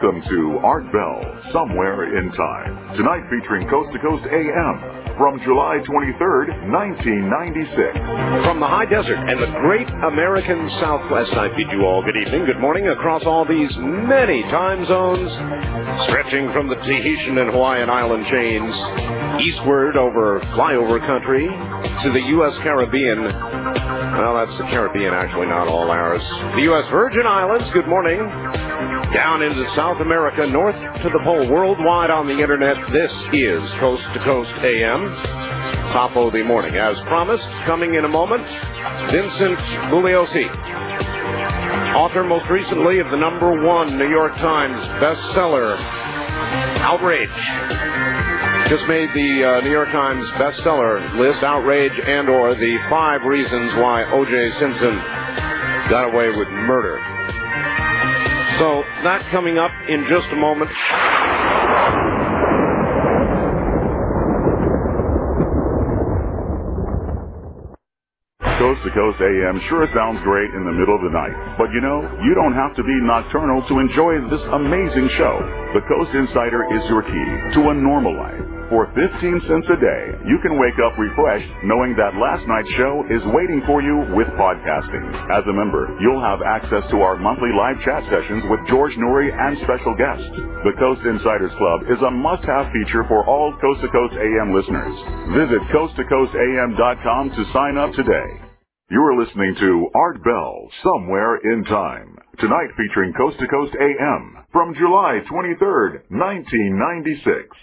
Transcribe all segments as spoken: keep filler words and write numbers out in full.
Welcome to Art Bell, Somewhere in Time. Tonight featuring Coast to Coast A M from July twenty-third, nineteen ninety-six. From the high desert and the great American Southwest, I bid you all good evening, good morning across all these many time zones, stretching from the Tahitian and Hawaiian island chains eastward over flyover country to the U S Caribbean. Well, that's the Caribbean, actually, not all ours. The U S Virgin Islands, good morning. Down into South America, north to the pole, worldwide on the internet, this is Coast to Coast A M. Top of the morning. As promised, coming in a moment, Vincent Bugliosi, author most recently of the number one New York Times bestseller, Outrage. Just made the uh, New York Times bestseller list, Outrage and or the five reasons why O J Simpson got away with murder. So that coming up in just a moment. Coast to Coast A M sure sounds great in the middle of the night. But you know, you don't have to be nocturnal to enjoy this amazing show. The Coast Insider is your key to a normal life. For fifteen cents a day, you can wake up refreshed knowing that last night's show is waiting for you with podcasting. As a member, you'll have access to our monthly live chat sessions with George Noory and special guests. The Coast Insiders Club is a must-have feature for all Coast to Coast A M listeners. Visit coast to coast a m dot com to sign up today. You are listening to Art Bell, Somewhere in Time. Tonight featuring Coast to Coast A M from July twenty-third, nineteen ninety-six.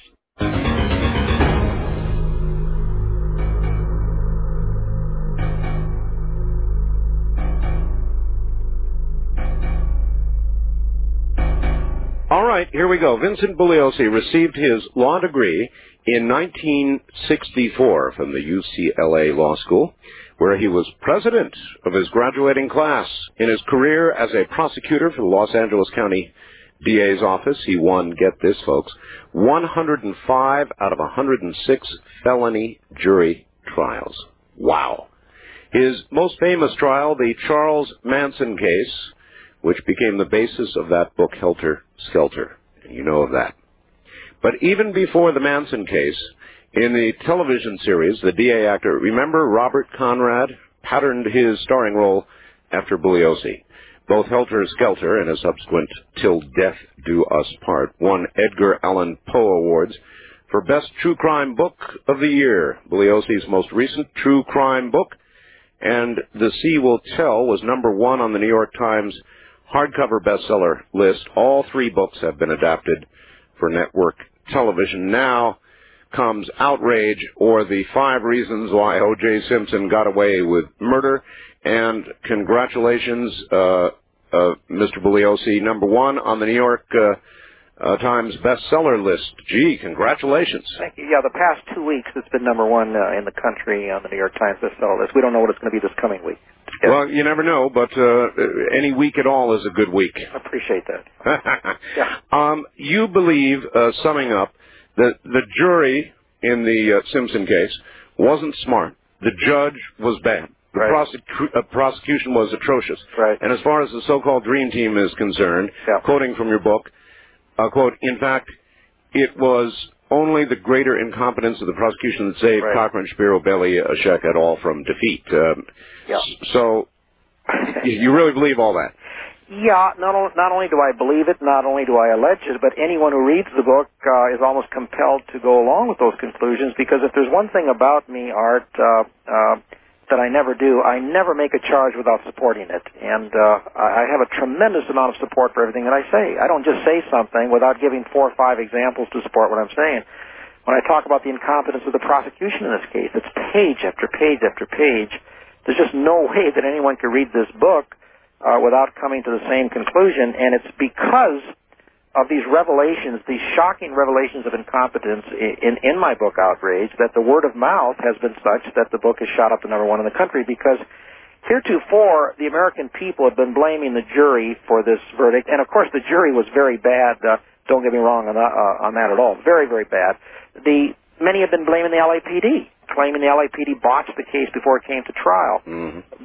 All right, here we go. Vincent Bugliosi received his law degree in nineteen sixty-four from the U C L A Law School, where he was president of his graduating class. In his career as a prosecutor for the Los Angeles County D A's office, he won, get this, folks, one hundred five out of one hundred six felony jury trials. Wow. His most famous trial, the Charles Manson case, which became the basis of that book, Helter Skelter. You know of that. But even before the Manson case, in the television series, the D A actor, remember Robert Conrad, patterned his starring role after Bugliosi. Both Helter Skelter and a subsequent Till Death Do Us Part won Edgar Allan Poe Awards for Best True Crime Book of the Year. Bugliosi's most recent true crime book, And The Sea Will Tell, was number one on the New York Times hardcover bestseller list. All three books have been adapted for network television. Now comes Outrage, or the five reasons why O J Simpson got away with murder. And congratulations, uh, uh, Mister Bugliosi, number one on the New York uh, uh, Times bestseller list. Gee, congratulations. Thank you. Yeah, the past two weeks it's been number one uh, in the country on the New York Times bestseller list. We don't know what it's going to be this coming week. Yes. Well, you never know, but uh, any week at all is a good week. I appreciate that. Yeah. Um, you believe, uh, summing up, that the jury in the uh, Simpson case wasn't smart. The judge was bad. The right. prosecu- uh, prosecution was atrocious. Right. And as far as the so-called dream team is concerned, yeah. quoting from your book, uh, quote, in fact, it was only the greater incompetence of the prosecution that saved right. Cochran, Shapiro, Bailey, Ashek et al. From defeat. Um, yeah. So you really believe all that? Yeah, not, o- not only do I believe it, not only do I allege it, but anyone who reads the book uh, is almost compelled to go along with those conclusions, because if there's one thing about me, Art, uh, uh, that I never do, I never make a charge without supporting it. And uh, I have a tremendous amount of support for everything that I say. I don't just say something without giving four or five examples to support what I'm saying. When I talk about the incompetence of the prosecution in this case, it's page after page after page. There's just no way that anyone could read this book Uh, without coming to the same conclusion, and it's because of these revelations, these shocking revelations of incompetence in, in, in my book, Outrage, that the word of mouth has been such that the book has shot up to number one in the country, because heretofore, the American people have been blaming the jury for this verdict, and of course the jury was very bad, uh, don't get me wrong on that, uh, on that at all, very, very bad. The Many have been blaming the L A P D, claiming the L A P D botched the case before it came to trial. Mm-hmm.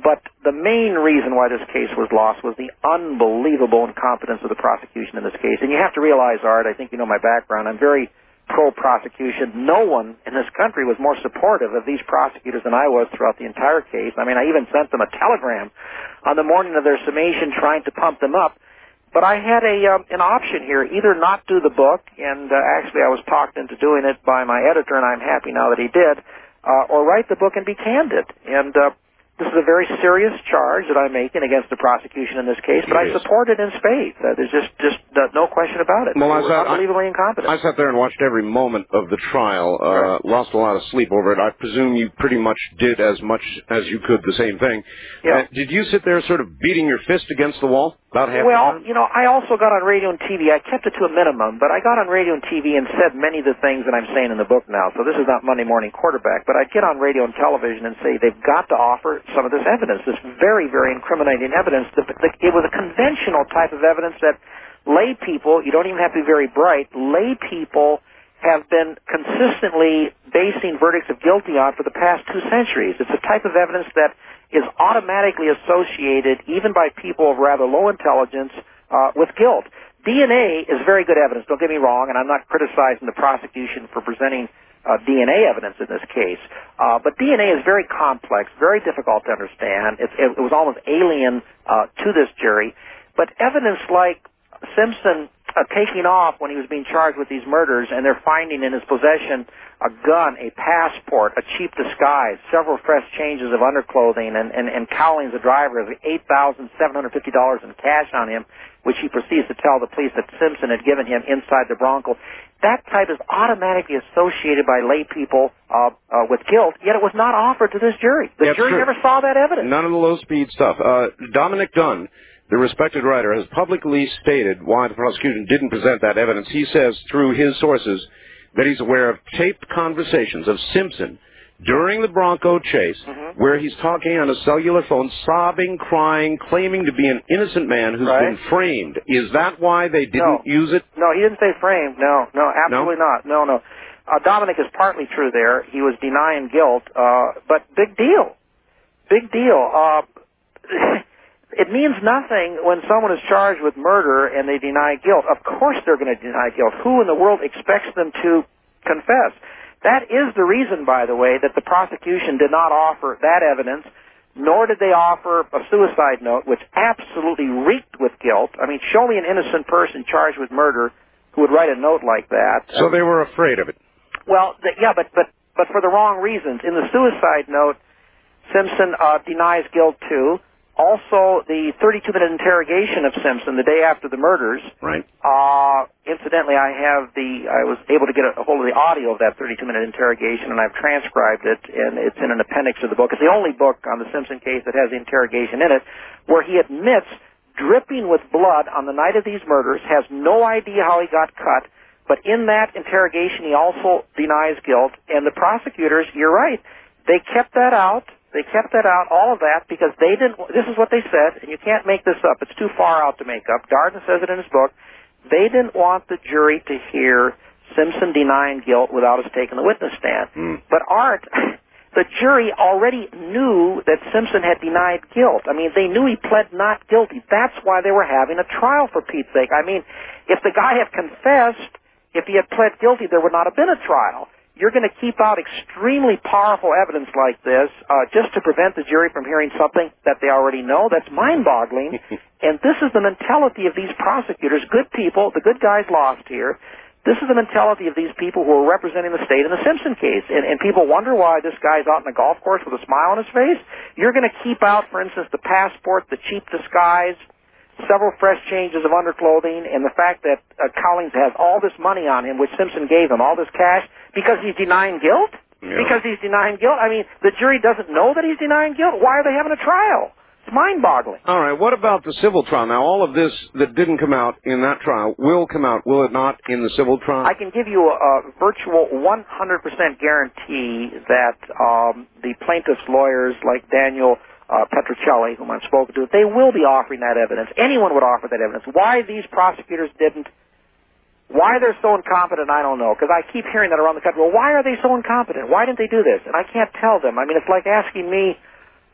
but the main reason why this case was lost was the unbelievable incompetence of the prosecution in this case. And you have to realize, Art, I think you know my background, I'm very pro-prosecution. No one in this country was more supportive of these prosecutors than I was throughout the entire case. I mean, I even sent them a telegram on the morning of their summation trying to pump them up. But I had a um, an option here, either not do the book, and uh, actually I was talked into doing it by my editor, and I'm happy now that he did, uh, or write the book and be candid. And uh, this is a very serious charge that I'm making against the prosecution in this case, but I support it in spades. Uh, there's just just uh, no question about it. Well, I sat, unbelievably incompetent. I sat there and watched every moment of the trial, uh, right. lost a lot of sleep over it. I presume you pretty much did as much as you could the same thing. Yeah. Uh, did you sit there sort of beating your fist against the wall about half Well, the time? you know, I also got on radio and T V. I kept it to a minimum, but I got on radio and T V and said many of the things that I'm saying in the book now. So this is not Monday morning quarterback, but I'd get on radio and television and say they've got to offer some of this evidence, this very, very incriminating evidence. The, the, it was a conventional type of evidence that lay people, you don't even have to be very bright, lay people have been consistently basing verdicts of guilty on for the past two centuries. It's a type of evidence that is automatically associated, even by people of rather low intelligence, uh, with guilt. D N A is very good evidence, don't get me wrong, and I'm not criticizing the prosecution for presenting uh, D N A evidence in this case. Uh, but D N A is very complex, very difficult to understand. It's, it, it was almost alien uh, to this jury. But evidence like Simpson uh, taking off when he was being charged with these murders, and they're finding in his possession a gun, a passport, a cheap disguise, several fresh changes of underclothing, and, and, and Cowlings, the driver, has eight thousand seven hundred fifty dollars in cash on him, which he proceeds to tell the police that Simpson had given him inside the Bronco. That type is automatically associated by lay people uh, uh, with guilt, yet it was not offered to this jury. The That's jury true. never saw that evidence. None of the low-speed stuff. Uh, Dominic Dunn, the respected writer, has publicly stated why the prosecution didn't present that evidence. He says, through his sources, that he's aware of taped conversations of Simpson during the Bronco chase, mm-hmm. where he's talking on a cellular phone, sobbing, crying, claiming to be an innocent man who's right. been framed. Is that why they didn't no. use it? No, he didn't say framed. No, no, absolutely no? not. No, no. Uh, Dominic is partly true there. He was denying guilt, uh, but big deal. Big deal. Uh, it means nothing when someone is charged with murder and they deny guilt. Of course they're going to deny guilt. Who in the world expects them to confess? That is the reason, by the way, that the prosecution did not offer that evidence, nor did they offer a suicide note, which absolutely reeked with guilt. I mean, show me an innocent person charged with murder who would write a note like that. So they were afraid of it. Well, the, yeah, but, but, but for the wrong reasons. In the suicide note, Simpson uh, denies guilt, too. Also, the thirty-two minute interrogation of Simpson the day after the murders. Right. Uh, incidentally, I have the, I was able to get a hold of the audio of that thirty-two minute interrogation, and I've transcribed it, and it's in an appendix of the book. It's the only book on the Simpson case that has the interrogation in it, where he admits dripping with blood on the night of these murders, has no idea how he got cut, but in that interrogation he also denies guilt, and the prosecutors, you're right, they kept that out. They kept that out, all of that, because they didn't, this is what they said, and you can't make this up. It's too far out to make up. Darden says it in his book. They didn't want the jury to hear Simpson denying guilt without us taking the witness stand. Mm. But Art, the jury already knew that Simpson had denied guilt. I mean, they knew he pled not guilty. That's why they were having a trial, for Pete's sake. I mean, if the guy had confessed, if he had pled guilty, there would not have been a trial. You're going to keep out extremely powerful evidence like this uh, just to prevent the jury from hearing something that they already know. That's mind-boggling. And this is the mentality of these prosecutors, good people, the good guys lost here. This is the mentality of these people who are representing the state in the Simpson case. And, and people wonder why this guy's out on the golf course with a smile on his face. You're going to keep out, for instance, the passport, the cheap disguise, several fresh changes of underclothing, and the fact that uh, Cowlings has all this money on him, which Simpson gave him, all this cash, because he's denying guilt? Yeah. Because he's denying guilt? I mean, the jury doesn't know that he's denying guilt? Why are they having a trial? It's mind-boggling. All right, what about the civil trial? Now, all of this that didn't come out in that trial will come out, will it not, in the civil trial? I can give you a, a virtual one hundred percent guarantee that um, the plaintiff's lawyers, like Daniel Uh, Petrocelli, whom I've spoken to, they will be offering that evidence. Anyone would offer that evidence. Why these prosecutors didn't, why they're so incompetent, I don't know, because I keep hearing that around the country. Well, why are they so incompetent? Why didn't they do this? And I can't tell them. I mean, it's like asking me,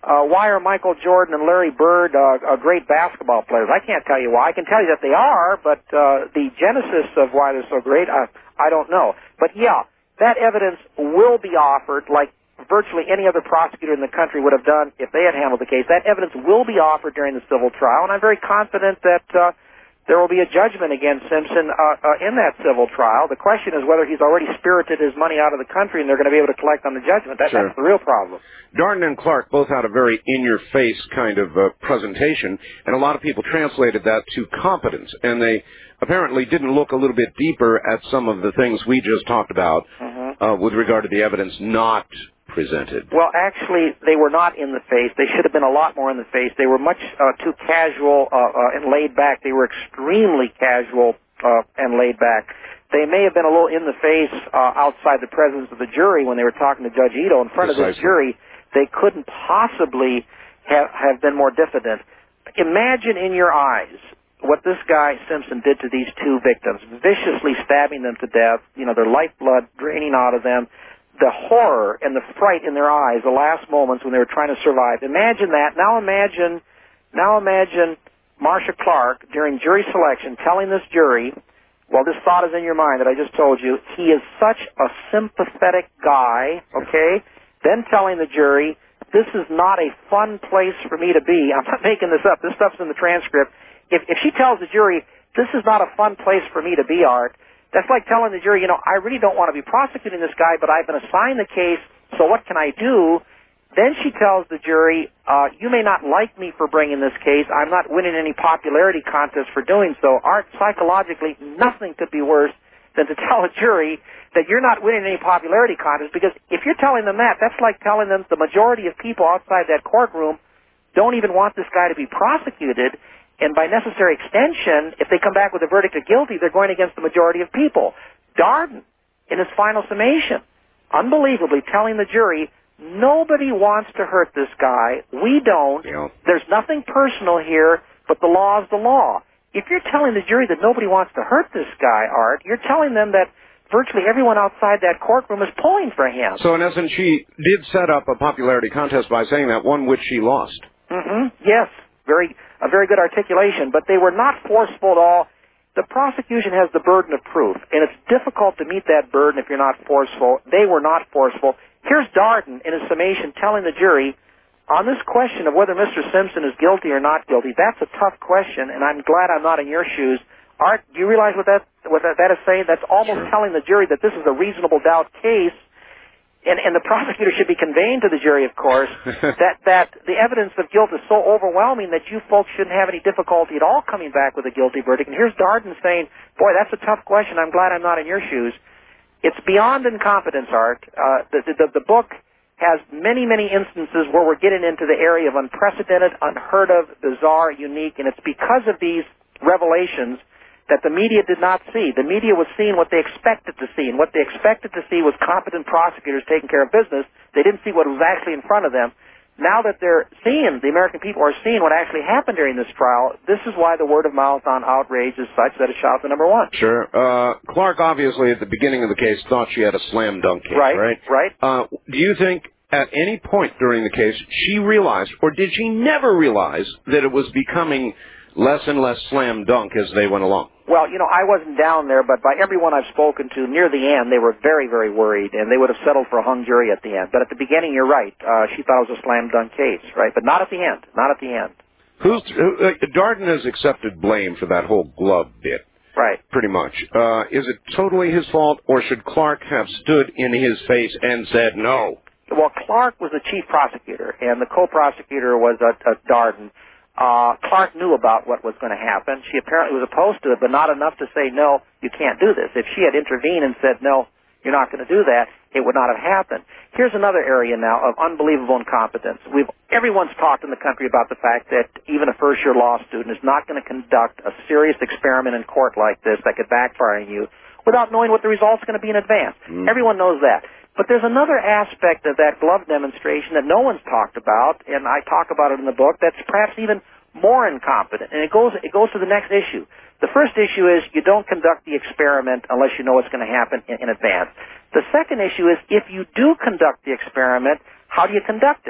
uh, why are Michael Jordan and Larry Bird uh, great basketball players? I can't tell you why. I can tell you that they are, but uh, the genesis of why they're so great, I, I don't know. But yeah, that evidence will be offered like virtually any other prosecutor in the country would have done if they had handled the case. That evidence will be offered during the civil trial, and I'm very confident that uh, there will be a judgment against Simpson uh, uh, in that civil trial. The question is whether he's already spirited his money out of the country and they're going to be able to collect on the judgment. That, sure. That's the real problem. Darden and Clark both had a very in-your-face kind of uh, presentation, and a lot of people translated that to competence, and they apparently didn't look a little bit deeper at some of the things we just talked about mm-hmm. uh, with regard to the evidence not presented. Well, actually, they were not in the face. They should have been a lot more in the face. They were much uh, too casual uh, uh, and laid back. They were extremely casual uh, and laid back. They may have been a little in the face uh, outside the presence of the jury when they were talking to Judge Ito. In front Precisely. of this jury, they couldn't possibly have, have been more diffident. Imagine in your eyes what this guy Simpson did to these two victims, viciously stabbing them to death, you know, their lifeblood draining out of them, the horror and the fright in their eyes, the last moments when they were trying to survive. Imagine that. Now imagine, now imagine Marcia Clark during jury selection telling this jury, well, this thought is in your mind that I just told you, he is such a sympathetic guy, okay? Then telling the jury, this is not a fun place for me to be. I'm not making this up. This stuff's in the transcript. If, if she tells the jury, this is not a fun place for me to be, Art, that's like telling the jury, you know, I really don't want to be prosecuting this guy, but I've been assigned the case, so what can I do? Then she tells the jury, uh, you may not like me for bringing this case. I'm not winning any popularity contest for doing so. Art, psychologically, nothing could be worse than to tell a jury that you're not winning any popularity contest, because if you're telling them that, that's like telling them the majority of people outside that courtroom don't even want this guy to be prosecuted. And by necessary extension, if they come back with a verdict of guilty, they're going against the majority of people. Darden, in his final summation, unbelievably telling the jury, nobody wants to hurt this guy. We don't. Yeah. There's nothing personal here, but the law is the law. If you're telling the jury that nobody wants to hurt this guy, Art, you're telling them that virtually everyone outside that courtroom is pulling for him. So in essence, she did set up a popularity contest by saying that, one which she lost. Mm-hmm. Yes. Very, a very good articulation, but they were not forceful at all. The prosecution has the burden of proof, and it's difficult to meet that burden if you're not forceful. They were not forceful. Here's Darden in his summation telling the jury, on this question of whether Mister Simpson is guilty or not guilty, that's a tough question, and I'm glad I'm not in your shoes. Art, do you realize what that, what that, that is saying? That's almost sure. telling the jury that this is a reasonable doubt case. And, and the prosecutor should be conveying to the jury, of course, that, that the evidence of guilt is so overwhelming that you folks shouldn't have any difficulty at all coming back with a guilty verdict. And here's Darden saying, boy, that's a tough question. I'm glad I'm not in your shoes. It's beyond incompetence, Art. Uh, the, the, the book has many, many instances where we're getting into the area of unprecedented, unheard of, bizarre, unique, and it's because of these revelations that the media did not see. The media was seeing what they expected to see, and what they expected to see was competent prosecutors taking care of business. They didn't see what was actually in front of them. Now that they're seeing, the American people are seeing what actually happened during this trial, this is why the word of mouth on outrage is such that it shouts to number one. Sure. Uh, Clark obviously at the beginning of the case thought she had a slam dunk case, right? Right, right. Uh, do you think at any point during the case she realized, or did she never realize, that it was becoming less and less slam dunk as they went along? Well, you know, I wasn't down there, but by everyone I've spoken to, near the end, they were very, very worried, and they would have settled for a hung jury at the end. But at the beginning, you're right. Uh, she thought it was a slam-dunk case, right? But not at the end. Not at the end. Who's, uh, Darden has accepted blame for that whole glove bit. Right. Pretty much. Uh, is it totally his fault, or should Clark have stood in his face and said no? Well, Clark was the chief prosecutor, and the co-prosecutor was uh, uh, Darden. Uh, Clark knew about what was going to happen. She apparently was opposed to it, but not enough to say, no, you can't do this. If she had intervened and said, no, you're not going to do that, it would not have happened. Here's another area now of unbelievable incompetence. We've, everyone's talked in the country about the fact that even a first-year law student is not going to conduct a serious experiment in court like this that could backfire on you without knowing what the result's going to be in advance. Mm. Everyone knows that. But there's another aspect of that glove demonstration that no one's talked about, and I talk about it in the book, that's perhaps even more incompetent. And it goes it goes to the next issue. The first issue is you don't conduct the experiment unless you know what's going to happen in, in advance. The second issue is if you do conduct the experiment, how do you conduct it?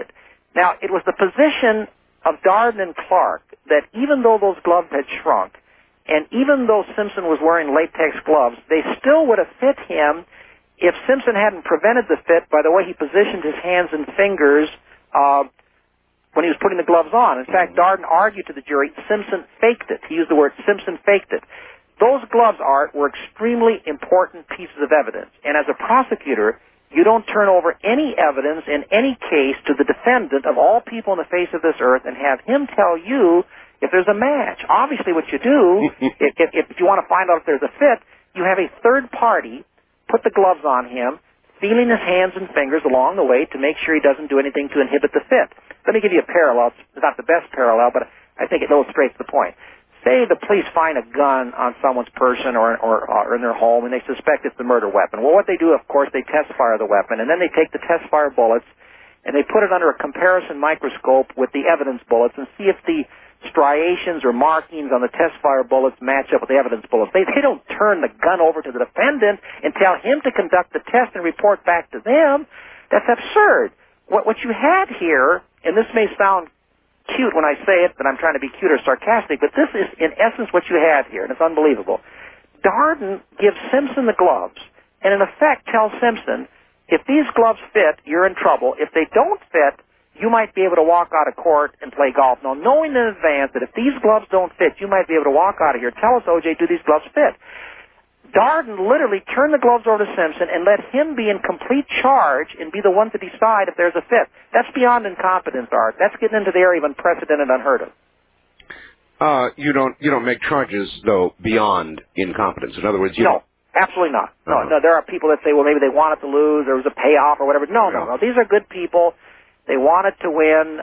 Now, it was the position of Darden and Clark that even though those gloves had shrunk, and even though Simpson was wearing latex gloves, they still would have fit him if Simpson hadn't prevented the fit by the way he positioned his hands and fingers uh, when he was putting the gloves on. In fact, Darden argued to the jury, Simpson faked it. He used the word Simpson faked it. Those gloves, Art, were extremely important pieces of evidence. And as a prosecutor, you don't turn over any evidence in any case to the defendant of all people on the face of this earth and have him tell you if there's a match. Obviously, what you do, if, if, if you want to find out if there's a fit, you have a third party put the gloves on him, feeling his hands and fingers along the way to make sure he doesn't do anything to inhibit the fit. Let me give you a parallel. It's not the best parallel, but I think it illustrates the point. Say the police find a gun on someone's person or, or, or in their home, and they suspect it's the murder weapon. Well, what they do, of course, they test fire the weapon, and then they take the test fire bullets, and they put it under a comparison microscope with the evidence bullets and see if the striations or markings on the test fire bullets match up with the evidence bullets. They, they don't turn the gun over to the defendant and tell him to conduct the test and report back to them. That's absurd. What, what you had here, and this may sound cute when I say it, but I'm trying to be cute or sarcastic, but this is in essence what you had here, and it's unbelievable. Darden gives Simpson the gloves and in effect tells Simpson, if these gloves fit, you're in trouble. If they don't fit, you might be able to walk out of court and play golf. Now, knowing in advance that if these gloves don't fit, you might be able to walk out of here. Tell us, O J, do these gloves fit? Darden literally turned the gloves over to Simpson and let him be in complete charge and be the one to decide if there's a fit. That's beyond incompetence, Art. That's getting into the area of unprecedented, unheard of. Uh, you don't you don't make charges, though, beyond incompetence. In other words, you No, absolutely not. No, uh-huh. no, there are people that say, well, maybe they wanted to lose, there was a payoff or whatever. No, no, no. These are good people. They wanted to win,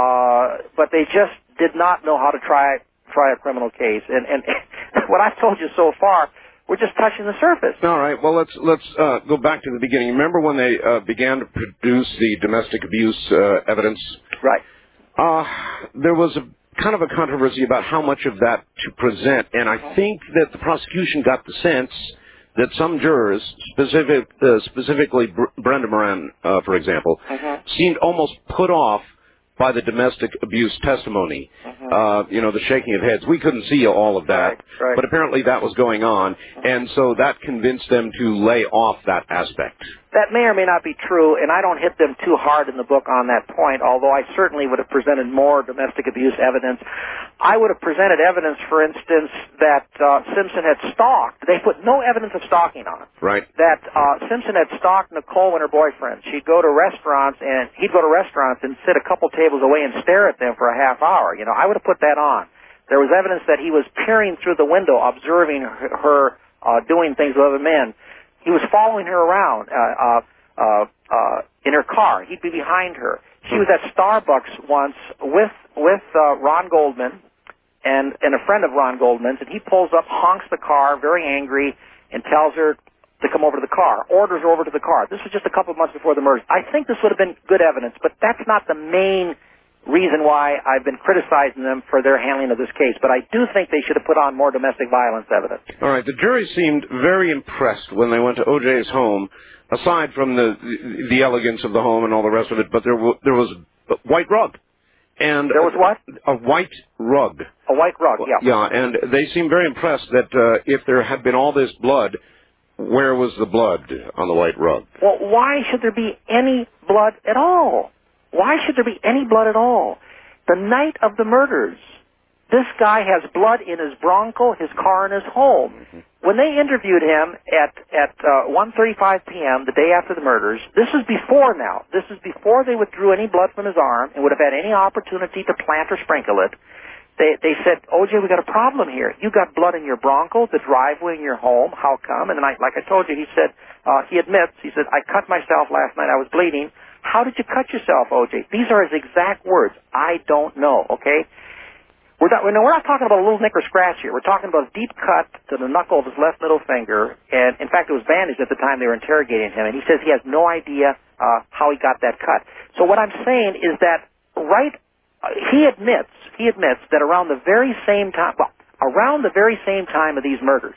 uh, but they just did not know how to try try a criminal case. And, and what I've told you so far, we're just touching the surface. All right. Well, let's let's uh, go back to the beginning. Remember when they uh, began to produce the domestic abuse uh, evidence? Right. Uh, there was a kind of a controversy about how much of that to present, and I think that the prosecution got the sense that some jurors, specific, uh, specifically Br- Brenda Moran, uh, for example, uh-huh. seemed almost put off by the domestic abuse testimony. Uh-huh. Uh, you know, the shaking of heads. We couldn't see all of that, right, right. but apparently that was going on, and so that convinced them to lay off that aspect. That may or may not be true, and I don't hit them too hard in the book on that point, although I certainly would have presented more domestic abuse evidence. I would have presented evidence, for instance, that uh, Simpson had stalked. They put no evidence of stalking on it. Right. That uh, Simpson had stalked Nicole and her boyfriend. She'd go to restaurants, and he'd go to restaurants and sit a couple tables away and stare at them for a half hour. You know, I would have put that on. There was evidence that he was peering through the window, observing her, her uh, doing things with other men. He was following her around uh, uh, uh, uh, in her car. He'd be behind her. She was at Starbucks once with with uh, Ron Goldman and, and a friend of Ron Goldman's, and he pulls up, honks the car, very angry, and tells her to come over to the car, orders her over to the car. This was just a couple of months before the murder. I think this would have been good evidence, but that's not the main reason why I've been criticizing them for their handling of this case. But I do think they should have put on more domestic violence evidence. All right. The jury seemed very impressed when they went to O J's home, aside from the the, the elegance of the home and all the rest of it, but there, w- there was a white rug. And there was what? A white rug. A white rug, yeah. Yeah, and they seemed very impressed that uh, if there had been all this blood, where was the blood on the white rug? Well, why should there be any blood at all? Why should there be any blood at all? The night of the murders, this guy has blood in his Bronco, his car, and his home. Mm-hmm. When they interviewed him at at uh, one thirty-five p.m. the day after the murders, this is before now. This is before they withdrew any blood from his arm and would have had any opportunity to plant or sprinkle it. They they said, O J, we got a problem here. You got blood in your Bronco, the driveway in your home. How come? And then I, like I told you, he said, uh, he admits, he said, I cut myself last night. I was bleeding. How did you cut yourself, O J? These are his exact words. I don't know, okay? We're not, we're not talking about a little nick or scratch here. We're talking about a deep cut to the knuckle of his left middle finger, and in fact, it was bandaged at the time they were interrogating him, and he says he has no idea uh, how he got that cut. So what I'm saying is that right, uh, he admits, he admits that around the very same time, well, around the very same time of these murders,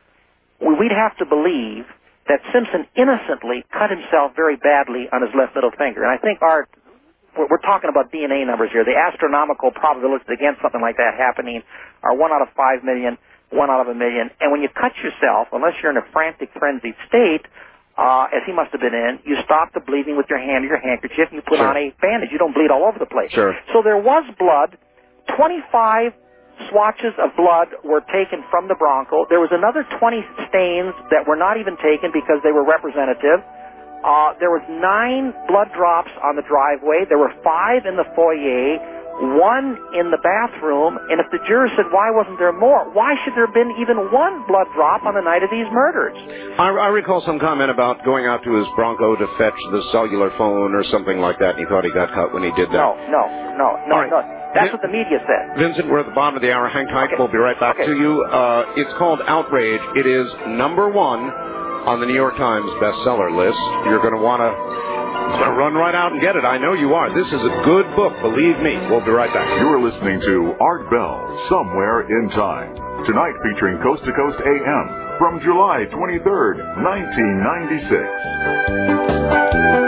we'd have to believe that Simpson innocently cut himself very badly on his left middle finger. And I think, Art, we're, we're talking about D N A numbers here. The astronomical probabilities against something like that happening are one out of five million, one out of a million. And when you cut yourself, unless you're in a frantic, frenzied state, uh, as he must have been in, you stop the bleeding with your hand or your handkerchief, and you put Sure. on a bandage. You don't bleed all over the place. Sure. So there was blood. twenty-five swatches of blood were taken from the Bronco. There was another twenty stains that were not even taken because they were representative. Uh, there was nine blood drops on the driveway. There were five in the foyer, one in the bathroom. And if the juror said, why wasn't there more? Why should there have been even one blood drop on the night of these murders? I, I recall some comment about going out to his Bronco to fetch the cellular phone or something like that, and he thought he got caught when he did that. No, no, no, no, right. no. That's what the media said. Vincent, we're at the bottom of the hour. Hang tight. Okay. We'll be right back Okay. to you. Uh, it's called Outrage. It is number one on the New York Times bestseller list. You're going to want to run right out and get it. I know you are. This is a good book. Believe me. We'll be right back. You're listening to Art Bell, Somewhere in Time. Tonight featuring Coast to Coast A M from July twenty-third, nineteen ninety-six.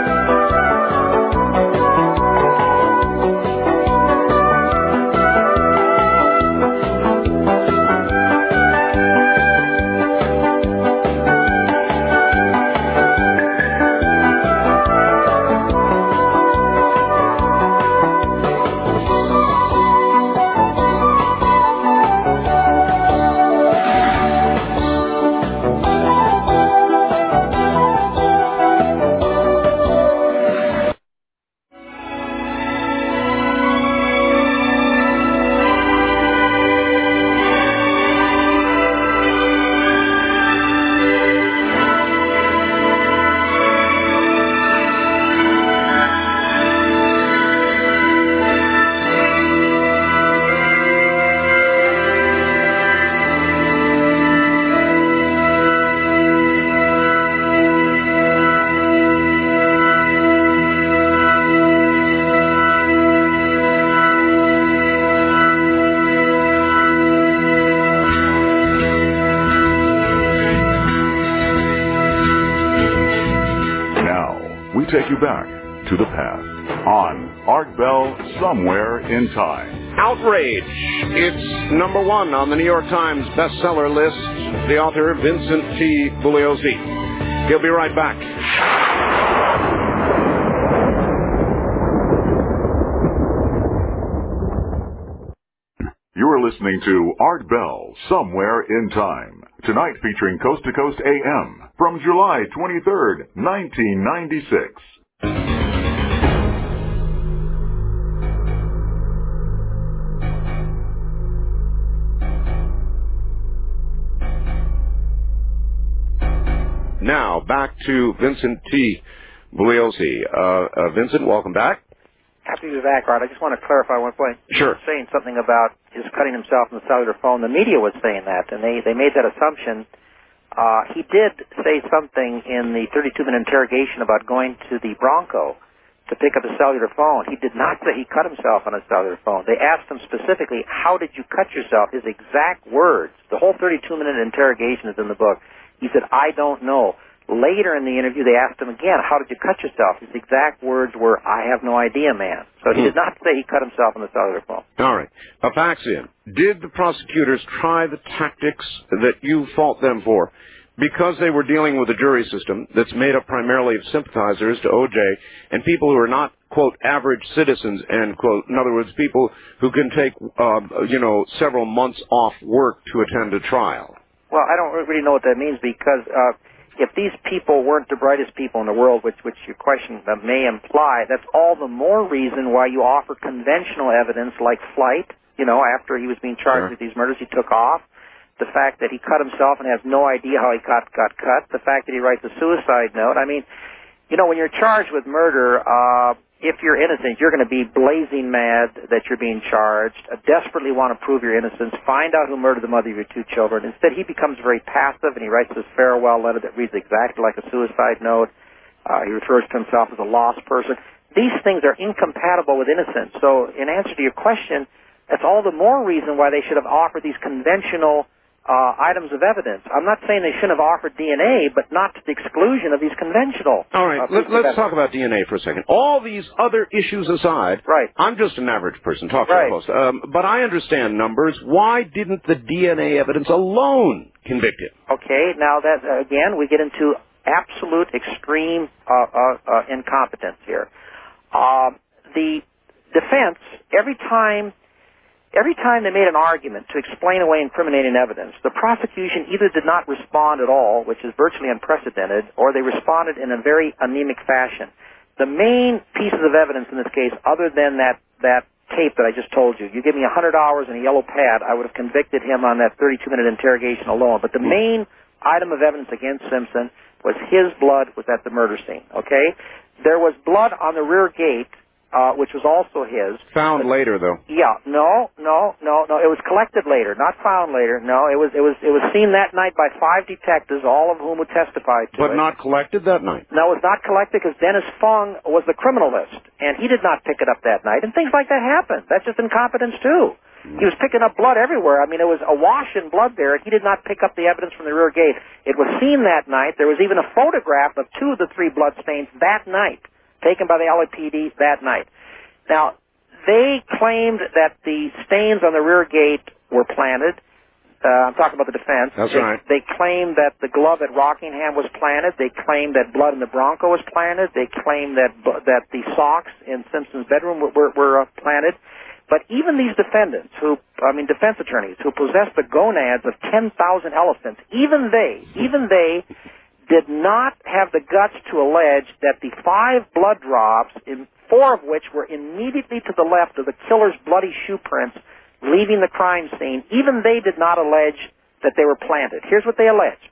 Take you back to the past on Art Bell, Somewhere in Time. Outrage. It's number one on the New York Times bestseller list. The author, Vincent T. Bugliosi. He'll be right back. You're listening to Art Bell, Somewhere in Time. Tonight featuring Coast to Coast A M from July twenty-third, nineteen ninety-six. Now, back to Vincent T. Bugliosi. Uh, uh, Vincent, welcome back. Happy to be back, Art. I just want to clarify one point. Sure. He was saying something about his cutting himself in the cellular phone. The media was saying that, and they, they made that assumption. Uh, he did say something in the thirty-two minute interrogation about going to the Bronco to pick up a cellular phone. He did not say he cut himself on a cellular phone. They asked him specifically, how did you cut yourself? His exact words. The whole thirty-two minute interrogation is in the book. He said, I don't know. Later in the interview, they asked him again, how did you cut yourself? His exact words were, I have no idea, man. So he hmm. did not say he cut himself on the cellular phone. All right. A fax in. Did the prosecutors try the tactics that you fault them for? Because they were dealing with a jury system that's made up primarily of sympathizers to O J and people who are not, quote, average citizens, end quote. In other words, people who can take, uh, you know, several months off work to attend a trial. Well, I don't really know what that means because uh, if these people weren't the brightest people in the world, which, which your question may imply, that's all the more reason why you offer conventional evidence like flight. You know, after he was being charged Sure. with these murders, he took off. The fact that he cut himself and has no idea how he got, got cut. The fact that he writes a suicide note. I mean, you know, when you're charged with murder, uh, if you're innocent, you're going to be blazing mad that you're being charged, uh, desperately want to prove your innocence, find out who murdered the mother of your two children. Instead, he becomes very passive, and he writes this farewell letter that reads exactly like a suicide note. Uh, he refers to himself as a lost person. These things are incompatible with innocence. So in answer to your question, that's all the more reason why they should have offered these conventional uh, items of evidence. I'm not saying they shouldn't have offered D N A, but not to the exclusion of these conventional. All right, uh, Let, let's talk about D N A for a second. All these other issues aside, right. I'm just an average person, talk right. show host, um, but I understand numbers. Why didn't the D N A evidence alone convict him? Okay, now that, uh, again, we get into absolute extreme uh, uh, uh, incompetence here. Uh, the defense, every time Every time they made an argument to explain away incriminating evidence, the prosecution either did not respond at all, which is virtually unprecedented, or they responded in a very anemic fashion. The main pieces of evidence in this case, other than that, that tape that I just told you, you give me one hundred hours and a yellow pad, I would have convicted him on that thirty-two minute interrogation alone. But the main item of evidence against Simpson was his blood was at the murder scene, okay? There was blood on the rear gate, Uh, which was also his. Found but, later, though. Yeah, no, no, no, no. It was collected later, not found later. No, it was, it was, it was seen that night by five detectives, all of whom would testify to but it. But not collected that night. No, it was not collected because Dennis Fung was the criminalist, and he did not pick it up that night. And things like that happen. That's just incompetence too. Mm. He was picking up blood everywhere. I mean, it was awash in blood there. He did not pick up the evidence from the rear gate. It was seen that night. There was even a photograph of two of the three blood stains that night, taken by the L A P D that night. Now, they claimed that the stains on the rear gate were planted. Uh, I'm talking about the defense. That's they, right. They claimed that the glove at Rockingham was planted. They claimed that blood in the Bronco was planted. They claimed that that the socks in Simpson's bedroom were, were, were uh, planted. But even these defendants, who, I mean, defense attorneys, who possessed the gonads of ten thousand elephants, even they, even they did not have the guts to allege that the five blood drops, in four of which were immediately to the left of the killer's bloody shoe prints leaving the crime scene, even they did not allege that they were planted. Here's what they alleged.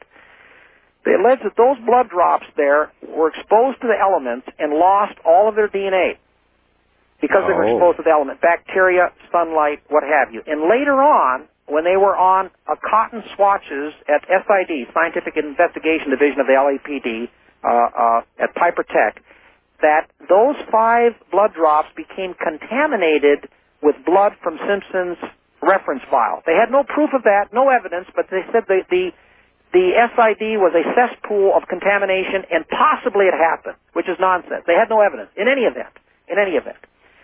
They alleged that those blood drops there were exposed to the elements and lost all of their D N A because oh. they were exposed to the element, bacteria, sunlight, what have you. And later on, when they were on a cotton swatches at S I D, Scientific Investigation Division of the L A P D, uh, uh, at Piper Tech, that those five blood drops became contaminated with blood from Simpson's reference file. They had no proof of that, no evidence, but they said the, the, the S I D was a cesspool of contamination and possibly it happened, which is nonsense. They had no evidence in any event, in any event.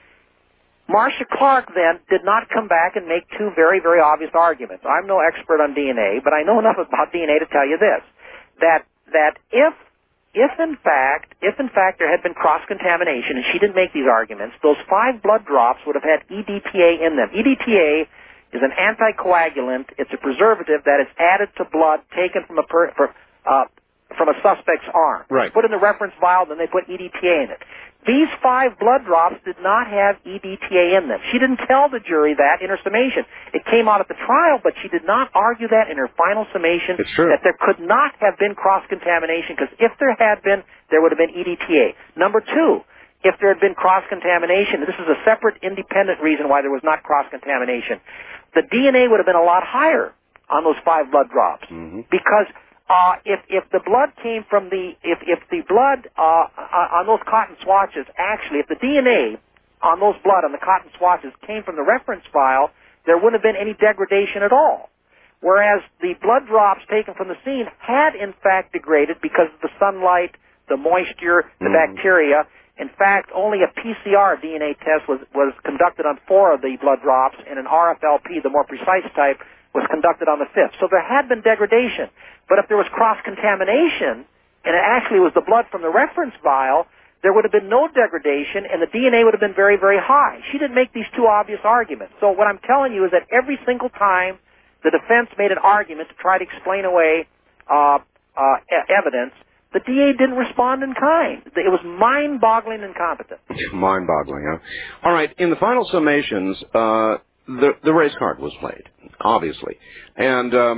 Marcia Clark then did not come back and make two very, very obvious arguments. I'm no expert on D N A, but I know enough about D N A to tell you this, that, that if If in fact, if in fact there had been cross-contamination, and she didn't make these arguments, those five blood drops would have had E D T A in them. E D T A is an anticoagulant. It's a preservative that is added to blood taken from a per, for, uh, from a suspect's arm. Right. It's put in the reference vial, then they put E D T A in it. These five blood drops did not have E D T A in them. She didn't tell the jury that in her summation. It came out at the trial, but she did not argue that in her final summation, it's true. that there could not have been cross-contamination, because if there had been, there would have been E D T A. Number two, if there had been cross-contamination, this is a separate, independent reason why there was not cross-contamination, the D N A would have been a lot higher on those five blood drops, mm-hmm. because Uh, if if the blood came from the if if the blood uh, on those cotton swatches, actually, if the D N A on those blood on the cotton swatches came from the reference file, there wouldn't have been any degradation at all. Whereas the blood drops taken from the scene had in fact degraded because of the sunlight, the moisture, the mm. bacteria. In fact, only a P C R D N A test was was conducted on four of the blood drops, and an R F L P, the more precise type, was conducted on the fifth. So there had been degradation. But if there was cross-contamination, and it actually was the blood from the reference vial, there would have been no degradation, and the D N A would have been very, very high. She didn't make these two obvious arguments. So what I'm telling you is that every single time the defense made an argument to try to explain away uh, uh, e- evidence, the D A didn't respond in kind. It was mind-boggling incompetent. Mind-boggling, huh? All right, in the final summations, uh, the, the race card was played, obviously. And um,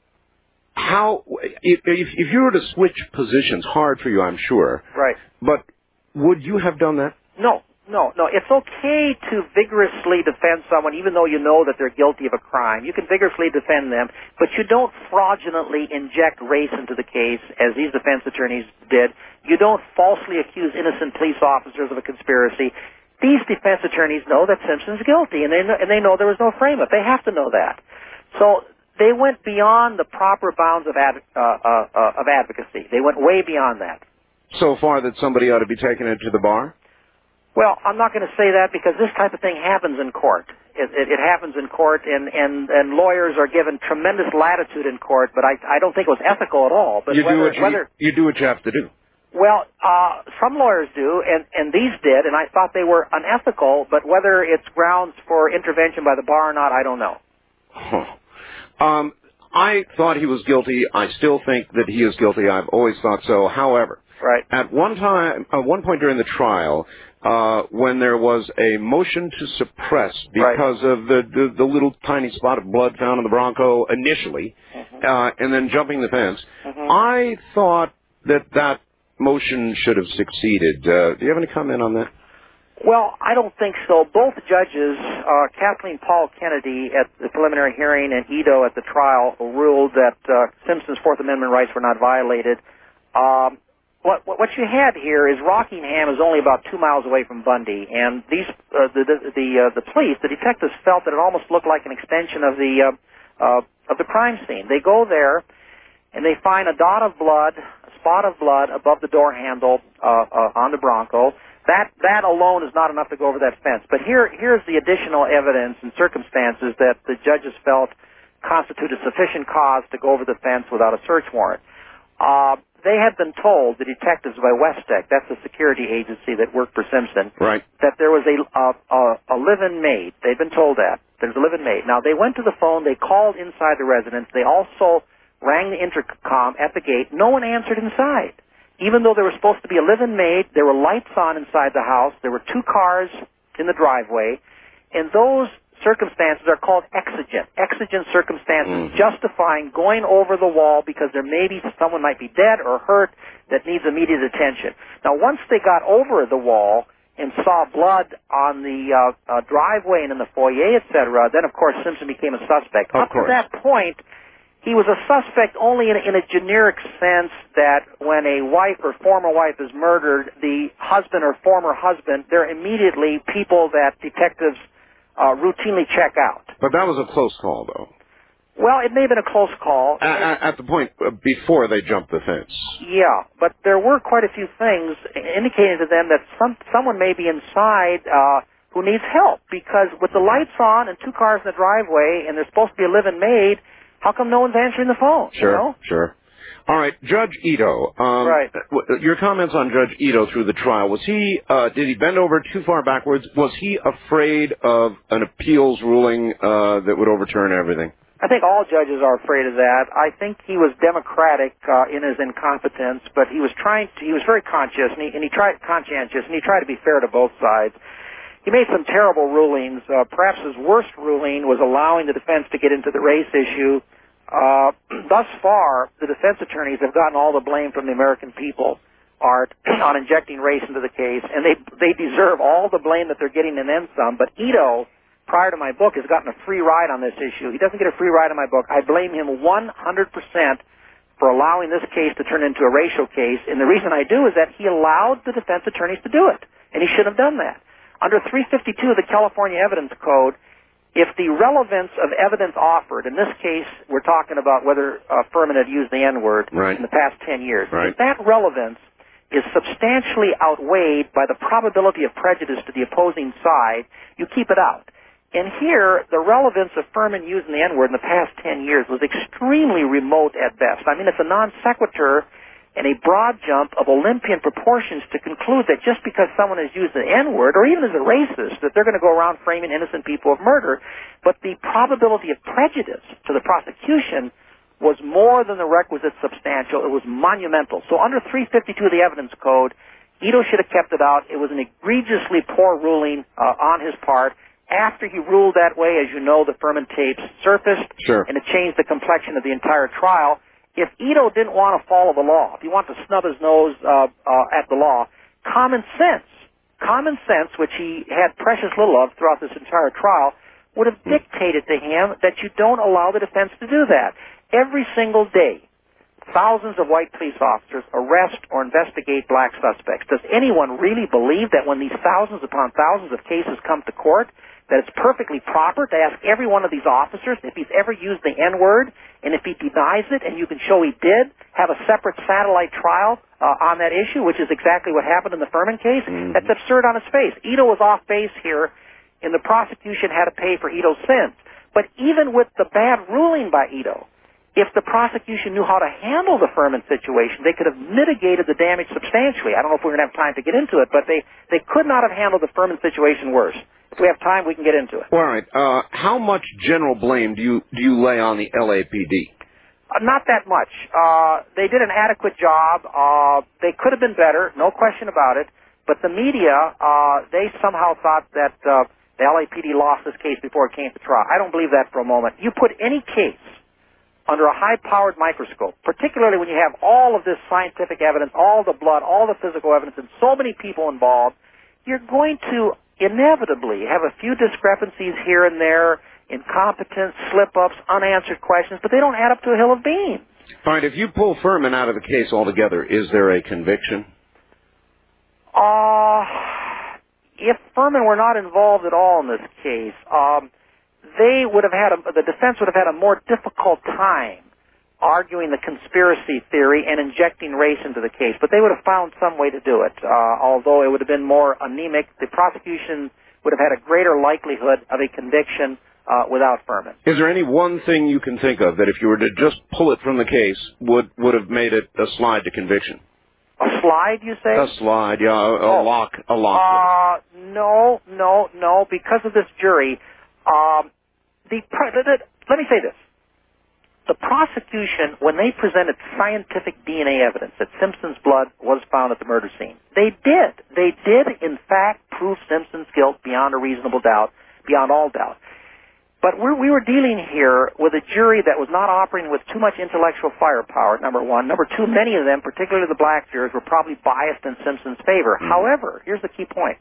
how, if, if, if you were to switch positions, hard for you, I'm sure. Right. But would you have done that? No, no, no. It's okay to vigorously defend someone even though you know that they're guilty of a crime. You can vigorously defend them, but you don't fraudulently inject race into the case, as these defense attorneys did. You don't falsely accuse innocent police officers of a conspiracy. These defense attorneys know that Simpson's guilty, and they know, and they know there was no frame-up. They have to know that. So they went beyond the proper bounds of ad, uh, uh, uh, of advocacy. They went way beyond that. So far that somebody ought to be taken into the bar? Well, I'm not going to say that because this type of thing happens in court. It, it, it happens in court, and, and, and lawyers are given tremendous latitude in court, but I, I don't think it was ethical at all. But you, whether, do what you, whether, you do what you have to do. Well, uh, some lawyers do, and, and these did, and I thought they were unethical, but whether it's grounds for intervention by the bar or not, I don't know. Huh. Um, I thought he was guilty. I still think that he is guilty. I've always thought so. However, right. at one time, at one point during the trial, uh, when there was a motion to suppress because right. of the, the, the little tiny spot of blood found in the Bronco initially, mm-hmm. uh, and then jumping the fence, mm-hmm. I thought that that motion should have succeeded. Uh, do you have any comment on that? Well, I don't think so. Both judges, uh, Kathleen Paul Kennedy at the preliminary hearing and Ito at the trial, ruled that uh, Simpson's Fourth Amendment rights were not violated. Um, what, what you had here is Rockingham is only about two miles away from Bundy, and these uh, the the the, uh, the police, the detectives, felt that it almost looked like an extension of the uh, uh, of the crime scene. They go there, and they find a dot of blood, a spot of blood above the door handle uh, uh, on the Bronco. That that alone is not enough to go over that fence. But here here's the additional evidence and circumstances that the judges felt constituted sufficient cause to go over the fence without a search warrant. Uh, they had been told, the detectives by Westech, that's the security agency that worked for Simpson, right. that there was a, a, a, a live-in maid. They'd been told that. There's a live-in maid. Now, they went to the phone. They called inside the residence. They also rang the intercom at the gate. No one answered inside. Even though there was supposed to be a live-in maid, there were lights on inside the house. There were two cars in the driveway. And those circumstances are called exigent. Exigent circumstances mm-hmm. justifying going over the wall because there may be someone might be dead or hurt that needs immediate attention. Now, once they got over the wall and saw blood on the uh, uh, driveway and in the foyer, et cetera, then, of course, Simpson became a suspect. Of Up course. to that point, he was a suspect only in a, in a generic sense that when a wife or former wife is murdered, the husband or former husband, they're immediately people that detectives uh, routinely check out. But that was a close call, though. Well, it may have been a close call. At, at the point before they jumped the fence. Yeah, but there were quite a few things indicating to them that some someone may be inside uh, who needs help, because with the lights on and two cars in the driveway and there's supposed to be a live-in maid, how come no one's answering the phone? Sure, you know? sure. All right, Judge Ito. Um, right. Your comments on Judge Ito through the trial, was he, uh, did he bend over too far backwards? Was he afraid of an appeals ruling uh, that would overturn everything? I think all judges are afraid of that. I think he was democratic uh, in his incompetence, but he was trying to, he was very conscious, and he, and he tried, conscientious, and he tried to be fair to both sides. He made some terrible rulings. Uh, perhaps his worst ruling was allowing the defense to get into the race issue. Uh, thus far, the defense attorneys have gotten all the blame from the American people, Art, on injecting race into the case, and they they deserve all the blame that they're getting and then some. But Ito, prior to my book, has gotten a free ride on this issue. He doesn't get a free ride on my book. I blame him one hundred percent for allowing this case to turn into a racial case, and the reason I do is that he allowed the defense attorneys to do it, and he shouldn't have done that. Under three fifty-two of the California Evidence Code, if the relevance of evidence offered, in this case, we're talking about whether uh, Furman had used the N-word right. in the past ten years, right. if that relevance is substantially outweighed by the probability of prejudice to the opposing side, you keep it out. And here, the relevance of Furman using the N-word in the past ten years was extremely remote at best. I mean, it's a non sequitur and a broad jump of Olympian proportions to conclude that just because someone has used the N-word, or even as a racist, that they're going to go around framing innocent people of murder. But the probability of prejudice to the prosecution was more than the requisite substantial. It was monumental. So under three fifty-two of the Evidence Code, Ito should have kept it out. It was an egregiously poor ruling uh, on his part. After he ruled that way, as you know, the Furman tapes surfaced, sure. and it changed the complexion of the entire trial. If Ito didn't want to follow the law, if he wanted to snub his nose uh, uh, at the law, common sense, common sense, which he had precious little of throughout this entire trial, would have dictated to him that you don't allow the defense to do that. Every single day, thousands of white police officers arrest or investigate black suspects. Does anyone really believe that when these thousands upon thousands of cases come to court, that it's perfectly proper to ask every one of these officers if he's ever used the N-word, and if he denies it and you can show he did, have a separate satellite trial uh, on that issue, which is exactly what happened in the Furman case. Mm-hmm. That's absurd on its face. Ito was off base here, and the prosecution had to pay for Ito's sins. But even with the bad ruling by Ito, if the prosecution knew how to handle the Furman situation, they could have mitigated the damage substantially. I don't know if we're going to have time to get into it, but they, they could not have handled the Furman situation worse. If we have time, we can get into it. All right. Uh, how much general blame do you do you lay on the L A P D? Uh, not that much. Uh, they did an adequate job. Uh, they could have been better, no question about it. But the media, uh, they somehow thought that uh, the L A P D lost this case before it came to trial. I don't believe that for a moment. You put any case under a high-powered microscope, particularly when you have all of this scientific evidence, all the blood, all the physical evidence, and so many people involved, you're going to inevitably have a few discrepancies here and there, incompetence, slip-ups, unanswered questions, but they don't add up to a hill of beans. All right, if you pull Furman out of the case altogether, is there a conviction? Uh, if Furman were not involved at all in this case, um, they would have had a, the defense would have had a more difficult time arguing the conspiracy theory and injecting race into the case, but they would have found some way to do it. Uh, although it would have been more anemic, the prosecution would have had a greater likelihood of a conviction uh, without Furman. Is there any one thing you can think of that if you were to just pull it from the case would, would have made it a slide to conviction? A slide, you say? A slide, yeah, a, a oh. lock, a lock. Uh, no, no, no, because of this jury, um, the, let me say this. The prosecution, when they presented scientific D N A evidence that Simpson's blood was found at the murder scene, they did. They did, in fact, prove Simpson's guilt beyond a reasonable doubt, beyond all doubt. But we're, we were dealing here with a jury that was not operating with too much intellectual firepower, number one. Number two, many of them, particularly the black jurors, were probably biased in Simpson's favor. Mm-hmm. However, here's the key point.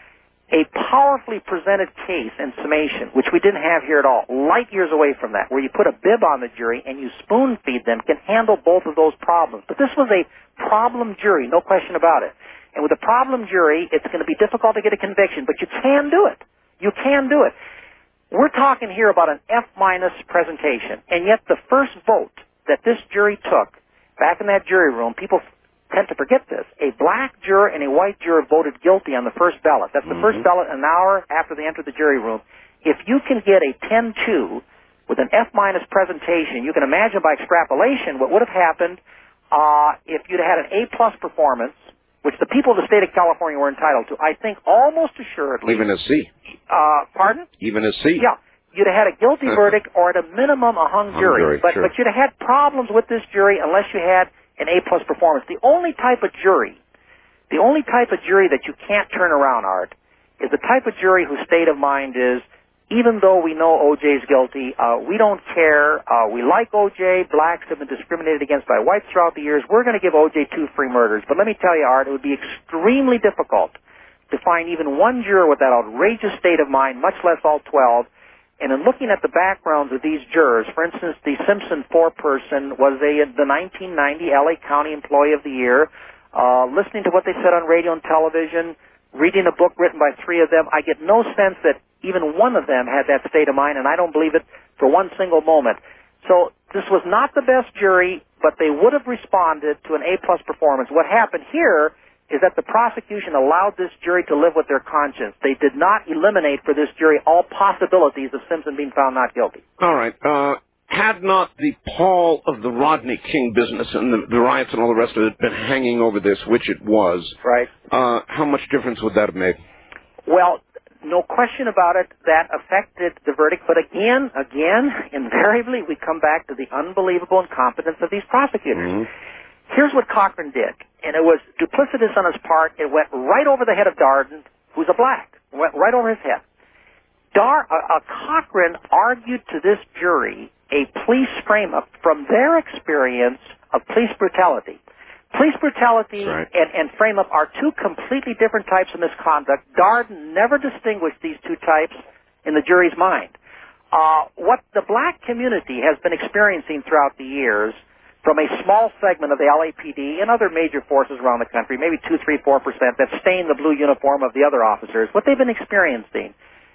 A powerfully presented case in summation, which we didn't have here at all, light years away from that, where you put a bib on the jury and you spoon-feed them, can handle both of those problems. But this was a problem jury, no question about it. And with a problem jury, it's going to be difficult to get a conviction, but you can do it. You can do it. We're talking here about an F-minus presentation, and yet the first vote that this jury took back in that jury room, people tend to forget this. A black juror and a white juror voted guilty on the first ballot. That's the mm-hmm. first ballot an hour after they entered the jury room. If you can get a ten two with an F-minus presentation, you can imagine by extrapolation what would have happened uh, if you'd had an A-plus performance, which the people of the state of California were entitled to. I think almost assuredly. Even a C. Uh, pardon? Even a C. Yeah. You'd have had a guilty verdict or at a minimum a hung jury. jury but, sure. but you'd have had problems with this jury unless you had an A-plus performance. The only type of jury, the only type of jury that you can't turn around, Art, is the type of jury whose state of mind is, even though we know O J's guilty, uh, we don't care, uh, we like O J, blacks have been discriminated against by whites throughout the years, we're going to give O J two free murders. But let me tell you, Art, it would be extremely difficult to find even one juror with that outrageous state of mind, much less all twelve. And in looking at the backgrounds of these jurors, for instance, the Simpson four-person was a, the nineteen ninety L A County Employee of the Year. Uh, listening to what they said on radio and television, reading a book written by three of them, I get no sense that even one of them had that state of mind, and I don't believe it for one single moment. So this was not the best jury, but they would have responded to an A-plus performance. What happened here is that the prosecution allowed this jury to live with their conscience. They did not eliminate for this jury all possibilities of Simpson being found not guilty. All right. Uh, had not the pall of the Rodney King business and the, the riots and all the rest of it been hanging over this, which it was, right? Uh, how much difference would that have made? Well, no question about it, that affected the verdict. But again, again, invariably, we come back to the unbelievable incompetence of these prosecutors. Mm-hmm. Here's what Cochran did, and it was duplicitous on his part. It went right over the head of Darden, who's a black. It went right over his head. Dar, uh, uh, Cochran argued to this jury a police frame-up from their experience of police brutality. Police brutality right. and, and frame-up are two completely different types of misconduct. Darden never distinguished these two types in the jury's mind. Uh, what the black community has been experiencing throughout the years from a small segment of the L A P D and other major forces around the country, maybe two, three, four percent, that stain the blue uniform of the other officers, what they've been experiencing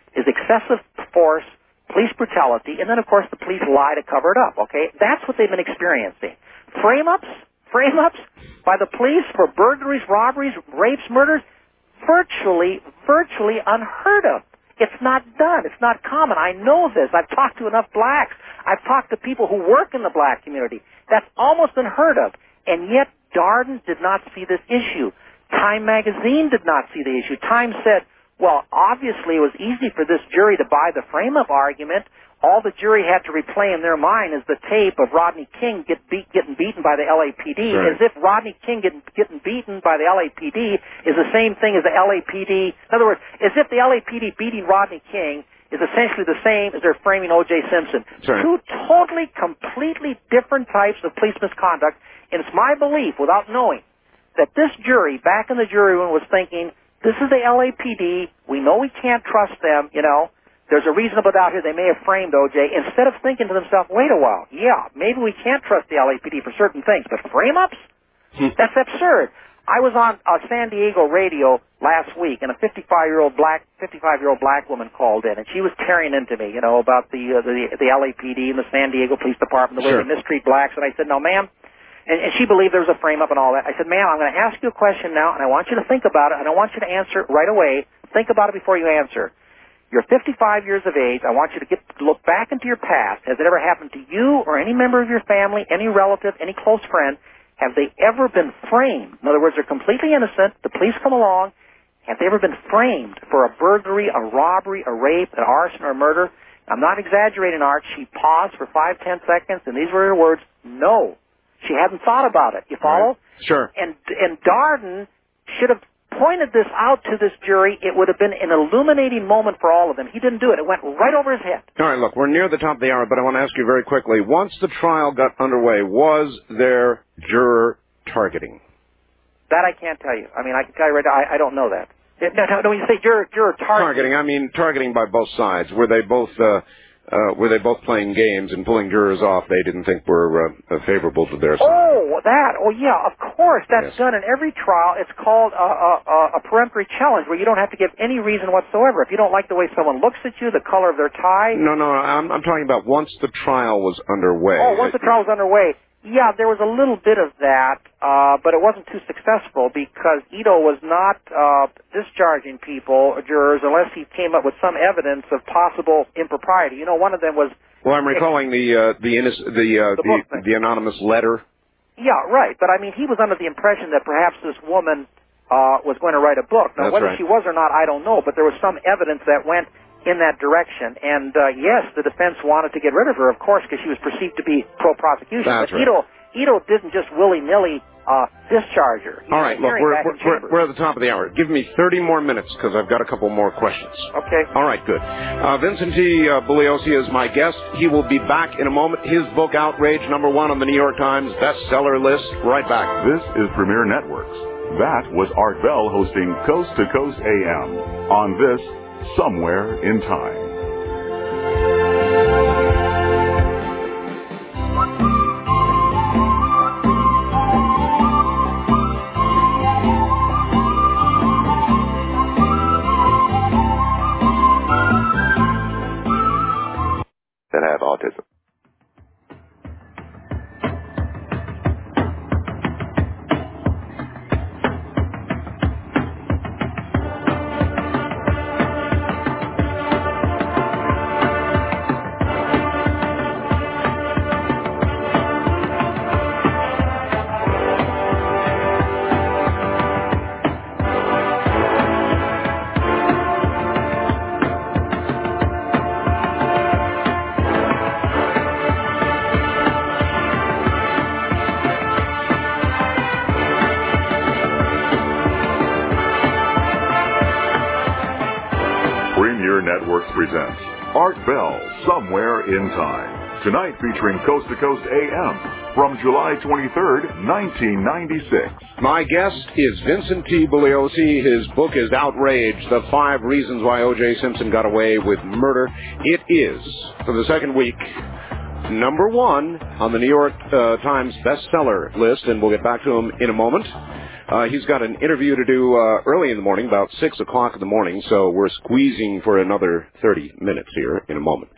is excessive force, police brutality, and then, of course, the police lie to cover it up, okay? That's what they've been experiencing. Frame-ups, frame-ups by the police for burglaries, robberies, rapes, murders, virtually, virtually unheard of. It's not done. It's not common. I know this. I've talked to enough blacks. I've talked to people who work in the black community. That's almost unheard of. And yet, Darden did not see this issue. Time magazine did not see the issue. Time said, well, obviously it was easy for this jury to buy the frame-up argument. All the jury had to replay in their mind is the tape of Rodney King get beat, getting beaten by the L A P D, right. as if Rodney King getting, getting beaten by the L A P D is the same thing as the L A P D. In other words, as if the L A P D beating Rodney King is essentially the same as they're framing O J Simpson. Right. Two totally, completely different types of police misconduct, and it's my belief, without knowing, that this jury, back in the jury room, was thinking, this is the L A P D, we know we can't trust them, you know, there's a reasonable doubt here they may have framed O J, instead of thinking to themselves, wait a while, yeah, maybe we can't trust the L A P D for certain things, but frame-ups? That's absurd. I was on uh, San Diego radio last week, and a fifty-five-year-old black, fifty-five-year-old black woman called in, and she was tearing into me, you know, about the uh, the, the L A P D and the San Diego Police Department, the way Sure. they mistreat blacks, and I said, no, ma'am, and, and she believed there was a frame-up and all that. I said, ma'am, I'm going to ask you a question now, and I want you to think about it, and I want you to answer right away. Think about it before you answer. You're fifty-five years of age. I want you to get look back into your past. Has it ever happened to you or any member of your family, any relative, any close friend? Have they ever been framed? In other words, they're completely innocent. The police come along. Have they ever been framed for a burglary, a robbery, a rape, an arson, or a murder? I'm not exaggerating, Art. She paused for five, ten seconds, and these were her words, no. She hadn't thought about it. You follow? Right. Sure. And, and Darden should have pointed this out to this jury. It would have been an illuminating moment for all of them. He didn't do it. It went right over his head. All right, look, we're near the top of the hour, but I want to ask you very quickly. Once the trial got underway, was there juror targeting? That I can't tell you. I mean, I can tell you right now, I, I don't know that. No, no, no, when you say juror, juror targeting. Targeting, I mean targeting by both sides. Were they both uh, uh, were they both playing games and pulling jurors off they didn't think were uh, favorable to their side? Oh, that. Oh, yeah, of course. That's Yes. done in every trial. It's called a, a, a peremptory challenge, where you don't have to give any reason whatsoever. If you don't like the way someone looks at you, the color of their tie. No, no, I'm, I'm talking about once the trial was underway. Oh, once the trial was underway. Yeah, there was a little bit of that, uh, but it wasn't too successful because Ito was not uh, discharging people, jurors, unless he came up with some evidence of possible impropriety. You know, one of them was... Well, I'm recalling the uh, the innis- the uh, The the, book the anonymous letter. Yeah, right. But, I mean, he was under the impression that perhaps this woman uh, was going to write a book. Now, That's whether right. she was or not, I don't know, but there was some evidence that went in that direction. And, uh, yes, the defense wanted to get rid of her, of course, because she was perceived to be pro-prosecution. That's but right. Ito, Ito didn't just willy-nilly uh, discharge her. He All was right, look, hearing we're, back in we're, we're, chambers. we're at the top of the hour. Give me thirty more minutes because I've got a couple more questions. Okay. All right, good. Uh, Vincent T. Uh, Bugliosi is my guest. He will be back in a moment. His book, Outrage, number one on the New York Times bestseller list. Right back. This is Premier Networks. That was Art Bell hosting Coast to Coast A M on this Somewhere in Time. That have autism. Premier Networks presents Art Bell, Somewhere in Time. Tonight featuring Coast to Coast A M from July twenty-third, nineteen ninety-six. My guest is Vincent T. Bugliosi. His book is Outrage, The Five Reasons Why O J. Simpson Got Away with Murder. It is, for the second week, number one on the New York uh, Times bestseller list, and we'll get back to him in a moment. Uh, he's got an interview to do uh, early in the morning, about six o'clock in the morning, so we're squeezing for another thirty minutes here in a moment.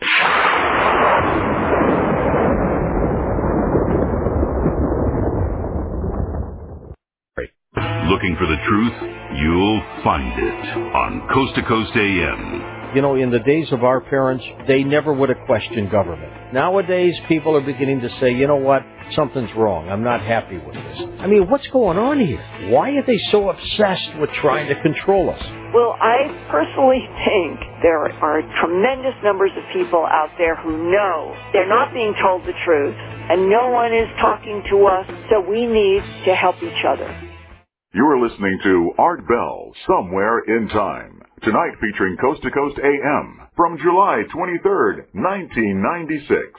Looking for the truth? You'll find it on Coast to Coast A M. You know, in the days of our parents, they never would have questioned government. Nowadays, people are beginning to say, you know what, something's wrong. I'm not happy with this. I mean, what's going on here? Why are they so obsessed with trying to control us? Well, I personally think there are tremendous numbers of people out there who know they're not being told the truth, and no one is talking to us, so we need to help each other. You're listening to Art Bell, Somewhere in Time. Tonight featuring Coast to Coast A M from July twenty-third, nineteen ninety-six.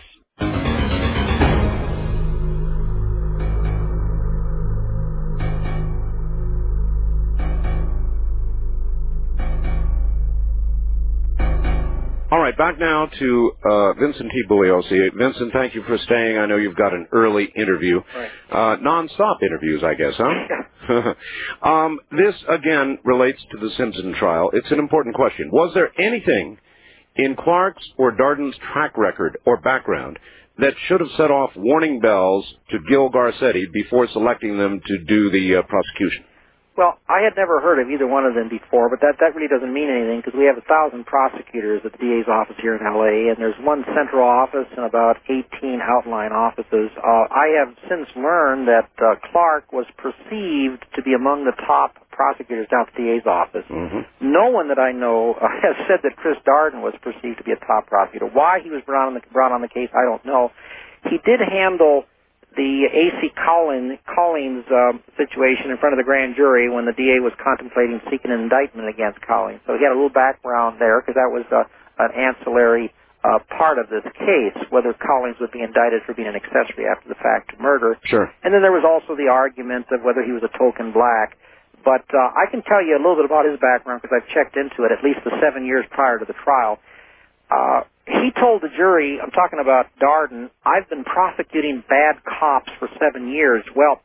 All right, back now to uh, Vincent T. Bugliosi. Vincent, thank you for staying. I know you've got an early interview. Right. Uh, non-stop interviews, I guess, huh? um, this, again, relates to the Simpson trial. It's an important question. Was there anything in Clark's or Darden's track record or background that should have set off warning bells to Gil Garcetti before selecting them to do the uh, prosecution? Well, I had never heard of either one of them before, but that, that really doesn't mean anything because we have a thousand prosecutors at the D A's office here in L A, and there's one central office and about eighteen outline offices. Uh, I have since learned that uh, Clark was perceived to be among the top prosecutors down at the D A's office. Mm-hmm. No one that I know uh, has said that Chris Darden was perceived to be a top prosecutor. Why he was brought on the, brought on the case, I don't know. He did handle the A C Collins, Collins uh, situation in front of the grand jury when the D A was contemplating seeking an indictment against Collins. So he had a little background there because that was uh, an ancillary uh, part of this case, whether Collins would be indicted for being an accessory after the fact to murder. Sure. And then there was also the argument of whether he was a token black. But uh, I can tell you a little bit about his background because I've checked into it at least the seven years prior to the trial. Uh, he told the jury, I'm talking about Darden, I've been prosecuting bad cops for seven years. Well,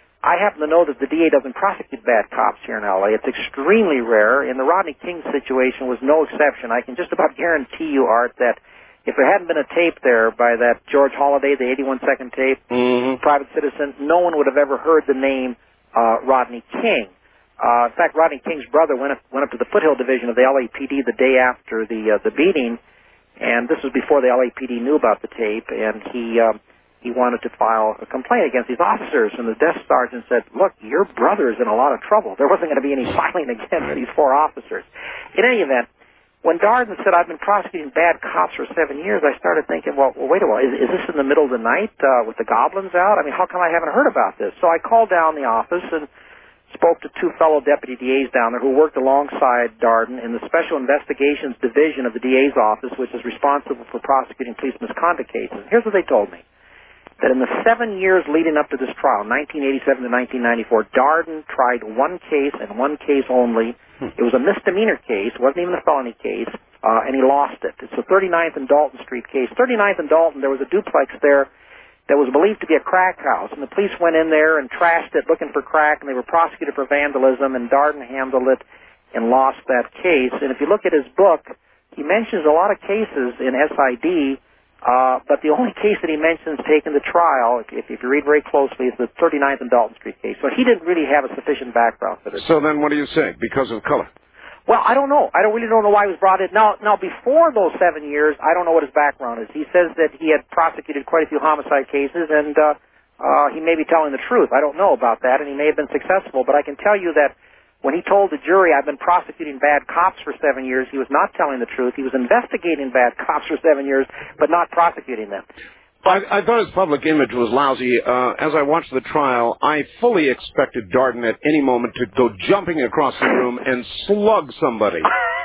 I happen to know that the D A doesn't prosecute bad cops here in L A. It's extremely rare, and the Rodney King situation was no exception. I can just about guarantee you, Art, that if there hadn't been a tape there by that George Holliday, the eighty-one second tape, mm-hmm. Private Citizen, no one would have ever heard the name uh, Rodney King. Uh, in fact, Rodney King's brother went up, went up to the Foothill Division of the L A P D the day after the uh, the beating, and this was before the L A P D knew about the tape, and he um, he wanted to file a complaint against these officers, and the desk sergeant said, look, your brother's in a lot of trouble. There wasn't going to be any filing against these four officers. In any event, when Darden said, I've been prosecuting bad cops for seven years, I started thinking, well, well wait a while, is, is this in the middle of the night uh, with the goblins out? I mean, how come I haven't heard about this? So I called down the office and spoke to two fellow deputy D As down there who worked alongside Darden in the Special Investigations Division of the D A's office, which is responsible for prosecuting police misconduct cases. Here's what they told me. That in the seven years leading up to this trial, nineteen eighty-seven to nineteen ninety-four, Darden tried one case and one case only. Hmm. It was a misdemeanor case. It wasn't even a felony case, uh, and he lost it. It's the thirty-ninth and Dalton Street case. thirty-ninth and Dalton, there was a duplex there that was believed to be a crack house, and the police went in there and trashed it looking for crack, and they were prosecuted for vandalism, and Darden handled it and lost that case. And if you look at his book, he mentions a lot of cases in S I D, uh, but the only case that he mentions taken to trial, if, if you read very closely, is the thirty-ninth and Dalton Street case. So he didn't really have a sufficient background for this. So then what do you say? Because of color? Well, I don't know. I don't really don't know why he was brought in. Now, now before those seven years, I don't know what his background is. He says that he had prosecuted quite a few homicide cases, and uh, uh, he may be telling the truth. I don't know about that, and he may have been successful. But I can tell you that when he told the jury, I've been prosecuting bad cops for seven years, he was not telling the truth. He was investigating bad cops for seven years, but not prosecuting them. I, I thought his public image was lousy. Uh, as I watched the trial, I fully expected Darden at any moment to go jumping across the room and slug somebody.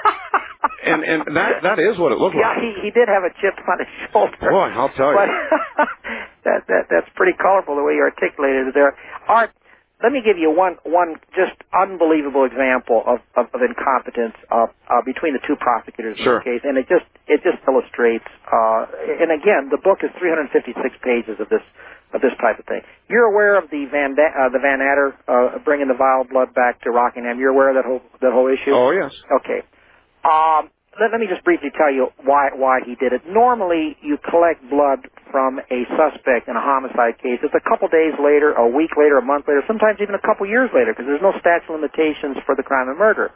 and and that that is what it looked yeah, like. Yeah, he, he did have a chip on his shoulder. Boy, I'll tell you. But that, that, that's pretty colorful the way you articulated it there. Art, let me give you one one just unbelievable example of, of, of incompetence uh, uh, between the two prosecutors Sure. in this case, and it just it just illustrates. Uh, and again, the book is three hundred fifty-six pages of this of this type of thing. You're aware of the Van da- uh, the Van Natter uh, bringing the vial blood back to Rockingham. You're aware of that whole that whole issue? Oh yes. Okay. Um, let, let me just briefly tell you why why he did it. Normally, you collect blood from a suspect in a homicide case. It's a couple days later, a week later, a month later, sometimes even a couple years later, because there's no statute of limitations for the crime of murder.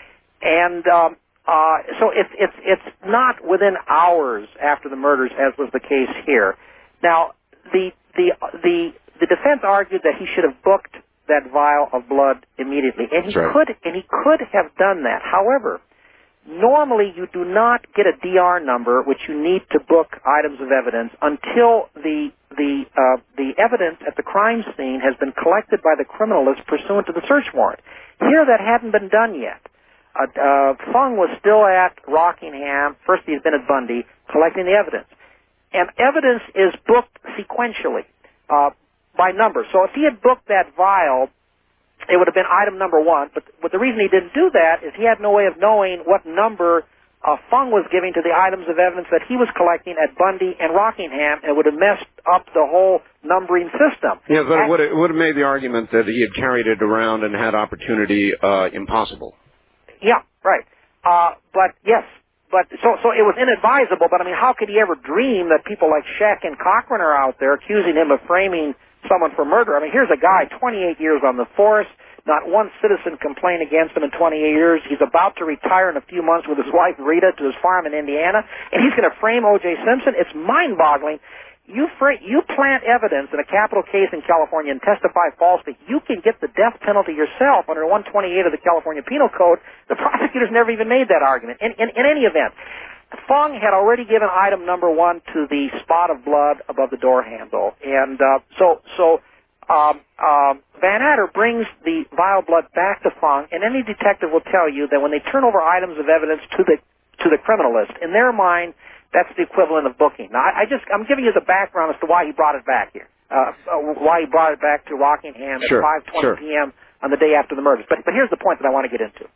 And um, uh, so it's it's it's not within hours after the murders, as was the case here. Now, the the the the defense argued that he should have booked that vial of blood immediately, and he That's right. could and he could have done that. However, normally you do not get a D R number, which you need to book items of evidence, until the the uh, the evidence at the crime scene has been collected by the criminalist pursuant to the search warrant. Here, that hadn't been done yet. Uh, uh, Fung was still at Rockingham. First, he's been at Bundy collecting the evidence, and evidence is booked sequentially uh, by number. So if he had booked that vial, it would have been item number one, but, but the reason he didn't do that is he had no way of knowing what number uh, Fung was giving to the items of evidence that he was collecting at Bundy and Rockingham, and it would have messed up the whole numbering system. Yeah, but it would, have, it would have made the argument that he had carried it around and had opportunity uh, impossible. Yeah, right. Uh, but, yes, but so so it was inadvisable, but, I mean, how could he ever dream that people like Scheck and Cochran are out there accusing him of framing someone for murder? I mean, here's a guy, twenty-eight years on the force, not one citizen complained against him in twenty-eight years. He's about to retire in a few months with his wife, Rita, to his farm in Indiana, and he's going to frame O J Simpson? It's mind-boggling. You fra- you plant evidence in a capital case in California and testify falsely, you can get the death penalty yourself under one twenty-eight of the California Penal Code. The prosecutors never even made that argument. In, in, in any event, Fung had already given item number one to the spot of blood above the door handle, and uh, so so um, um, Van Natter brings the vial blood back to Fung, and any detective will tell you that when they turn over items of evidence to the to the criminalist, in their mind, that's the equivalent of booking. Now, I, I just I'm giving you the background as to why he brought it back here, uh, uh, why he brought it back to Rockingham at Sure, five twenty sure. p.m. on the day after the murders. But but here's the point that I want to get into.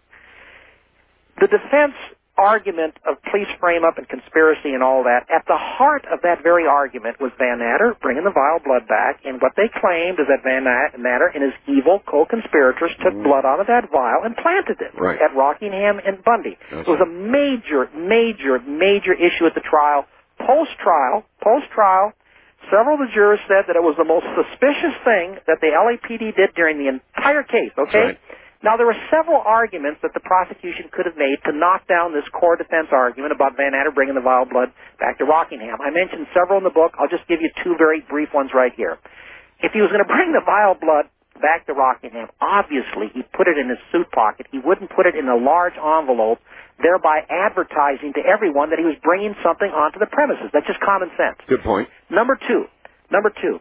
The defense argument of police frame-up and conspiracy and all that, at the heart of that very argument was Van Natter bringing the vial blood back, and what they claimed is that Van Natter and his evil co-conspirators took mm. blood out of that vial and planted it right. at Rockingham and Bundy. That's it was a major, major, major issue at the trial. Post-trial, post-trial, several of the jurors said that it was the most suspicious thing that the L A P D did during the entire case, okay? Right. Now, there were several arguments that the prosecution could have made to knock down this core defense argument about Van Natter bringing the vial blood back to Rockingham. I mentioned several in the book. I'll just give you two very brief ones right here. If he was going to bring the vial blood back to Rockingham, obviously he put it in his suit pocket. He wouldn't put it in a large envelope, thereby advertising to everyone that he was bringing something onto the premises. That's just common sense. Good point. Number two, number two,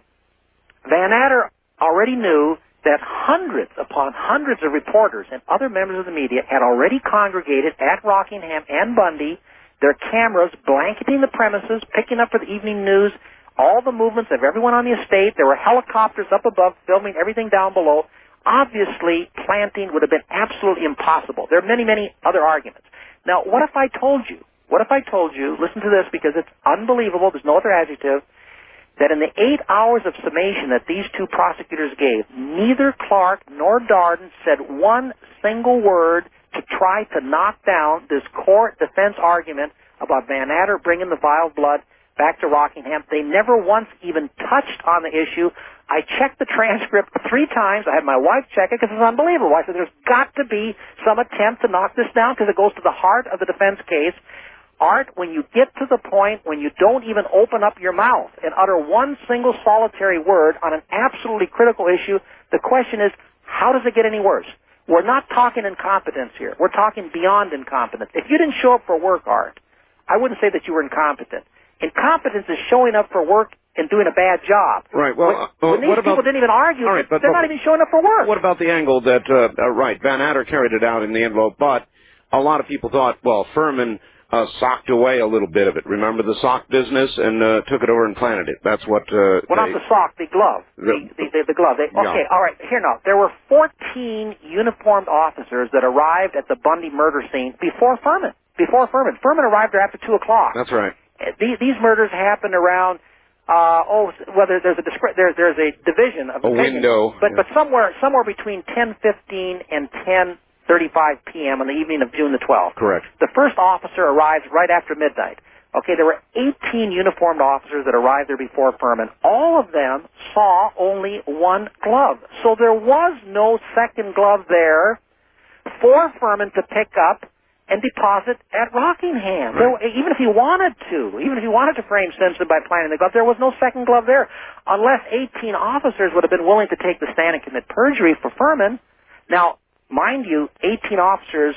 Van Natter already knew that hundreds upon hundreds of reporters and other members of the media had already congregated at Rockingham and Bundy, their cameras blanketing the premises, picking up for the evening news, all the movements of everyone on the estate. There were helicopters up above filming everything down below. Obviously, planting would have been absolutely impossible. There are many, many other arguments. Now, what if I told you, what if I told you, listen to this because it's unbelievable, there's no other adjective, that in the eight hours of summation that these two prosecutors gave, neither Clark nor Darden said one single word to try to knock down this core defense argument about Van Natter bringing the vial blood back to Rockingham. They never once even touched on the issue. I checked the transcript three times. I had my wife check it because it's unbelievable. I said, there's got to be some attempt to knock this down because it goes to the heart of the defense case. Art, when you get to the point when you don't even open up your mouth and utter one single solitary word on an absolutely critical issue, the question is, how does it get any worse? We're not talking incompetence here. We're talking beyond incompetence. If you didn't show up for work, Art, I wouldn't say that you were incompetent. Incompetence is showing up for work and doing a bad job. Right. Well, when, uh, when these what people about, didn't even argue, all right, but, they're but, not even showing up for work. What about the angle that, uh, uh, right, Van Natter carried it out in the envelope, but a lot of people thought, well, Furman uh, socked away a little bit of it. Remember the sock business, and uh, took it over and planted it. That's what. Uh, well, not they, the sock, the glove, the the, the, the glove. They, okay, yeah. all right. Here now, there were fourteen uniformed officers that arrived at the Bundy murder scene before Furman. Before Furman, Furman arrived there after two o'clock. That's right. These, these murders happened around. Uh, oh, whether there's a there's there's a division of a opinion, window, but yeah. but somewhere somewhere between ten fifteen and ten thirty-five p.m. on the evening of June the twelfth. Correct. The first officer arrives right after midnight. Okay, there were eighteen uniformed officers that arrived there before Furman. All of them saw only one glove, so there was no second glove there for Furman to pick up and deposit at Rockingham. Right. There, even if he wanted to, even if he wanted to frame Simpson by planting the glove, there was no second glove there, unless eighteen officers would have been willing to take the stand and commit perjury for Furman. Now, mind you, eighteen officers,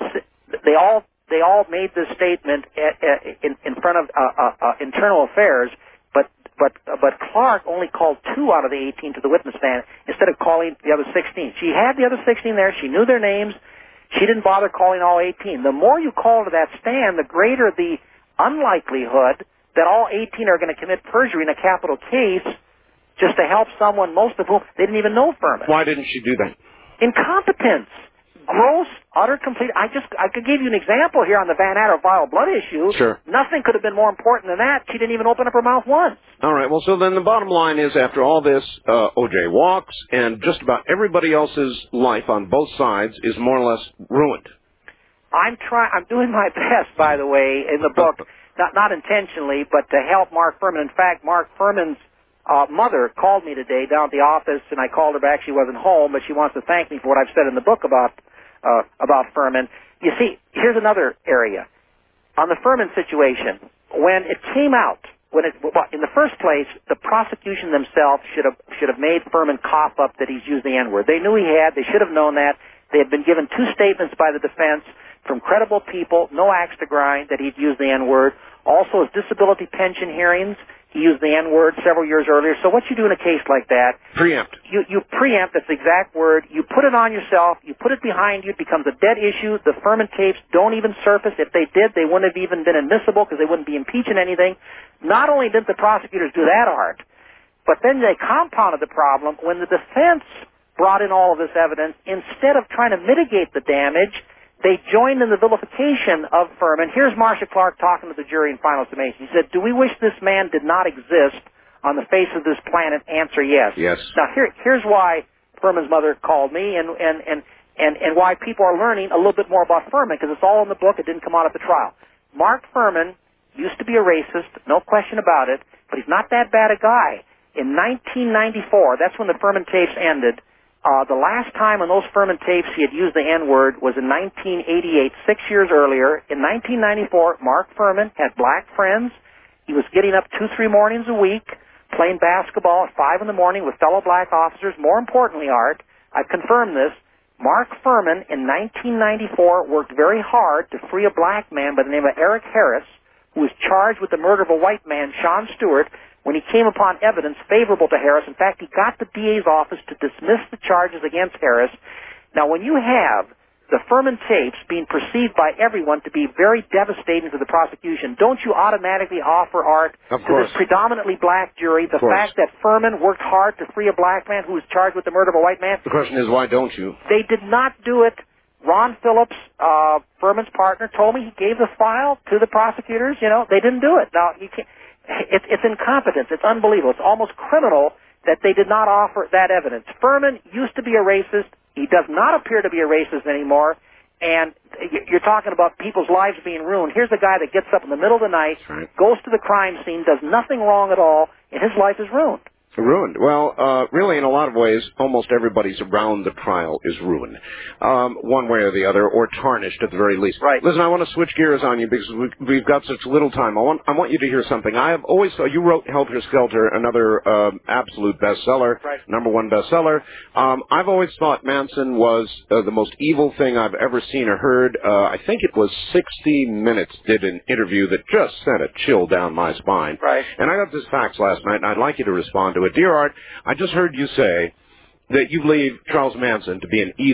they all they all made this statement at, at, in, in front of uh, uh, uh, Internal Affairs, but but uh, but Clark only called two out of the eighteen to the witness stand instead of calling the other sixteen. She had the other sixteen there. She knew their names. She didn't bother calling all eighteen. The more you call to that stand, the greater the unlikelihood that all eighteen are going to commit perjury in a capital case just to help someone, most of whom they didn't even know Furman. Why didn't she do that? Incompetence. Gross, utter, complete. I just, I could give you an example here on the Van Adder vial blood issue. Sure. Nothing could have been more important than that. She didn't even open up her mouth once. All right. Well, so then the bottom line is, after all this, uh, O J walks, and just about everybody else's life on both sides is more or less ruined. I'm trying. I'm doing my best, by the way, in the book, not not intentionally, but to help Mark Furman. In fact, Mark Furman's uh, mother called me today down at the office, and I called her back. She wasn't home, but she wants to thank me for what I've said in the book about uh, about Furman. You see, here's another area on the Furman situation. When it came out, when it well, in the first place, the prosecution themselves should have should have made Furman cough up that he's used the N-word. They knew he had. They should have known that. They had been given two statements by the defense from credible people, no axe to grind, that he'd used the N-word. Also, his disability pension hearings, he used the N-word several years earlier. So what you do in a case like that? Preempt. You, you preempt, that's the exact word. You put it on yourself. You put it behind you. It becomes a dead issue. The Furman tapes don't even surface. If they did, they wouldn't have even been admissible because they wouldn't be impeaching anything. Not only didn't the prosecutors do that, Art, but then they compounded the problem when the defense brought in all of this evidence. Instead of trying to mitigate the damage, they joined in the vilification of Furman. Here's Marcia Clark talking to the jury in final summation. He said, do we wish this man did not exist on the face of this planet? Answer, yes. Yes. Now, here, here's why Furman's mother called me and, and, and, and, and why people are learning a little bit more about Furman, because it's all in the book. It didn't come out at the trial. Mark Furman used to be a racist, no question about it, but he's not that bad a guy. In nineteen ninety-four, that's when the Furman tapes ended, Uh, the last time on those Furman tapes he had used the N-word was in nineteen eighty-eight, six years earlier. In nineteen ninety-four, Mark Furman had black friends. He was getting up two, three mornings a week, playing basketball at five in the morning with fellow black officers. More importantly, Art, I've confirmed this, Mark Furman in nineteen ninety-four worked very hard to free a black man by the name of Eric Harris, who was charged with the murder of a white man, Sean Stewart, when he came upon evidence favorable to Harris. In fact, he got the D A's office to dismiss the charges against Harris. Now, when you have the Furman tapes being perceived by everyone to be very devastating to the prosecution, don't you automatically offer, Art, of to course. this predominantly black jury the fact that Furman worked hard to free a black man who was charged with the murder of a white man? The question is, why don't you? They did not do it. Ron Phillips, uh, Furman's partner, told me he gave the file to the prosecutors. You know, they didn't do it. Now, you can't. It's, it's incompetence. It's unbelievable. It's almost criminal that they did not offer that evidence. Furman used to be a racist. He does not appear to be a racist anymore. And you're talking about people's lives being ruined. Here's a guy that gets up in the middle of the night, right, goes to the crime scene, does nothing wrong at all, and his life is ruined. Ruined. Well, uh, really, in a lot of ways, almost everybody's around the trial is ruined, um, one way or the other, or tarnished at the very least. Right. Listen, I want to switch gears on you because we, we've got such little time. I want, I want you to hear something. I have always thought, you wrote Helter Skelter, another uh, absolute bestseller, right, number one bestseller. Um, I've always thought Manson was uh, the most evil thing I've ever seen or heard. Uh, I think it was sixty minutes did an interview that just sent a chill down my spine. Right. And I got this fax last night, and I'd like you to respond to it. Dear Art, I just heard you say that you believe Charles Manson to be an evil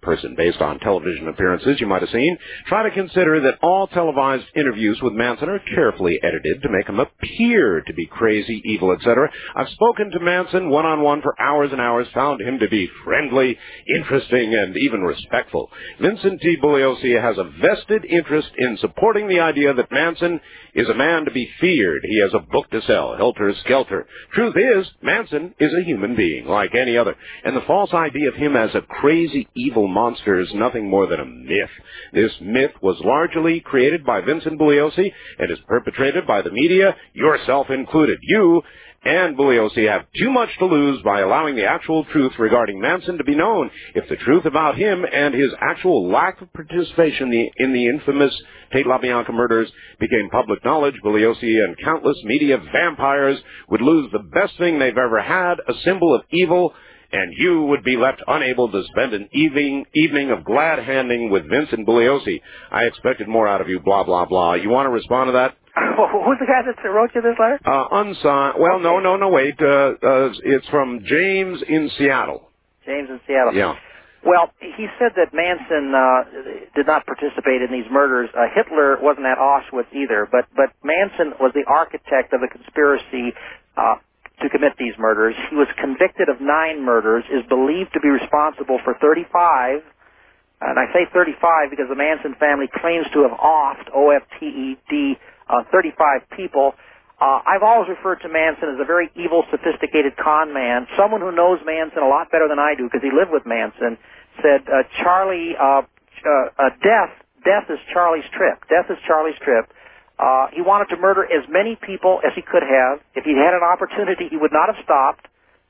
person based on television appearances you might have seen. Try to consider that all televised interviews with Manson are carefully edited to make him appear to be crazy, evil, et cetera. I've spoken to Manson one-on-one for hours and hours, found him to be friendly, interesting, and even respectful. Vincent T. Bugliosi has a vested interest in supporting the idea that Manson is a man to be feared. He has a book to sell, Helter Skelter. Truth is, Manson is a human being like any other, and the false idea of him as a crazy, evil monster is nothing more than a myth. This myth was largely created by Vincent Bugliosi and is perpetrated by the media, yourself included. You and Bugliosi have too much to lose by allowing the actual truth regarding Manson to be known. If the truth about him and his actual lack of participation in the, in the infamous Tate LaBianca murders became public knowledge, Bugliosi and countless media vampires would lose the best thing they've ever had, a symbol of evil, and you would be left unable to spend an evening evening of glad handing with Vincent Bugliosi. I expected more out of you, blah, blah, blah. You want to respond to that? Who's the guy that wrote you this letter? Uh, unsigned. Well, okay. no, no, no, wait. Uh, uh, it's from James in Seattle. James in Seattle. Yeah. Well, he said that Manson uh, did not participate in these murders. Uh, Hitler wasn't at Auschwitz either, but, but Manson was the architect of a conspiracy uh, to commit these murders. He was convicted of nine murders, is believed to be responsible for thirty-five, and I say thirty-five because the Manson family claims to have offed, O F T E D, uh, thirty-five people. Uh, I've always referred to Manson as a very evil, sophisticated con man. Someone who knows Manson a lot better than I do, because he lived with Manson, said, uh, Charlie, uh, uh, uh, death, death is Charlie's trip. Death is Charlie's trip. Uh, he wanted to murder as many people as he could have. If he had an opportunity, he would not have stopped.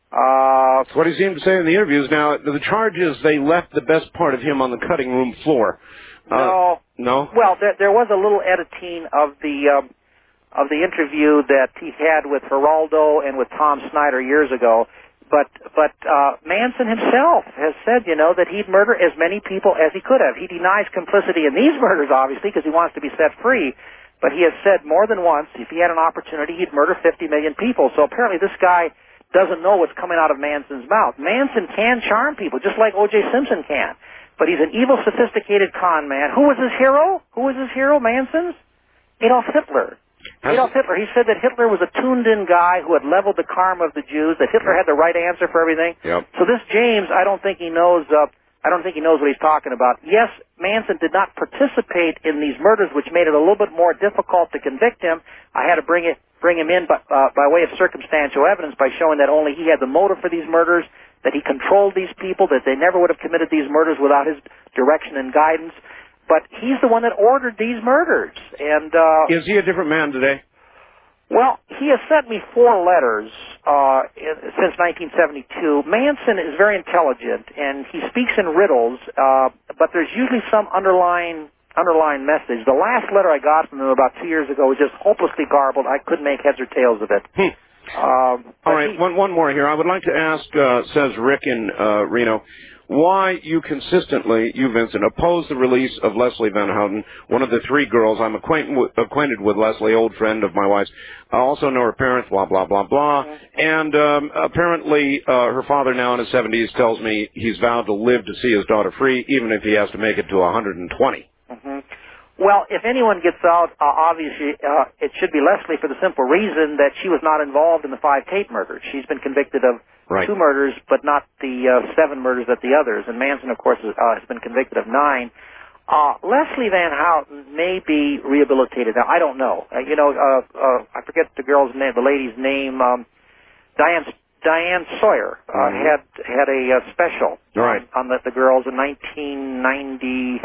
Uh, That's what he seemed to say in the interviews. Now, the charge is they left the best part of him on the cutting room floor. Uh, no. No? Well, there, there was a little editing of the... Um, of the interview that he had with Geraldo and with Tom Snyder years ago. But but uh, Manson himself has said, you know, that he'd murder as many people as he could have. He denies complicity in these murders, obviously, because he wants to be set free. But he has said more than once, if he had an opportunity, he'd murder fifty million people. So apparently this guy doesn't know what's coming out of Manson's mouth. Manson can charm people, just like O J Simpson can. But he's an evil, sophisticated con man. Who was his hero? Who was his hero, Manson's? Adolf Hitler. Adolf Hitler. He said that Hitler was a tuned-in guy who had leveled the karma of the Jews, that Hitler had the right answer for everything. Yep. So this James, I don't think he knows. Uh, I don't think he knows what he's talking about. Yes, Manson did not participate in these murders, which made it a little bit more difficult to convict him. I had to bring it, bring him in by, uh, by way of circumstantial evidence by showing that only he had the motive for these murders, that he controlled these people, that they never would have committed these murders without his direction and guidance. But he's the one that ordered these murders. And uh, is he a different man today? Well, he has sent me four letters uh, in, since nineteen seventy-two. Manson is very intelligent, and he speaks in riddles, uh, but there's usually some underlying underlying message. The last letter I got from him about two years ago was just hopelessly garbled. I couldn't make heads or tails of it. Hmm. Um, All right, he, one, one more here. I would like to ask, uh, says Rick in uh, Reno, why you consistently, you Vincent, oppose the release of Leslie Van Houten, one of the three girls. I'm acquainted with, acquainted with Leslie, old friend of my wife's. I also know her parents, blah, blah, blah, blah. And um, apparently uh, her father, now in his seventies, tells me he's vowed to live to see his daughter free, even if he has to make it to one hundred twenty. Mm-hmm. Well, if anyone gets out, uh, obviously uh, it should be Leslie, for the simple reason that she was not involved in the five Tate murders. She's been convicted of right. two murders, but not the uh, seven murders that the others. And Manson, of course, is, uh, has been convicted of nine. Uh, Leslie Van Houten may be rehabilitated. Now, I don't know. Uh, you know, uh, uh, I forget the girl's name, the lady's name. Um, Diane Diane Sawyer uh, mm-hmm. had had a uh, special right. on, on the, the girls in nineteen ninety.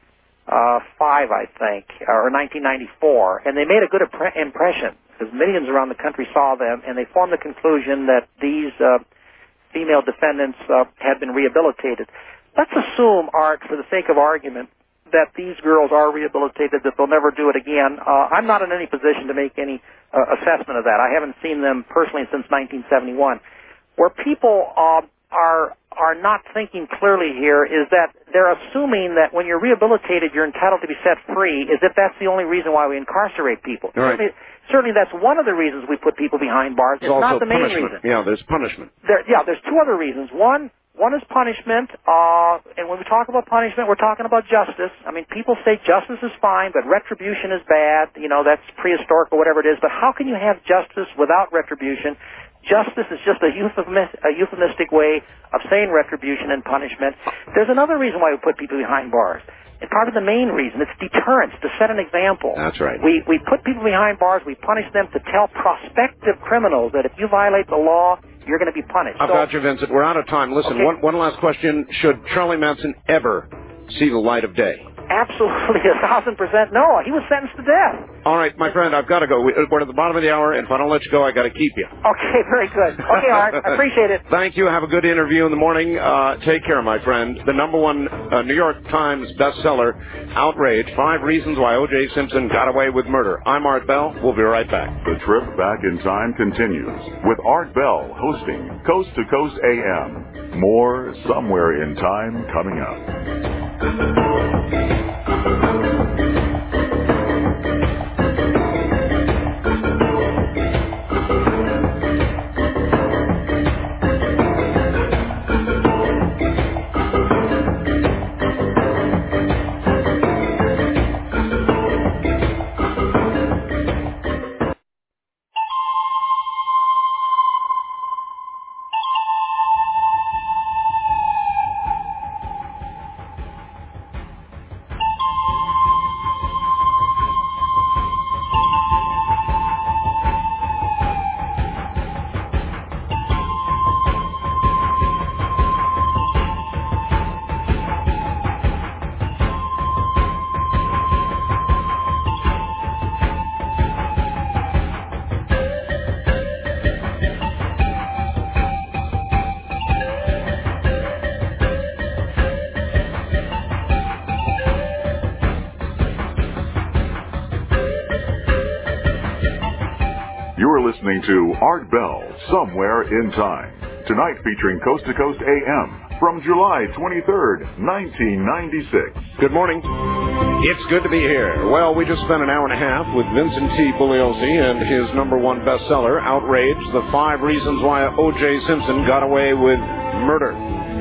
Uh, five, I think, or nineteen ninety-four, and they made a good impre- impression because millions around the country saw them, and they formed the conclusion that these uh, female defendants uh, had been rehabilitated. Let's assume, Art, for the sake of argument, that these girls are rehabilitated, that they'll never do it again. Uh, I'm not in any position to make any uh, assessment of that. I haven't seen them personally since nineteen seventy-one. Where people uh, are are not thinking clearly here is that they're assuming that when you're rehabilitated, you're entitled to be set free, as if that's the only reason why we incarcerate people. Right. Certainly, certainly that's one of the reasons we put people behind bars. There's it's also not the main punishment. reason. Yeah, there's punishment. There, yeah, there's two other reasons. One, One is punishment, uh, and when we talk about punishment, we're talking about justice. I mean, people say justice is fine, but retribution is bad. You know, that's prehistoric or whatever it is. But how can you have justice without retribution? Justice is just a, euphemis- a euphemistic way of saying retribution and punishment. There's another reason why we put people behind bars. And part of the main reason, it's deterrence, to set an example. That's right. We we put people behind bars, we punish them to tell prospective criminals that if you violate the law, you're going to be punished. I've so, got you, Vincent. We're out of time. Listen, okay. one, one last question. Should Charlie Manson ever see the light of day? Absolutely, a thousand percent no. He was sentenced to death. All right, my friend, I've got to go. We're at the bottom of the hour, and if I don't let you go, I got to keep you. Okay, very good. Okay, Art, I appreciate it. Thank you. Have a good interview in the morning. Uh, take care, my friend. The number one uh, New York Times bestseller, Outrage, Five Reasons Why O J. Simpson Got Away with Murder. I'm Art Bell. We'll be right back. The trip back in time continues with Art Bell hosting Coast to Coast A M. More Somewhere in Time coming up. Listening to Art Bell, Somewhere in Time. Tonight featuring Coast to Coast A M from July twenty-third, nineteen ninety-six. Good morning. It's good to be here. Well, we just spent an hour and a half with Vincent T. Bugliosi and his number one bestseller, Outrage, The Five Reasons Why O J. Simpson Got Away with Murder.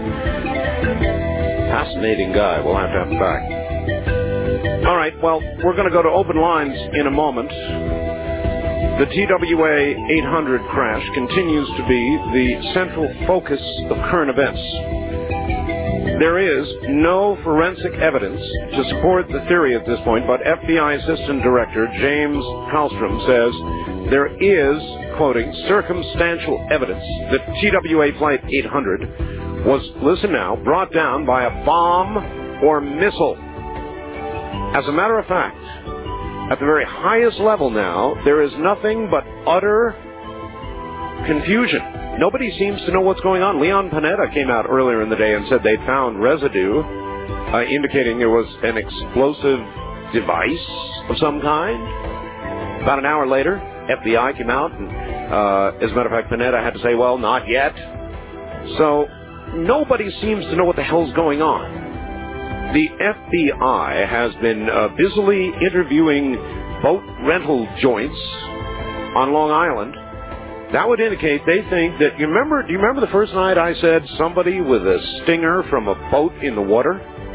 Fascinating guy. We'll have to have him back. All right, well, we're going to go to open lines in a moment. The T W A eight hundred crash continues to be the central focus of current events. There is no forensic evidence to support the theory at this point, but F B I Assistant Director James Kallstrom says there is, quoting, circumstantial evidence that T W A Flight eight hundred was, listen now, brought down by a bomb or missile. As a matter of fact, at the very highest level now, there is nothing but utter confusion. Nobody seems to know what's going on. Leon Panetta came out earlier in the day and said they found residue uh, indicating there was an explosive device of some kind. About an hour later, F B I came out, and uh, as a matter of fact, Panetta had to say, well, not yet. So nobody seems to know what the hell's going on. The F B I has been uh, busily interviewing boat rental joints on Long Island. That would indicate they think that, you remember, do you remember the first night I said somebody with a stinger from a boat in the water?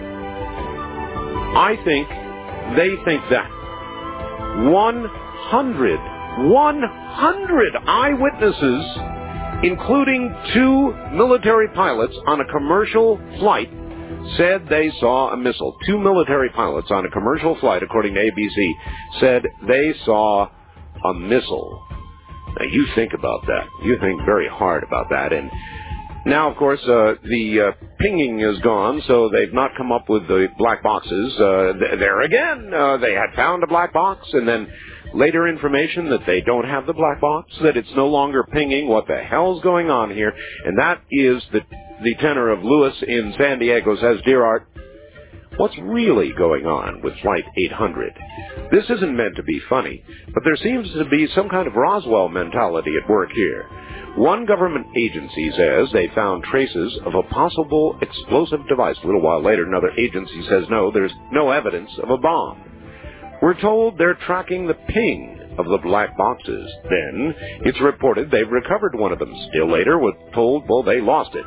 I think they think that. one hundred, one hundred eyewitnesses, including two military pilots on a commercial flight, said they saw a missile. Two military pilots on a commercial flight, according to A B C, said they saw a missile. Now, you think about that. You think very hard about that. And now, of course, uh, the uh, pinging is gone, so they've not come up with the black boxes. Uh, th- there again, uh, they had found a black box, and then later information that they don't have the black box, that it's no longer pinging. What the hell's going on here? And that is the the tenor of Lewis in San Diego says, Dear Art, what's really going on with Flight eight hundred? This isn't meant to be funny, but there seems to be some kind of Roswell mentality at work here. One government agency says they found traces of a possible explosive device. A little while later, another agency says, no, there's no evidence of a bomb. We're told they're tracking the ping of the black boxes. Then it's reported they've recovered one of them. Still later, we're told, well, they lost it.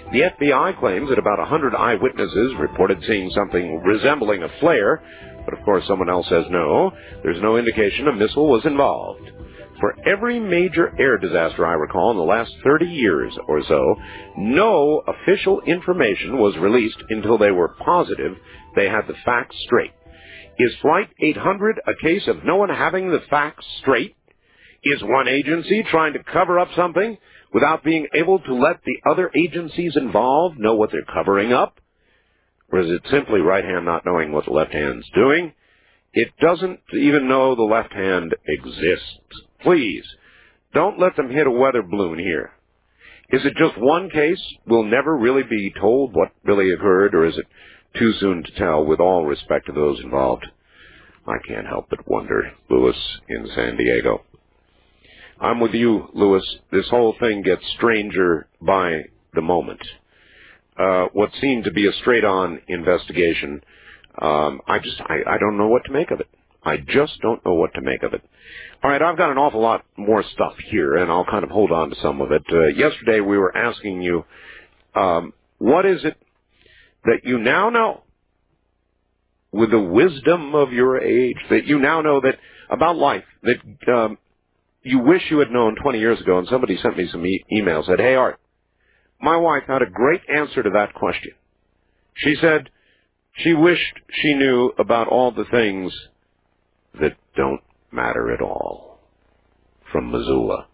The F B I claims that about one hundred eyewitnesses reported seeing something resembling a flare, but of course someone else says no. There's no indication a missile was involved. For every major air disaster I recall in the last thirty years or so, no official information was released until they were positive they had the facts straight. Is Flight eight hundred a case of no one having the facts straight? Is one agency trying to cover up something without being able to let the other agencies involved know what they're covering up? Or is it simply right hand not knowing what the left hand's doing? It doesn't even know the left hand exists. Please, don't let them hit a weather balloon here. Is it just one case? We'll never really be told what really occurred, or is it too soon to tell with all respect to those involved? I can't help but wonder. Lewis in San Diego. I'm with you, Lewis. This whole thing gets stranger by the moment. Uh, what seemed to be a straight-on investigation, um, I just, I, I don't know what to make of it. I just don't know what to make of it. All right, I've got an awful lot more stuff here, and I'll kind of hold on to some of it. Uh, yesterday we were asking you, um, what is it that you now know, with the wisdom of your age, that you now know that about life, that um, you wish you had known twenty years ago? And somebody sent me some e- emails, said, hey, Art, my wife had a great answer to that question. She said she wished she knew about all the things that don't matter at all. From Missoula.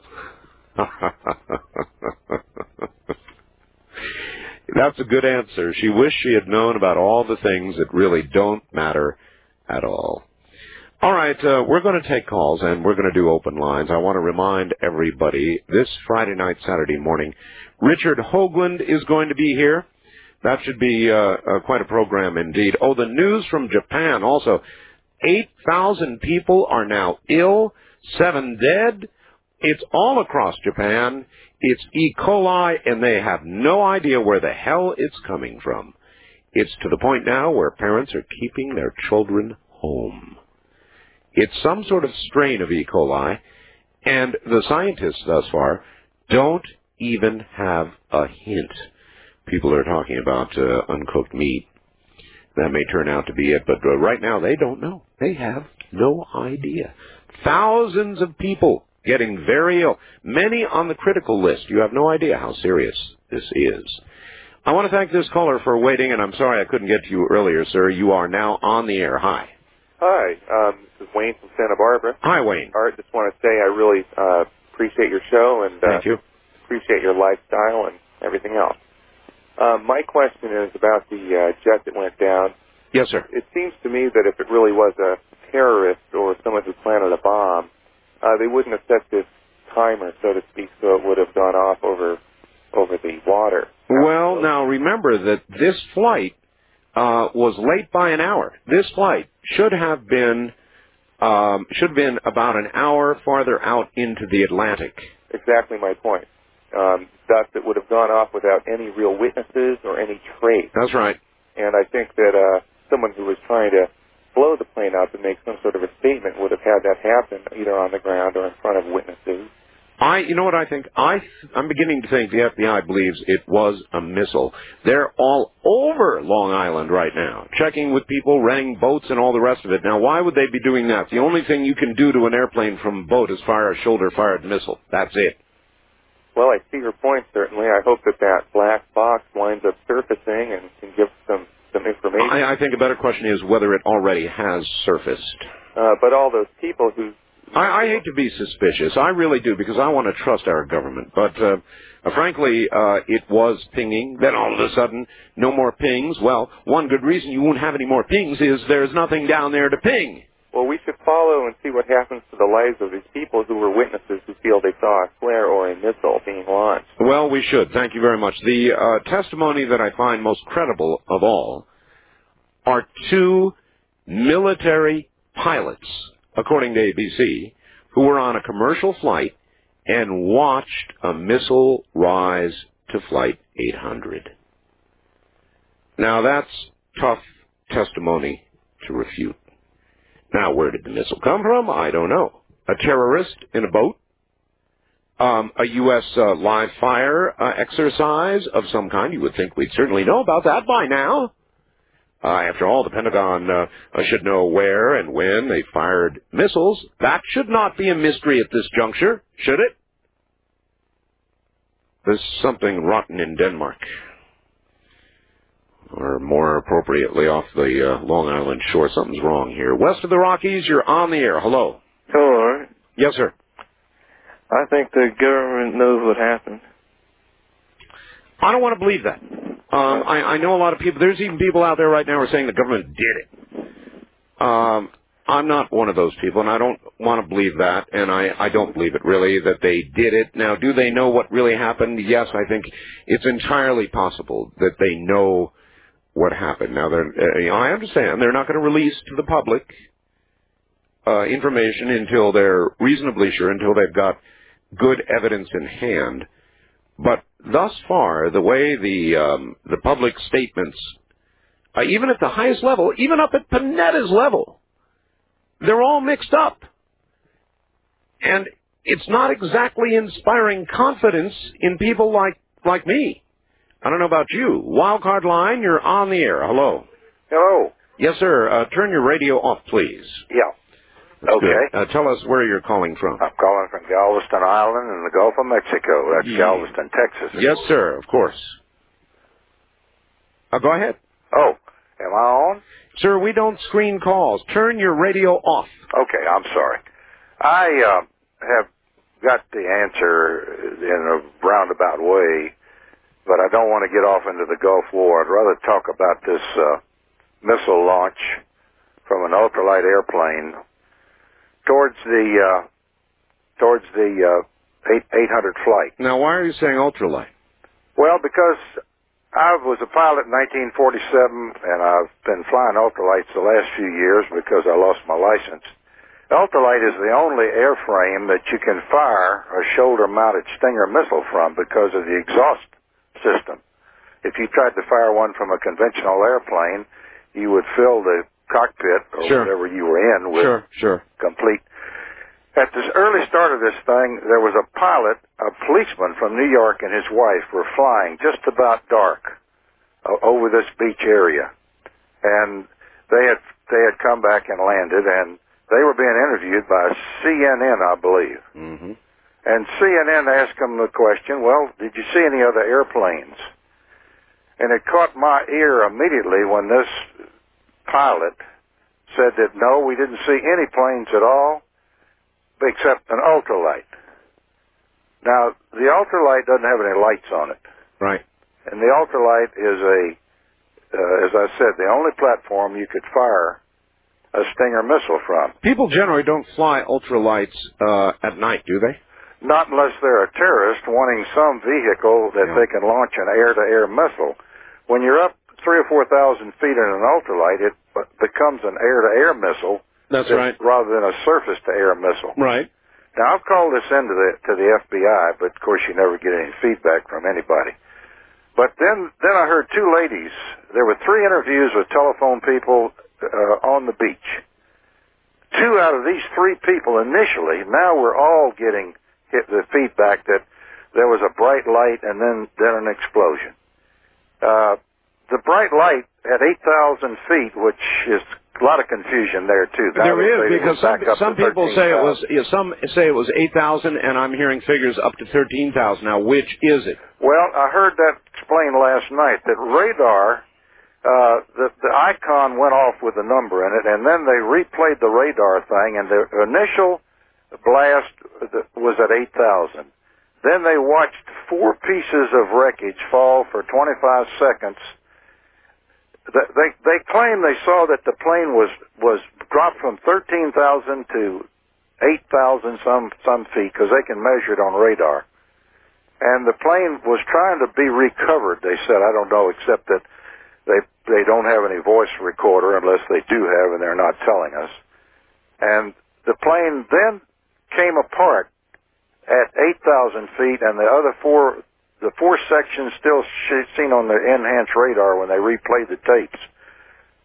That's a good answer. She wished she had known about all the things that really don't matter at all. All right, uh, we're going to take calls, and we're going to do open lines. I want to remind everybody, this Friday night, Saturday morning, Richard Hoagland is going to be here. That should be uh, uh, quite a program indeed. Oh, the news from Japan also. eight thousand people are now ill, seven dead. It's all across Japan. It's E. coli, and they have no idea where the hell it's coming from. It's to the point now where parents are keeping their children home. It's some sort of strain of E. coli, and the scientists thus far don't even have a hint. People are talking about uh, uncooked meat. That may turn out to be it, but uh, right now they don't know. They have no idea. Thousands of people getting very ill, many on the critical list. You have no idea how serious this is. I want to thank this caller for waiting, and I'm sorry I couldn't get to you earlier, sir. You are now on the air. Hi. Hi, um, this is Wayne from Santa Barbara. Hi, Wayne. Art, just want to say I really uh, appreciate your show and uh, thank you. Appreciate your lifestyle and everything else. Um, my question is about the uh, jet that went down. Yes, sir. It seems to me that if it really was a terrorist or someone who planted a bomb, uh, they wouldn't have set this timer, so to speak, so it would have gone off over over the water. Well, now remember that this flight uh, was late by an hour. This flight should have been um, should have been about an hour farther out into the Atlantic. Exactly my point. Um, thus, it would have gone off without any real witnesses or any trace. That's right. And I think that uh, someone who was trying to blow the plane up and make some sort of a statement would have had that happen either on the ground or in front of witnesses. I, you know what I think? I, I'm beginning to think the F B I believes it was a missile. They're all over Long Island right now, checking with people, renting boats, and all the rest of it. Now, why would they be doing that? The only thing you can do to an airplane from a boat is fire a shoulder-fired missile. That's it. Well, I see your point, certainly. I hope that that black box winds up surfacing and can give some, some information. I, I think a better question is whether it already has surfaced. Uh, but all those people who... I, I hate to be suspicious. I really do, because I want to trust our government. But, uh, uh, frankly, uh, it was pinging. Then all of a sudden, no more pings. Well, one good reason you won't have any more pings is there's nothing down there to ping. Well, we should follow and see what happens to the lives of these people who were witnesses who feel they saw a flare or a missile being launched. Well, we should. Thank you very much. The uh, testimony that I find most credible of all are two military pilots, according to A B C, who were on a commercial flight and watched a missile rise to Flight eight hundred. Now, that's tough testimony to refute. Now, where did the missile come from? I don't know. A terrorist in a boat? um, a U S Uh, live fire uh, exercise of some kind. You would think we'd certainly know about that by now. Uh, after all, the Pentagon uh, should know where and when they fired missiles. That should not be a mystery at this juncture, should it? There's something rotten in Denmark. Or more appropriately, off the uh, Long Island shore. Something's wrong here. West of the Rockies, you're on the air. Hello. Hello. Yes, sir. I think the government knows what happened. I don't want to believe that. Um, I, I know a lot of people. There's even people out there right now who are saying the government did it. Um, I'm not one of those people, and I don't want to believe that, and I, I don't believe it, really, that they did it. Now, do they know what really happened? Yes, I think it's entirely possible that they know what happened. Now, they're, uh, you know, I understand they're not going to release to the public uh, information until they're reasonably sure, until they've got good evidence in hand. But thus far, the way the um, the public statements, uh, even at the highest level, even up at Panetta's level, they're all mixed up. And it's not exactly inspiring confidence in people like, like me. I don't know about you. Wildcard line, you're on the air. Hello. Hello. Yes, sir. Uh, turn your radio off, please. Yeah. That's okay. Uh, tell us where you're calling from. I'm calling from Galveston Island in the Gulf of Mexico. That's Yeah. Galveston, Texas. Yes, sir, of course. Uh, go ahead. Oh, am I on? Sir, we don't screen calls. Turn your radio off. Okay, I'm sorry. I uh, have got the answer in a roundabout way, but I don't want to get off into the Gulf War. I'd rather talk about this uh, missile launch from an ultralight airplane towards the uh, towards the uh, eight hundred flight. Now, why are you saying ultralight? Well, because I was a pilot in nineteen forty-seven, and I've been flying ultralights the last few years because I lost my license. Ultralight is the only airframe that you can fire a shoulder-mounted Stinger missile from because of the exhaust system. If you tried to fire one from a conventional airplane, you would fill the cockpit or sure. whatever you were in with sure, sure. complete. At the early start of this thing, there was a pilot, a policeman from New York, and his wife were flying just about dark uh, over this beach area, and they had they had come back and landed, and they were being interviewed by C N N, I believe. Mm-hmm. And C N N asked them the question, "Well, did you see any other airplanes?" And it caught my ear immediately when this pilot said that no, we didn't see any planes at all except an ultralight. Now, the ultralight doesn't have any lights on it. Right. And the ultralight is a, uh, as I said, the only platform you could fire a Stinger missile from. People generally don't fly ultralights uh, at night, do they? Not unless they're a terrorist wanting some vehicle that yeah. they can launch an air-to-air missile. When you're up three or four thousand feet in an ultralight, it becomes an air-to-air missile. That's right. Rather than a surface-to-air missile. Right. Now, I've called this into the to the F B I, but of course you never get any feedback from anybody. But then, then I heard two ladies. There were three interviews with telephone people uh, on the beach. Two out of these three people initially, now we're all getting hit the feedback that there was a bright light and then then an explosion. Uh, the bright light at eight thousand feet, which is a lot of confusion there too. Now there is because some, some people say it was yeah, some say it was eight thousand, and I'm hearing figures up to thirteen thousand. Now, which is it? Well, I heard that explained last night. That radar, uh, the the icon went off with a number in it, and then they replayed the radar thing, and the initial blast was at eight thousand. Then they watched four pieces of wreckage fall for twenty-five seconds. They they claim they saw that the plane was was dropped from thirteen thousand to eight thousand some some feet because they can measure it on radar. And the plane was trying to be recovered. They said, I don't know, except that they they don't have any voice recorder unless they do have, and they're not telling us. And the plane then came apart at eight thousand feet, and the other four. The four sections still seen on the enhanced radar when they replayed the tapes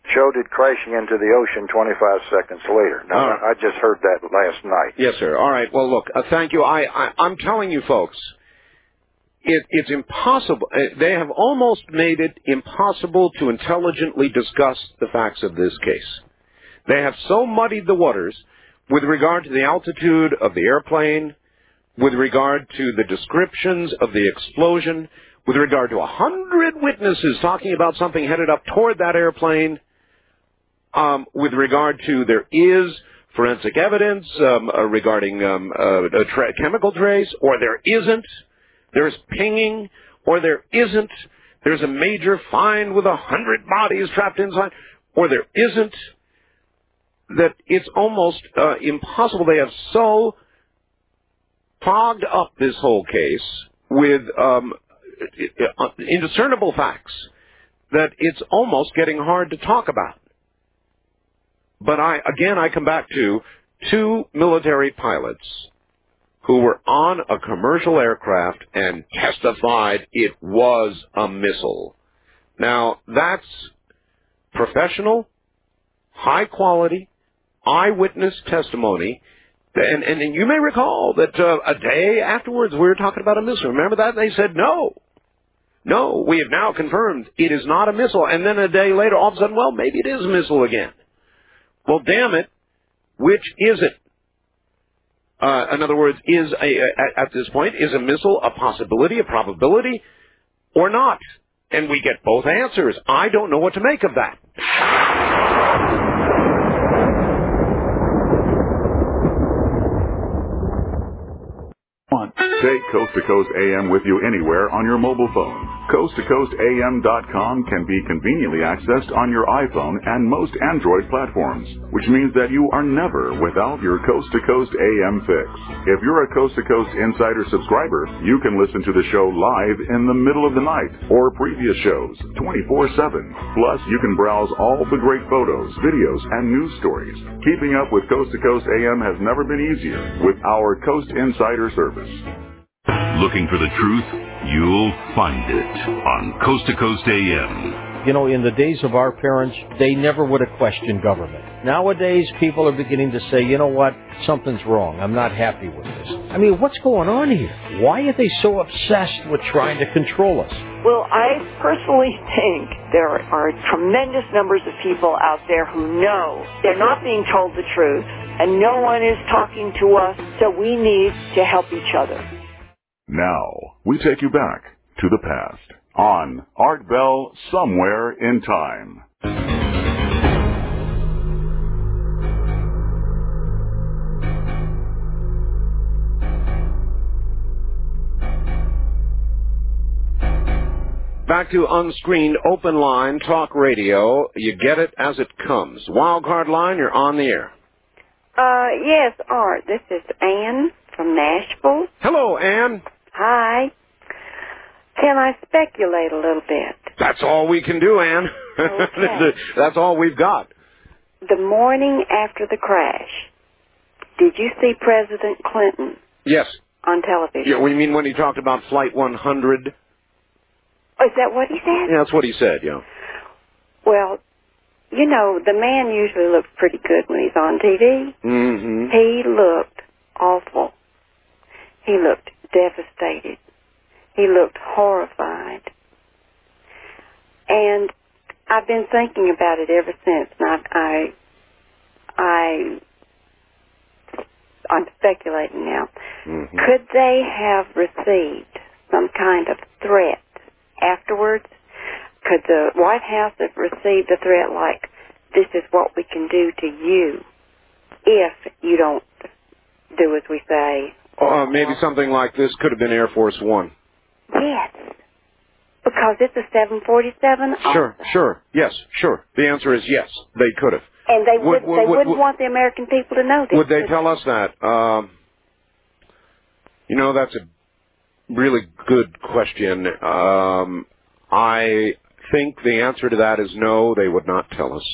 showed it crashing into the ocean twenty-five seconds later. Now, right. I just heard that last night. Yes, sir. All right. Well, look, uh, thank you. I, I, I'm telling you, folks, it, it's impossible. Uh, they have almost made it impossible to intelligently discuss the facts of this case. They have so muddied the waters with regard to the altitude of the airplane, with regard to the descriptions of the explosion, with regard to a hundred witnesses talking about something headed up toward that airplane, um, with regard to there is forensic evidence um, uh, regarding um, uh, a tra- chemical trace, or there isn't. There's pinging, or there isn't. There's a major find with a hundred bodies trapped inside, or there isn't. That it's almost uh, impossible. They have so fogged up this whole case with um, indiscernible facts that it's almost getting hard to talk about. But I, again, I come back to two military pilots who were on a commercial aircraft and testified it was a missile. Now, that's professional, high quality, eyewitness testimony. And, and, and you may recall that uh, a day afterwards we were talking about a missile. Remember that? They said no. No, we have now confirmed it is not a missile. And then a day later, all of a sudden, well, maybe it is a missile again. Well, damn it, which is it? Uh, in other words, is a, a, at this point, is a missile a possibility, a probability, or not? And we get both answers. I don't know what to make of that. Take Coast to Coast A M with you anywhere on your mobile phone. coast to coast A M dot com can be conveniently accessed on your iPhone and most Android platforms, which means that you are never without your Coast to Coast A M fix. If you're a Coast to Coast Insider subscriber, you can listen to the show live in the middle of the night or previous shows twenty-four seven. Plus, you can browse all the great photos, videos, and news stories. Keeping up with Coast to Coast A M has never been easier with our Coast Insider service. Looking for the truth? You'll find it on Coast to Coast A M. You know, in the days of our parents, they never would have questioned government. Nowadays, people are beginning to say, you know what, something's wrong. I'm not happy with this. I mean, what's going on here? Why are they so obsessed with trying to control us? Well, I personally think there are tremendous numbers of people out there who know they're not being told the truth, and no one is talking to us, so we need to help each other. Now, we take you back to the past on Art Bell Somewhere in Time. Back to unscreened open line talk radio. You get it as it comes. Wildcard line, you're on the air. Uh, yes, Art. This is Ann from Nashville. Hello, Ann. Hi. Can I speculate a little bit? That's all we can do, Ann. Okay. That's all we've got. The morning after the crash, did you see President Clinton? Yes. On television? Yeah, we mean when he talked about Flight one hundred? Oh, is that what he said? Yeah, that's what he said, yeah. Well, you know, the man usually looks pretty good when he's on T V. Mm-hmm. He looked awful. He looked devastated. He looked horrified. And I've been thinking about it ever since. And I, I, I, I'm speculating now. Mm-hmm. Could they have received some kind of threat afterwards? Could the White House have received a threat like, this is what we can do to you if you don't do as we say? Uh, maybe something like this could have been Air Force One. Yes. Because it's a seven forty-seven. Sure, also. sure. Yes, sure. The answer is yes. They could have. And they, would, would, would, they would, wouldn't would, want the American people to know this. Would they tell us that? Um, you know, that's a really good question. Um, I think the answer to that is no, they would not tell us.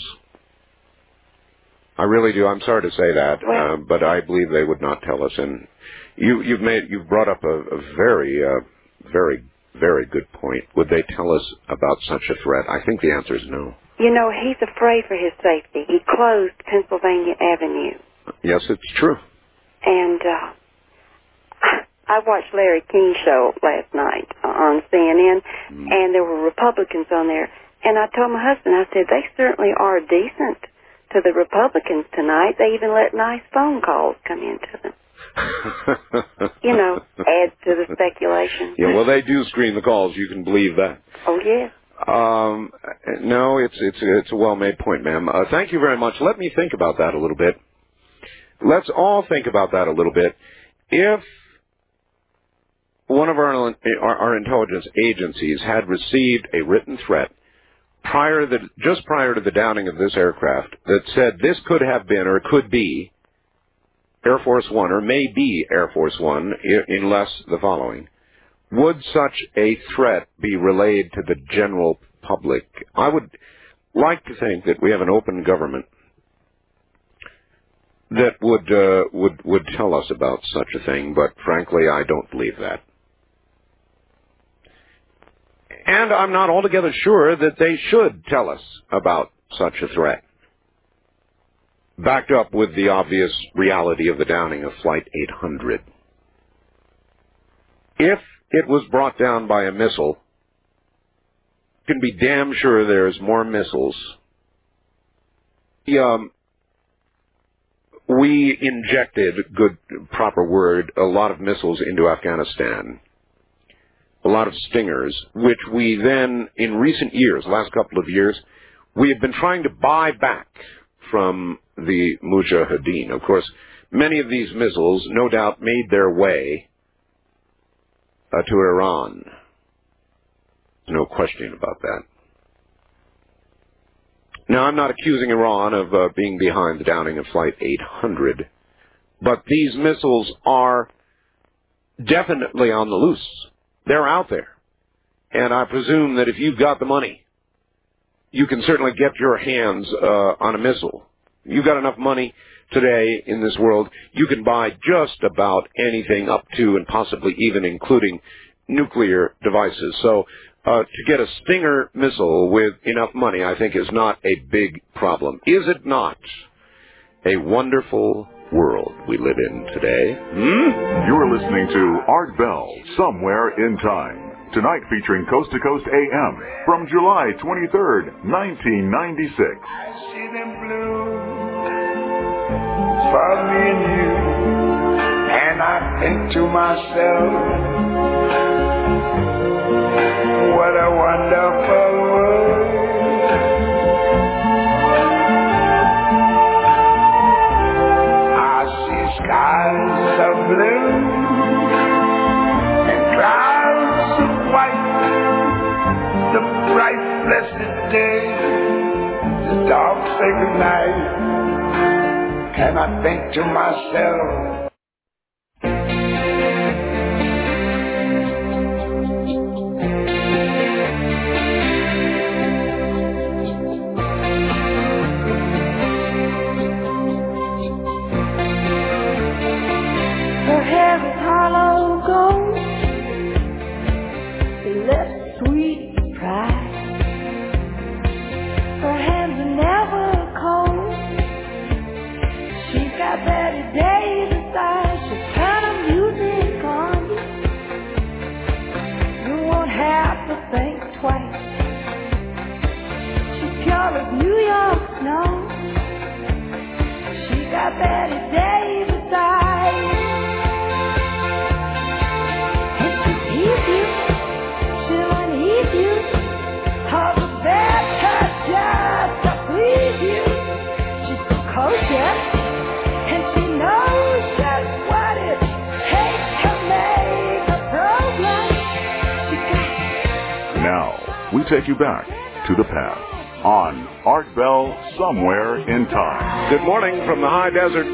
I really do. I'm sorry to say that, well, uh, but I believe they would not tell us. And you, you've made, you've brought up a, a very, uh, very, very good point. Would they tell us about such a threat? I think the answer is no. You know, he's afraid for his safety. He closed Pennsylvania Avenue. Yes, it's true. And uh, I watched Larry King's show last night on C N N, mm. and there were Republicans on there. And I told my husband, I said, they certainly are decent to the Republicans tonight. They even let nice phone calls come into them. You know, adds to the speculation. Yeah, well, they do screen the calls. You can believe that. Oh, yeah. Um, no, it's it's it's a well-made point, ma'am. Uh, thank you very much. Let me think about that a little bit. Let's all think about that a little bit. If one of our our, our intelligence agencies had received a written threat prior to the, just prior to the downing of this aircraft that said this could have been or could be Air Force One or may be Air Force One, unless the following. Would such a threat be relayed to the general public? I would like to think that we have an open government that would uh, would would tell us about such a thing, but frankly, I don't believe that. And I'm not altogether sure that they should tell us about such a threat, backed up with the obvious reality of the downing of Flight eight hundred. If it was brought down by a missile, you can be damn sure there's more missiles. Um, we injected, good, proper word, a lot of missiles into Afghanistan, a lot of Stingers, which we then, in recent years, last couple of years, we have been trying to buy back from the Mujahideen. Of course, many of these missiles, no doubt, made their way uh, to Iran. No question about that. Now, I'm not accusing Iran of uh, being behind the downing of Flight eight hundred, but these missiles are definitely on the loose. They're out there. And I presume that if you've got the money, you can certainly get your hands uh, on a missile. You've got enough money today in this world, you can buy just about anything up to and possibly even including nuclear devices. So uh, to get a Stinger missile with enough money, I think, is not a big problem. Is it not a wonderful world we live in today? Hmm? You're listening to Art Bell, Somewhere in Time. Tonight featuring Coast to Coast A M from July twenty-third, nineteen ninety-six. I see them blue for me and you, and I think to myself, what a wonderful world. I see skies of blue and clouds of white, the bright blessed day, the dark sacred night, and I think to myself, her hair is hollow gold, her lips sweet pride, her hands are never cold. She's got Betty Davis eyes, she'll turn the music on you. You won't have to think twice. She's pure as New York snow. She got Betty Davis eyes. And she'll tease you, she'll unheed you, all the better just to please you. She's so kosher, and she knows just what it takes to make a program. She got Now, we take you back to the past on Art Bell, Somewhere in Time. Good morning from the high desert.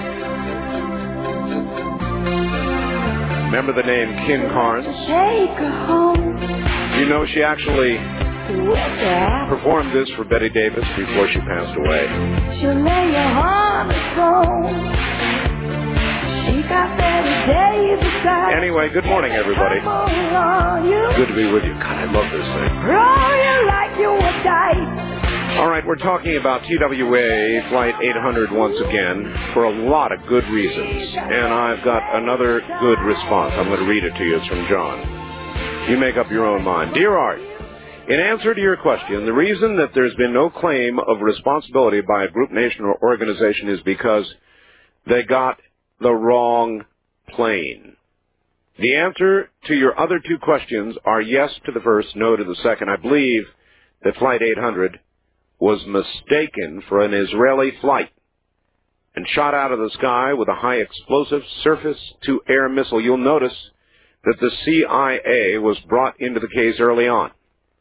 Remember the name Kin Carnes? take her home. You know, she actually performed this for Betty Davis before she passed away. She'll lay your on the throne. She got Betty Davis eyes. Anyway, good morning, everybody. Good to be with you. God, I love this thing. Roll you like you were dice. All right, we're talking about T W A Flight eight hundred once again for a lot of good reasons. And I've got another good response. I'm going to read it to you. It's from John. You make up your own mind. Dear Art, in answer to your question, the reason that there's been no claim of responsibility by a group, nation, or organization is because they got the wrong plane. The answer to your other two questions are yes to the first, no to the second. I believe that Flight eight hundred was mistaken for an Israeli flight and shot out of the sky with a high-explosive surface-to-air missile. You'll notice that the C I A was brought into the case early on.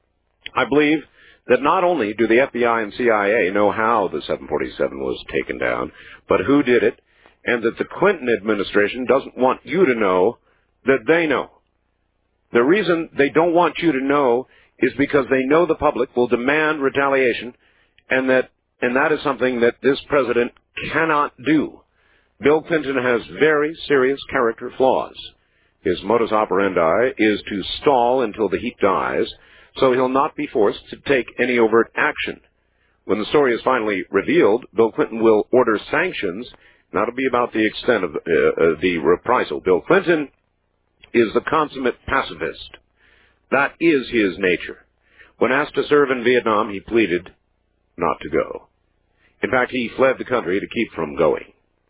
I believe that not only do the F B I and C I A know how the seven forty-seven was taken down, but who did it, and that the Clinton administration doesn't want you to know that they know. The reason they don't want you to know is because they know the public will demand retaliation, and that and that is something that this president cannot do. Bill Clinton has very serious character flaws. His modus operandi is to stall until the heat dies, so he'll not be forced to take any overt action. When the story is finally revealed, Bill Clinton will order sanctions, and that'll be about the extent of uh, uh, the reprisal. Bill Clinton is the consummate pacifist. That is his nature. When asked to serve in Vietnam, he pleaded not to go. In fact, he fled the country to keep from going.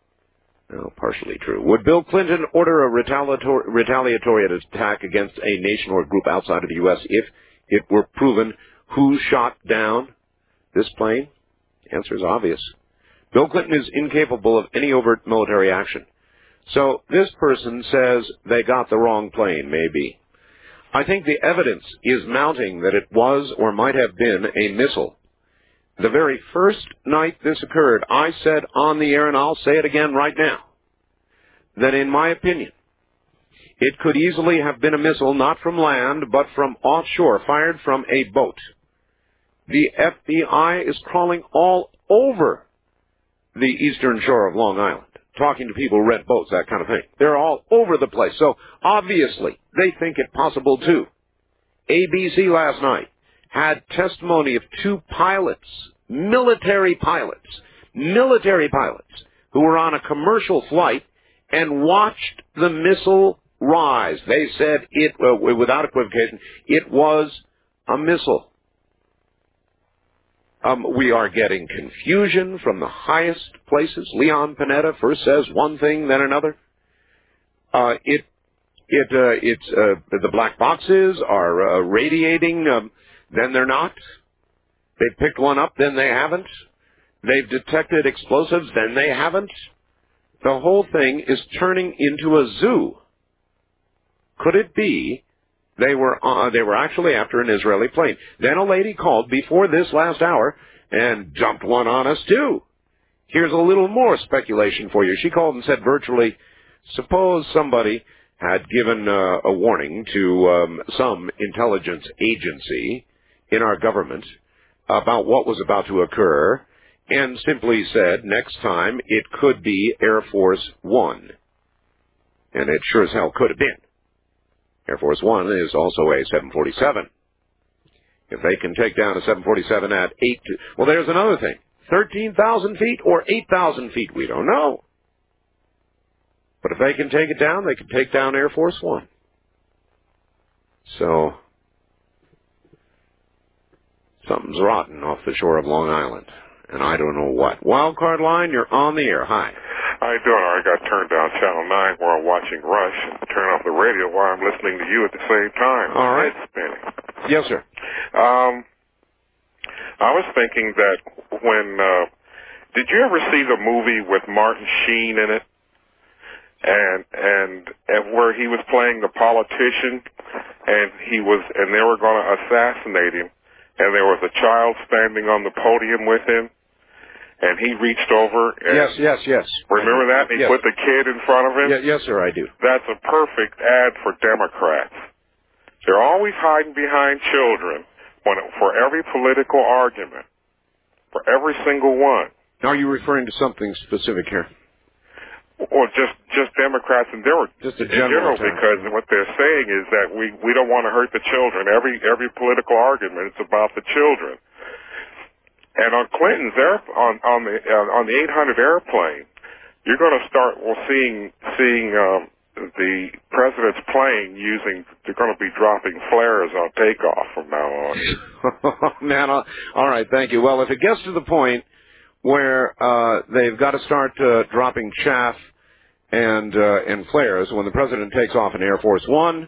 Well, partially true. Would Bill Clinton order a retaliatory, retaliatory attack against a nation or group outside of the U S if it were proven who shot down this plane? The answer is obvious. Bill Clinton is incapable of any overt military action. So this person says they got the wrong plane, maybe. I think the evidence is mounting that it was or might have been a missile. The very first night this occurred, I said on the air, and I'll say it again right now, that in my opinion, it could easily have been a missile not from land, but from offshore, fired from a boat. The F B I is crawling all over the eastern shore of Long Island, talking to people, red boats, that kind of thing. They're all over the place. So obviously, they think it possible too. A B C last night had testimony of two pilots, military pilots, military pilots, who were on a commercial flight and watched the missile rise. They said it, uh, without equivocation, it was a missile. Um, we are getting confusion from the highest places. Leon Panetta first says one thing, then another. Uh, it, it, uh, it's, uh, the black boxes are uh, radiating, um, then they're not. They've picked one up, then they haven't. They've detected explosives, then they haven't. The whole thing is turning into a zoo. Could it be they were uh, they were actually after an Israeli plane? Then a lady called before this last hour and dumped one on us too. Here's a little more speculation for you. She called and said virtually, suppose somebody had given uh, a warning to um, some intelligence agency in our government about what was about to occur, and simply said, next time, it could be Air Force One. And it sure as hell could have been. Air Force One is also a seven forty-seven. If they can take down a seven forty-seven at eight, to, well, there's another thing. thirteen thousand feet or eight thousand feet, we don't know. But if they can take it down, they can take down Air Force One. So, something's rotten off the shore of Long Island, and I don't know what. Wildcard line, you're on the air. Hi. How you doing? I got turned down Channel nine while I'm watching Rush, and turn off the radio while I'm listening to you at the same time. All right. Head spinning. Yes, sir. Um, I was thinking that when, uh, did you ever see the movie with Martin Sheen in it? And, and, and where he was playing the politician, and he was, and they were going to assassinate him. And there was a child standing on the podium with him, and he reached over and... Yes, yes, yes. Remember that? And he yes. put the kid in front of him? Yeah, yes, sir, I do. That's a perfect ad for Democrats. They're always hiding behind children when, for every political argument, for every single one. Are you referring to something specific here? Or just, just Democrats in general, just a in general because what they're saying is that we, we don't want to hurt the children. Every every political argument, it's about the children. And on Clinton's air, on on the uh, on the eight hundred airplane, you're going to start well seeing seeing um, the president's plane using. They're going to be dropping flares on takeoff from now on. Man, I'll, all right, thank you. Well, if it gets to the point where uh, they've got to start uh, dropping chaff and uh, and flares when the president takes off in Air Force One,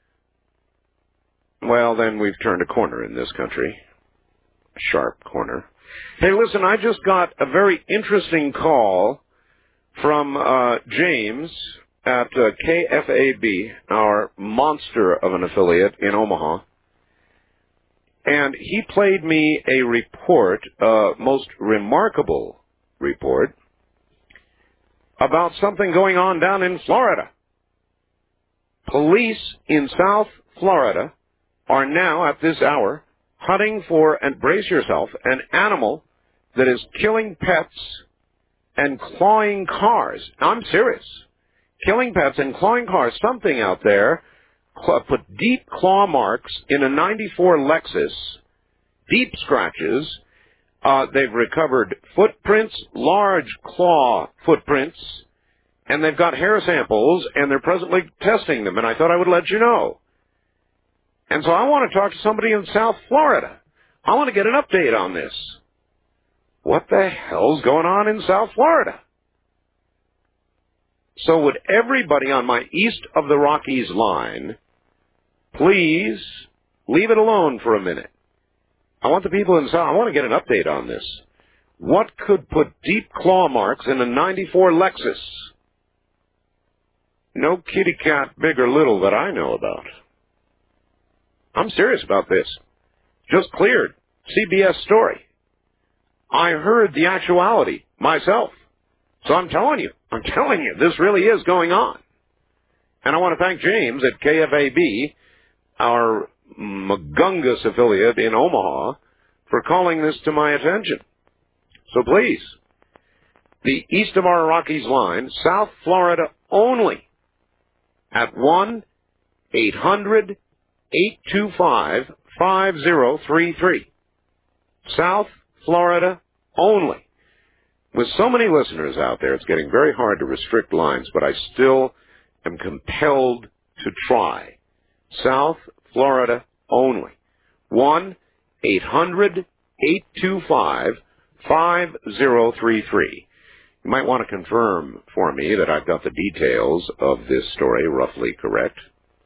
well, then we've turned a corner in this country, a sharp corner. Hey, listen, I just got a very interesting call from uh, James at uh, K F A B, our monster of an affiliate in Omaha, and he played me a report, a most remarkable report, about something going on down in Florida. Police in South Florida are now, at this hour, hunting for, and brace yourself, an animal that is killing pets and clawing cars. I'm serious. Killing pets and clawing cars. Something out there cl- put deep claw marks in a ninety-four Lexus, deep scratches. Uh, they've recovered footprints, large claw footprints, and they've got hair samples, and they're presently testing them, and I thought I would let you know. And so I want to talk to somebody in South Florida. I want to get an update on this. What the hell's going on in South Florida? So would everybody on my east of the Rockies line please leave it alone for a minute? I want the people in South, I want to get an update on this. What could put deep claw marks in a ninety-four Lexus? No kitty cat, big or little, that I know about. I'm serious about this. Just cleared. C B S story. I heard the actuality myself. So I'm telling you, I'm telling you, this really is going on. And I want to thank James at K F A B, our Magungus affiliate in Omaha, for calling this to my attention. So please, the east of our Rockies line, South Florida only, at one eight hundred eight two five five zero three three. South Florida only. With so many listeners out there, it's getting very hard to restrict lines, but I still am compelled to try. South Florida only. one eight hundred eight two five five zero three three. You might want to confirm for me that I've got the details of this story roughly correct.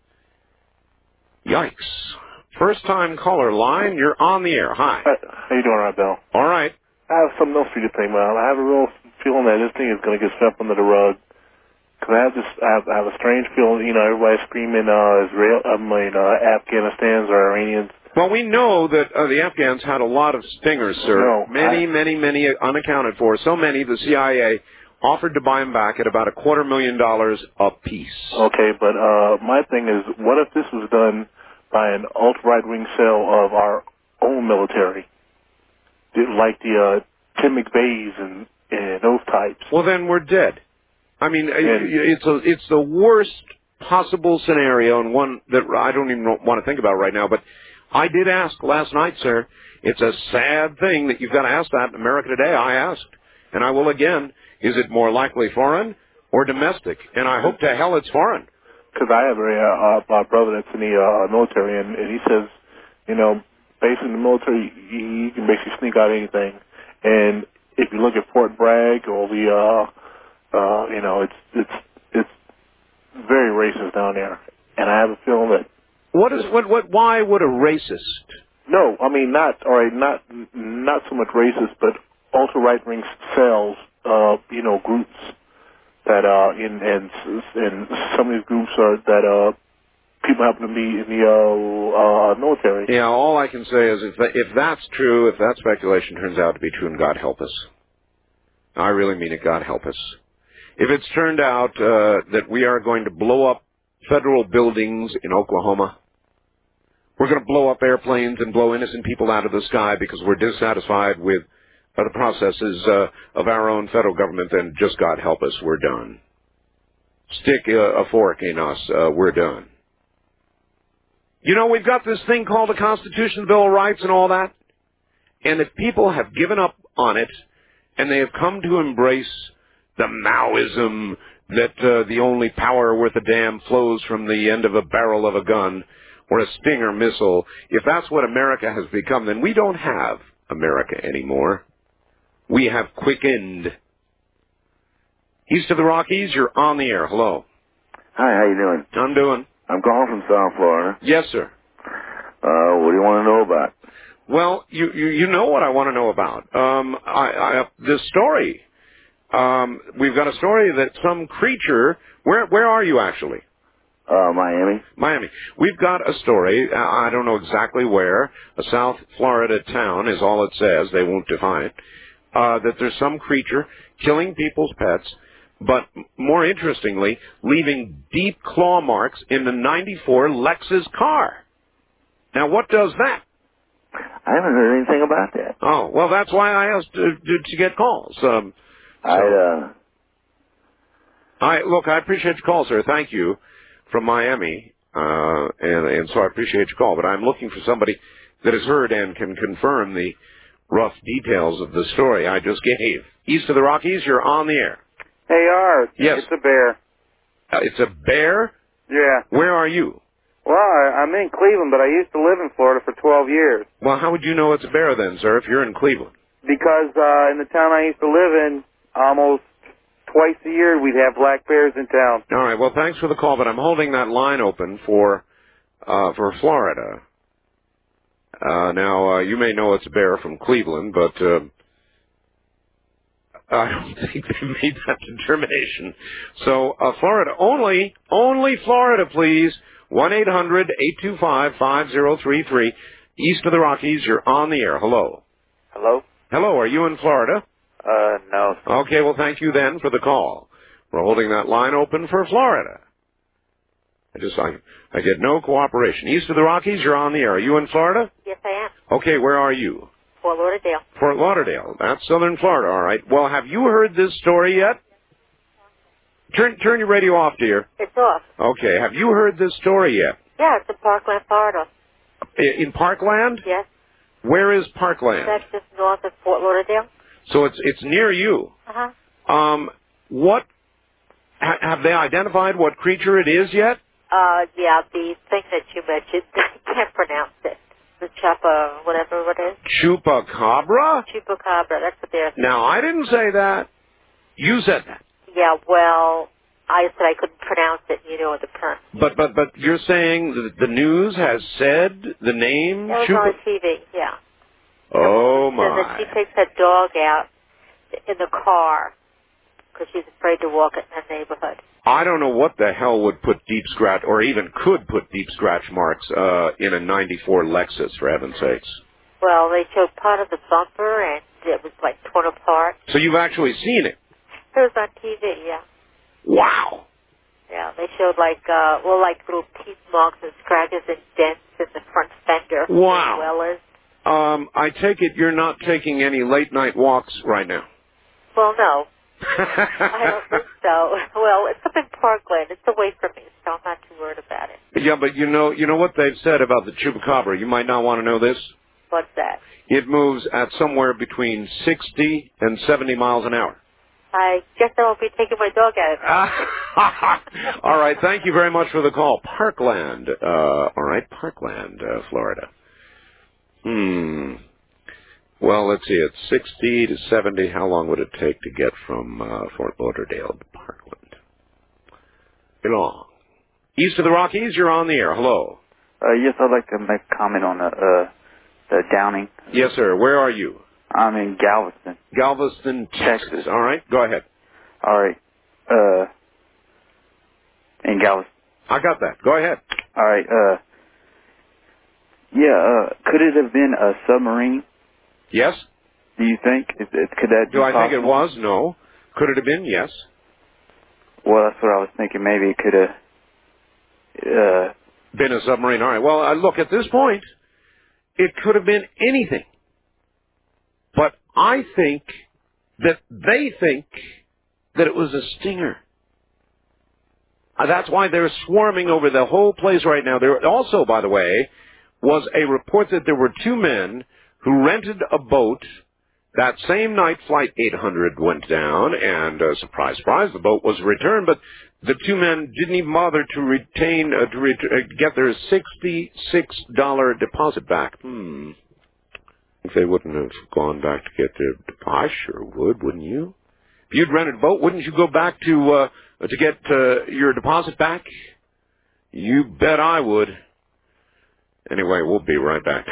Yikes. First time caller line, you're on the air. Hi. How you doing, right, Bill? All right. I have something else for you to think about. I have a real feeling that this thing is going to get swept under the rug. Because I have this, I have, I have a strange feeling, you know, everybody's screaming, uh, Israel, I mean, uh, Afghanistan's or Iranians. Well, we know that uh, the Afghans had a lot of stingers, sir. No, many, I, many, many unaccounted for. So many, the C I A offered to buy them back at about a quarter million dollars apiece. Okay, but uh, my thing is, what if this was done by an ultra-right-wing cell of our own military? Like the uh, Tim McVeighs and, and those types. Well, then we're dead. I mean, and, it's a, it's the worst possible scenario, and one that I don't even want to think about right now. But I did ask last night, sir. It's a sad thing that you've got to ask that in America today. I asked, and I will again. Is it more likely foreign or domestic? And I hope to hell it's foreign. Because I have a, uh, a brother that's in the uh, military, and, and he says, you know, basically in the military, you, you can basically sneak out anything. And if you look at Fort Bragg or the, uh, uh, you know, it's it's it's very racist down there. And I have a feeling that. What is what what? Why would a racist? No, I mean not. All right, not not so much racist, but ultra right wing cells. Uh, you know, groups that uh, in and and some of these groups are that uh. people happen to be in the uh, uh, military. Yeah, all I can say is if that, if that's true, if that speculation turns out to be true, and God help us. I really mean it, God help us. If it's turned out uh, that we are going to blow up federal buildings in Oklahoma, we're going to blow up airplanes and blow innocent people out of the sky because we're dissatisfied with uh, the processes uh, of our own federal government, then just God help us, we're done. Stick uh, a fork in us, uh, we're done. You know, we've got this thing called the Constitution, the Bill of Rights, and all that. And if people have given up on it and they have come to embrace the Maoism that uh, the only power worth a damn flows from the end of a barrel of a gun or a Stinger missile, if that's what America has become, then we don't have America anymore. We have quickened. East of the Rockies, you're on the air. Hello. Hi, how you doing? I'm doing. I'm calling from South Florida. Yes, sir. Uh, what do you want to know about? Well, you you, you know what I want to know about. Um, I, I this story. Um, we've got a story that some creature. Where where are you actually? Uh, Miami. Miami. We've got a story. uh, I don't know exactly where. A South Florida town is all it says. They won't define it. Uh, that there's some creature killing people's pets, but more interestingly, leaving deep claw marks in the ninety-four Lexus car. Now, what does that? I haven't heard anything about that. Oh, well, that's why I asked to, to, to get calls. Um, so, I, uh... I, look, I appreciate your call, sir. Thank you from Miami. Uh, and, and so I appreciate your call. But I'm looking for somebody that has heard and can confirm the rough details of the story I just gave. East of the Rockies, you're on the air. Hey, Art. Yes. It's a bear. Uh, it's a bear? Yeah. Where are you? Well, I, I'm in Cleveland, but I used to live in Florida for twelve years. Well, how would you know it's a bear then, sir, if you're in Cleveland? Because uh, in the town I used to live in, almost twice a year we'd have black bears in town. All right. Well, thanks for the call, but I'm holding that line open for uh, for Florida. Uh, now, uh, you may know it's a bear from Cleveland, but uh, I don't think they made that determination. So, uh, Florida, only, only Florida, please. one eight hundred eight two five five zero three three. East of the Rockies, you're on the air. Hello. Hello? Hello, are you in Florida? Uh, no. Okay, well, thank you then for the call. We're holding that line open for Florida. I just, I, I get no cooperation. East of the Rockies, you're on the air. Are you in Florida? Yes, I am. Okay, where are you? Fort Lauderdale. Fort Lauderdale. That's southern Florida, all right. Well, have you heard this story yet? Turn turn your radio off, dear. It's off. Okay, have you heard this story yet? Yeah, it's in Parkland, Florida. I- In Parkland? Yes. Where is Parkland? That's just north of Fort Lauderdale. So it's it's near you. Uh-huh. Um, what, ha- have they identified what creature it is yet? Uh, yeah, the thing that you mentioned, I can't pronounce it. The chapa, whatever it is. Chupacabra? Chupacabra, that's what they're saying. Now, I didn't say that. You said that. Yeah, well, I said I couldn't pronounce it, you know, the term. But but but you're saying the, the news has said the name It was Chupa- on T V, yeah. Oh, So that my. she takes her dog out in the car because she's afraid to walk it in the neighborhood. I don't know what the hell would put deep scratch, or even could put deep scratch marks uh, in a ninety-four Lexus, for heaven's sakes. Well, they showed part of the bumper, and it was, like, torn apart. So you've actually seen it? It was on T V, yeah. Wow. Yeah, they showed, like, uh, well, like little teeth marks and scratches and dents in the front fender. Wow. As well as, Um, I take it you're not taking any late-night walks right now. well, no. I don't think so. Well, it's up in Parkland. It's away from me, so I'm not too worried about it. Yeah, but you know, you know what they've said about the chupacabra. You might not want to know this. What's that? It moves at somewhere between sixty and seventy miles an hour. I guess I won't be taking my dog out. All right, thank you very much for the call. Parkland, uh, all right, Parkland, uh, Florida. Hmm. Well, let's see, it's sixty to seventy. How long would it take to get from uh, Fort Lauderdale to Parkland? Very long. East of the Rockies, you're on the air. Hello. Uh, yes, I'd like to make a comment on the, uh, the Downing. Yes, sir. Where are you? I'm in Galveston. Galveston, Texas. Texas. All right, go ahead. All right. Uh, in Galveston. I got that. Go ahead. All right. Uh, yeah, uh, could it have been a submarine? Yes. Do you think? Is, is, could that be Do I possible? think it was? No. Could it have been? Yes. Well, that's what I was thinking. Maybe it could have uh, been a submarine. All right. Well, uh, look, at this point, it could have been anything. But I think that they think that it was a stinger. Uh, that's why they're swarming over the whole place right now. There also, by the way, was a report that there were two men who rented a boat. That same night, Flight eight hundred went down, and, uh, surprise, surprise, the boat was returned, but the two men didn't even bother to retain, uh, to ret- uh, get their sixty-six dollars deposit back. Hmm. If they wouldn't have gone back to get their deposit, I sure would, wouldn't you? If you'd rented a boat, wouldn't you go back to, uh, to get, uh, your deposit back? You bet I would. Anyway, we'll be right back.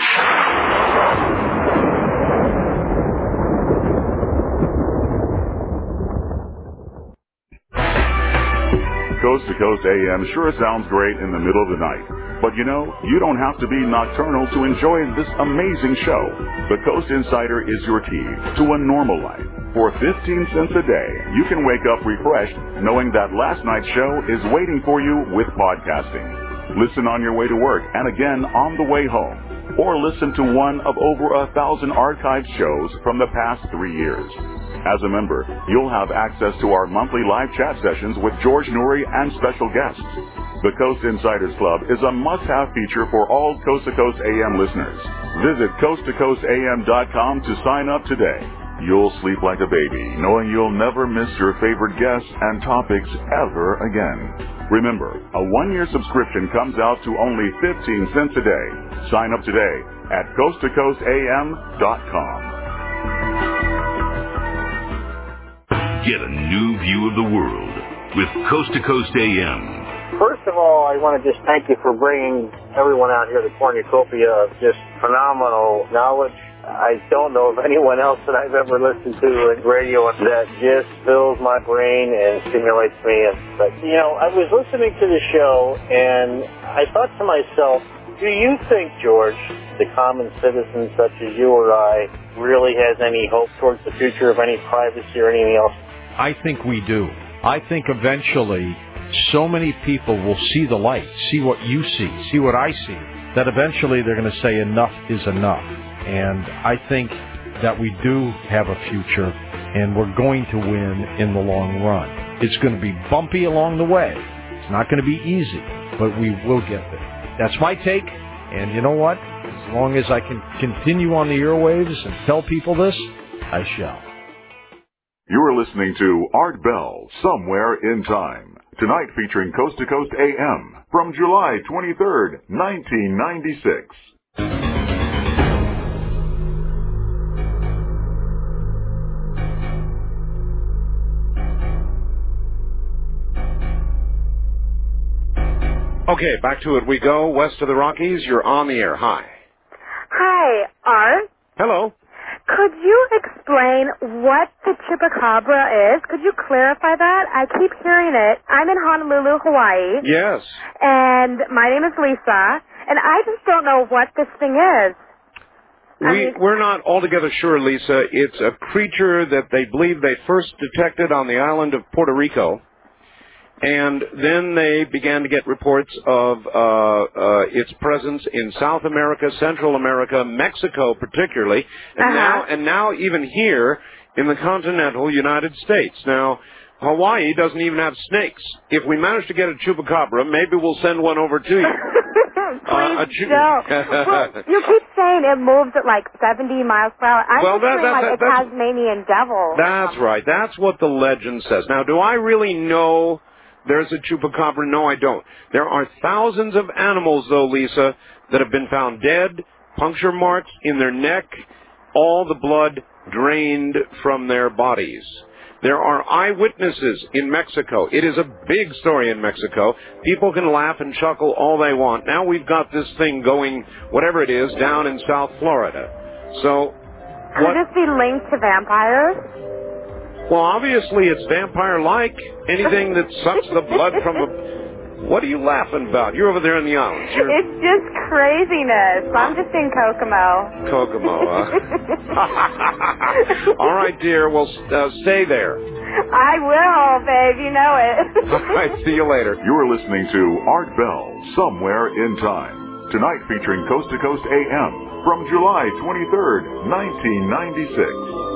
Coast to Coast A M sure sounds great in the middle of the night. But you know, you don't have to be nocturnal to enjoy this amazing show. The Coast Insider is your key to a normal life. For fifteen cents a day, you can wake up refreshed knowing that last night's show is waiting for you with podcasting. Listen on your way to work and again on the way home. Or listen to one of over a thousand archived shows from the past three years. As a member, you'll have access to our monthly live chat sessions with George Noory and special guests. The Coast Insiders Club is a must-have feature for all Coast to Coast A M listeners. Visit coast to coast a m dot com to sign up today. You'll sleep like a baby, knowing you'll never miss your favorite guests and topics ever again. Remember, a one-year subscription comes out to only fifteen cents a day. Sign up today at coast to coast a m dot com. Get a new view of the world with Coast to Coast A M. First of all, I want to just thank you for bringing everyone out here the cornucopia of just phenomenal knowledge. I don't know of anyone else that I've ever listened to in radio that just fills my brain and stimulates me. But, you know, I was listening to the show, and I thought to myself, do you think, George, the common citizen such as you or I really has any hope towards the future of any privacy or anything else? I think we do. I think eventually so many people will see the light, see what you see, see what I see, that eventually they're going to say enough is enough. And I think that we do have a future, and we're going to win in the long run. It's going to be bumpy along the way. It's not going to be easy, but we will get there. That's my take, and you know what? As long as I can continue on the airwaves and tell people this, I shall. You are listening to Art Bell, Somewhere in Time. Tonight featuring Coast to Coast A M from July twenty-third, nineteen ninety-six. Okay, back to it we go. West of the Rockies, you're on the air. Hi. Hi, Art. Hello. Could you explain what the chupacabra is? Could you clarify that? I keep hearing it. I'm in Honolulu, Hawaii. Yes. And my name is Lisa, and I just don't know what this thing is. We, I mean, we're not altogether sure, Lisa. It's a creature that they believe they first detected on the island of Puerto Rico. And then they began to get reports of uh, uh, its presence in South America, Central America, Mexico particularly, and uh-huh. now and now even here in the continental United States. Now, Hawaii doesn't even have snakes. If we manage to get a chupacabra, maybe we'll send one over to you. Please uh, a chu- don't. Well, you keep saying it moves at like seventy miles per hour. I'm well, that, picturing that, like that, a that's, Tasmanian devil. That's right. That's what the legend says. Now, do I really know there's a chupacabra? No, I don't. There are thousands of animals, though, Lisa, that have been found dead, puncture marks in their neck, all the blood drained from their bodies. There are eyewitnesses in Mexico. It is a big story in Mexico. People can laugh and chuckle all they want. Now we've got this thing going, whatever it is, down in South Florida. So, Could what... this be linked to vampires? Well, obviously it's vampire-like. Anything that sucks the blood from a... What are you laughing about? You're over there in the islands. You're... It's just craziness. I'm just in Kokomo. Kokomo, huh? All right, dear. Well, uh, stay there. I will, babe. You know it. All right, see you later. You are listening to Art Bell, Somewhere in Time. Tonight featuring Coast to Coast A M from July twenty-third, nineteen ninety-six.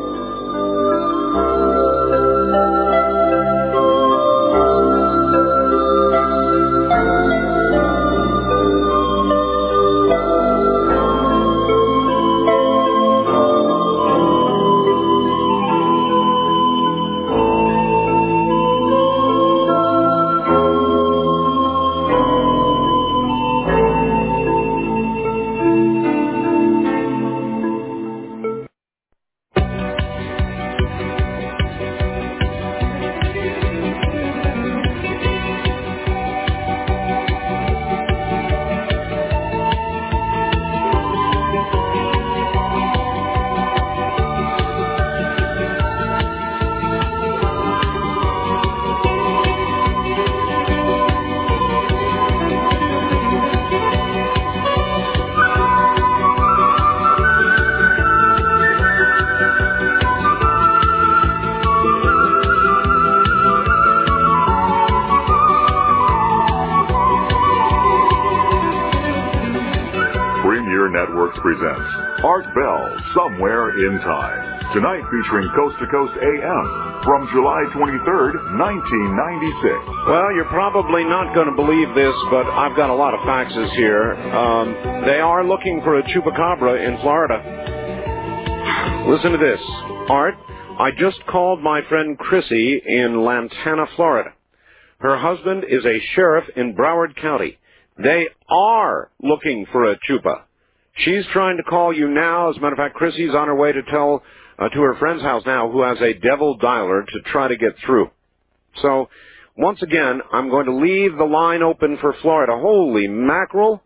Pioneer Networks presents Art Bell, Somewhere in Time. Tonight featuring Coast to Coast A M from July twenty-third, nineteen ninety-six. Well, you're probably not going to believe this, but I've got a lot of faxes here. Um, they are looking for a chupacabra in Florida. Listen to this. Art, I just called my friend Chrissy in Lantana, Florida. Her husband is a sheriff in Broward County. They are looking for a chupa. She's trying to call you now. As a matter of fact, Chrissy's on her way to tell uh, to her friend's house now, who has a devil dialer, to try to get through. So, once again, I'm going to leave the line open for Florida. Holy mackerel.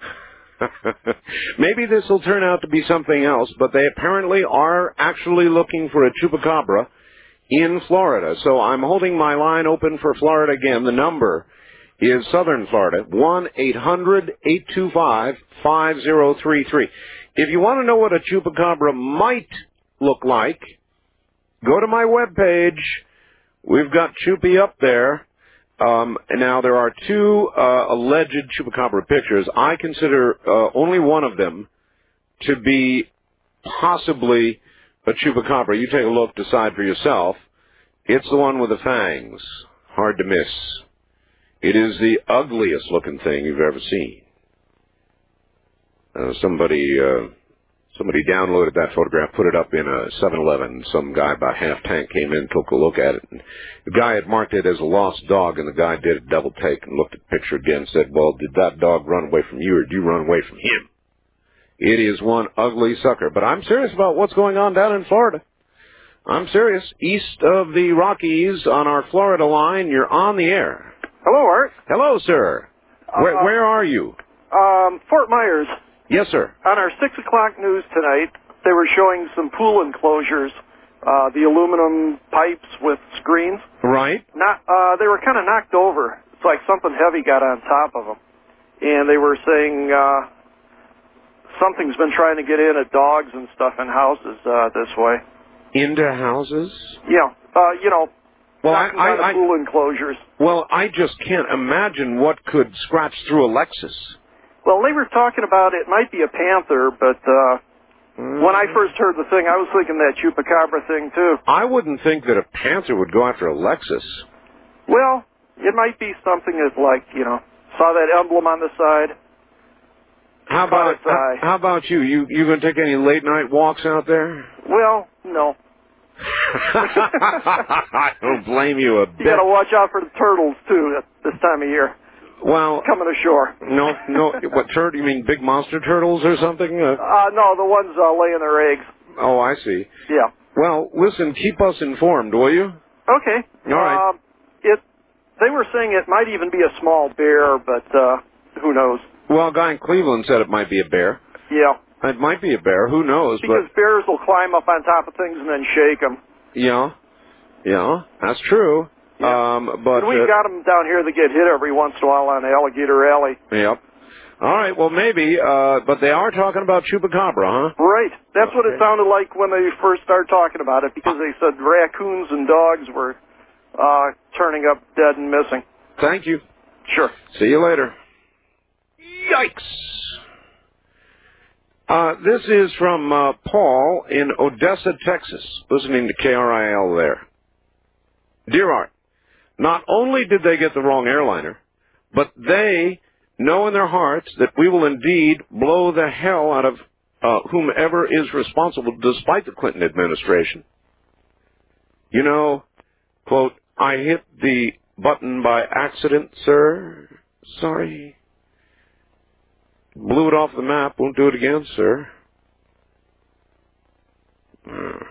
Maybe this will turn out to be something else, but they apparently are actually looking for a chupacabra in Florida. So I'm holding my line open for Florida again. The number is Southern Florida, one eight hundred, eight two five, five zero three three. If you want to know what a chupacabra might look like, go to my webpage. We've got Chuppy up there. Um, and now there are two uh, alleged chupacabra pictures. I consider uh, only one of them to be possibly a chupacabra. You take a look, decide for yourself. It's the one with the fangs. Hard to miss. It is the ugliest looking thing you've ever seen. Uh, somebody, uh, somebody downloaded that photograph, put it up in a seven eleven. Some guy about half tank came in, took a look at it. And the guy had marked it as a lost dog, and the guy did a double take and looked at the picture again and said, well, did that dog run away from you, or did you run away from him? It is one ugly sucker. But I'm serious about what's going on down in Florida. I'm serious. East of the Rockies on our Florida line, you're on the air. Hello, Art. Hello, sir. Where, Uh, where are you? Um, Fort Myers. Yes, sir. On our six o'clock news tonight, they were showing some pool enclosures, uh, the aluminum pipes with screens. Right. Not, uh, they were kind of knocked over. It's like something heavy got on top of them. And they were saying, uh, something's been trying to get in at dogs and stuff in houses, uh, this way. Into houses? Yeah. Uh, you know, Well, I, knocking down I, the pool enclosures. Well, I just can't imagine what could scratch through a Lexus. Well, they were talking about it might be a panther, but uh, mm. when I first heard the thing, I was thinking that chupacabra thing, too. I wouldn't think that a panther would go after a Lexus. Well, it might be something that, like, you know, saw that emblem on the side. How about how, how about you? You you going to take any late night walks out there? Well, no. I don't blame you a bit. You got to watch out for the turtles, too, at this time of year. Well, coming ashore. no, no. What turtle? You mean big monster turtles or something? Uh, uh no, the ones uh, laying their eggs. Oh, I see. Yeah. Well, listen, keep us informed, will you? Okay. All right. Uh, it. They were saying it might even be a small bear, but uh, who knows? Well, a guy in Cleveland said it might be a bear. Yeah. It might be a bear. Who knows? Because but bears will climb up on top of things and then shake them. Yeah. Yeah, that's true. Yeah. Um, but and we've uh, got them down here that get hit every once in a while on Alligator Alley. Yep. All right, well, maybe, uh, but they are talking about chupacabra, huh? Right. That's okay. what it sounded like when they first started talking about it, because they said raccoons and dogs were uh, turning up dead and missing. Thank you. Sure. See you later. Yikes. Uh, this is from uh, Paul in Odessa, Texas, listening to K R I L there. Dear Art, not only did they get the wrong airliner, but they know in their hearts that we will indeed blow the hell out of uh, whomever is responsible, despite the Clinton administration. You know, quote, I hit the button by accident, sir. Sorry. Blew it off the map. Won't do it again, sir. Mm.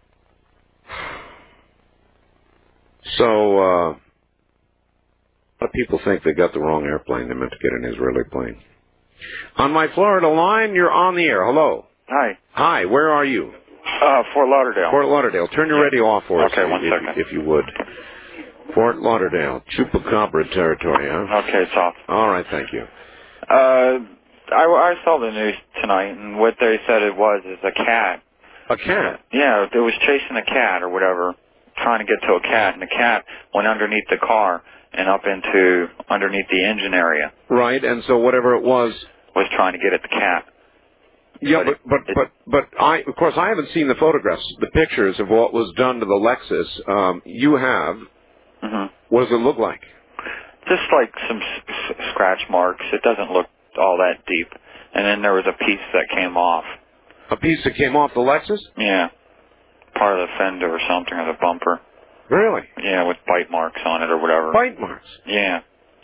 So, uh, a lot of people think they got the wrong airplane. They meant to get an Israeli plane. On my Florida line, you're on the air. Hello. Hi. Hi, where are you? Uh, Fort Lauderdale. Fort Lauderdale. Turn your radio off for us. Okay, one if, second. If, if you would. Fort Lauderdale. Chupacabra territory, huh? Okay, it's off. All right, thank you. Uh, I, I saw the news tonight, and what they said it was is a cat. A cat? Yeah, it was chasing a cat or whatever, trying to get to a cat, and the cat went underneath the car and up into underneath the engine area. Right, and so whatever it was was trying to get at the cat. Yeah, but but but but I of course I haven't seen the photographs, the pictures of what was done to the Lexus. Um, you have. Mm-hmm. What does it look like? Just like some s- s- scratch marks. It doesn't look all that deep. And then there was a piece that came off. A piece that came off the Lexus? Yeah. Part of the fender or something, or the bumper. Really? Yeah, with bite marks on it or whatever. Bite marks? Yeah.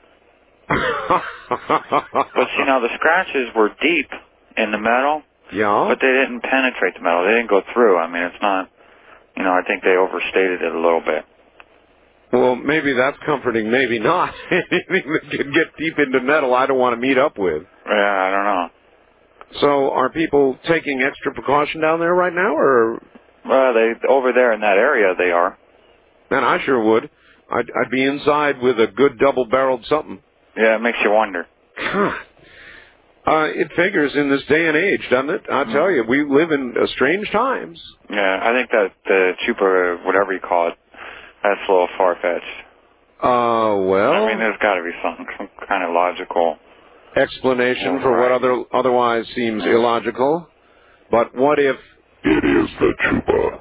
But see, now the scratches were deep in the metal. Yeah? But they didn't penetrate the metal. They didn't go through. I mean, it's not, you know, I think they overstated it a little bit. Well, maybe that's comforting, maybe not. Anything that can get deep into metal, I don't want to meet up with. Yeah, I don't know. So are people taking extra precaution down there right now, or? Well, they over there in that area, they are. Man, I sure would. I'd, I'd be inside with a good double-barreled something. Yeah, it makes you wonder. God. Uh, it figures in this day and age, doesn't it? I tell you, we live in uh, strange times. Yeah, I think that the Chupa, whatever you call it, that's a little far-fetched. Uh, well... I mean, there's got to be something, some kind of logical... explanation well, for right. what other otherwise seems illogical. But what if... It is the Chupa.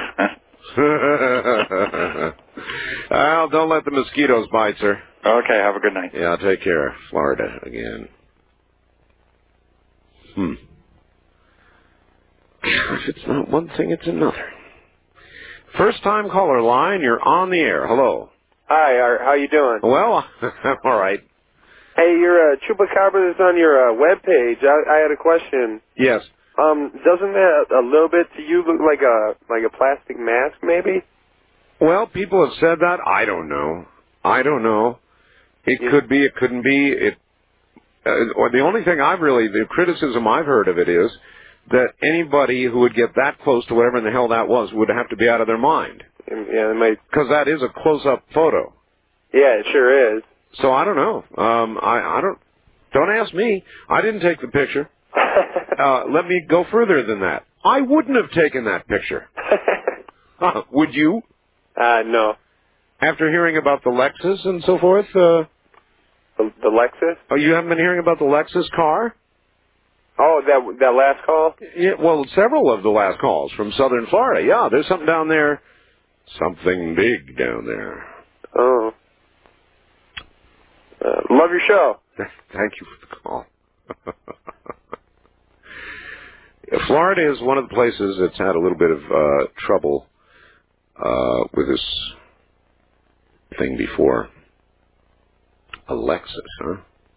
Well, don't let the mosquitoes bite, sir. Okay, have a good night. Yeah, take care. Florida again. Hmm. If it's not one thing, it's another. First time caller line, you're on the air. Hello. Hi, Art. How you doing? Well, all right. Hey, your uh, Chupacabra is on your uh, web page. I, I had a question. Yes. Um, doesn't that a little bit to you look like a like a plastic mask, maybe? Well, people have said that. I don't know. I don't know. It yeah. could be. It couldn't be. It. Uh, or the only thing I've really, the criticism I've heard of it is that anybody who would get that close to whatever in the hell that was would have to be out of their mind. Yeah, they might. Because that is a close-up photo. Yeah, it sure is. So I don't know. Um, I, I don't. Don't ask me. I didn't take the picture. uh, let me go further than that. I wouldn't have taken that picture. Huh, would you? Uh, no. After hearing about the Lexus and so forth? Uh, the, the Lexus? Oh, you haven't been hearing about the Lexus car? Oh, that that last call? Yeah, well, several of the last calls from southern Florida. Yeah, there's something down there. Something big down there. Oh. Uh, love your show. Thank you for the call. Florida is one of the places that's had a little bit of uh, trouble uh, with this thing before. Alexis, huh?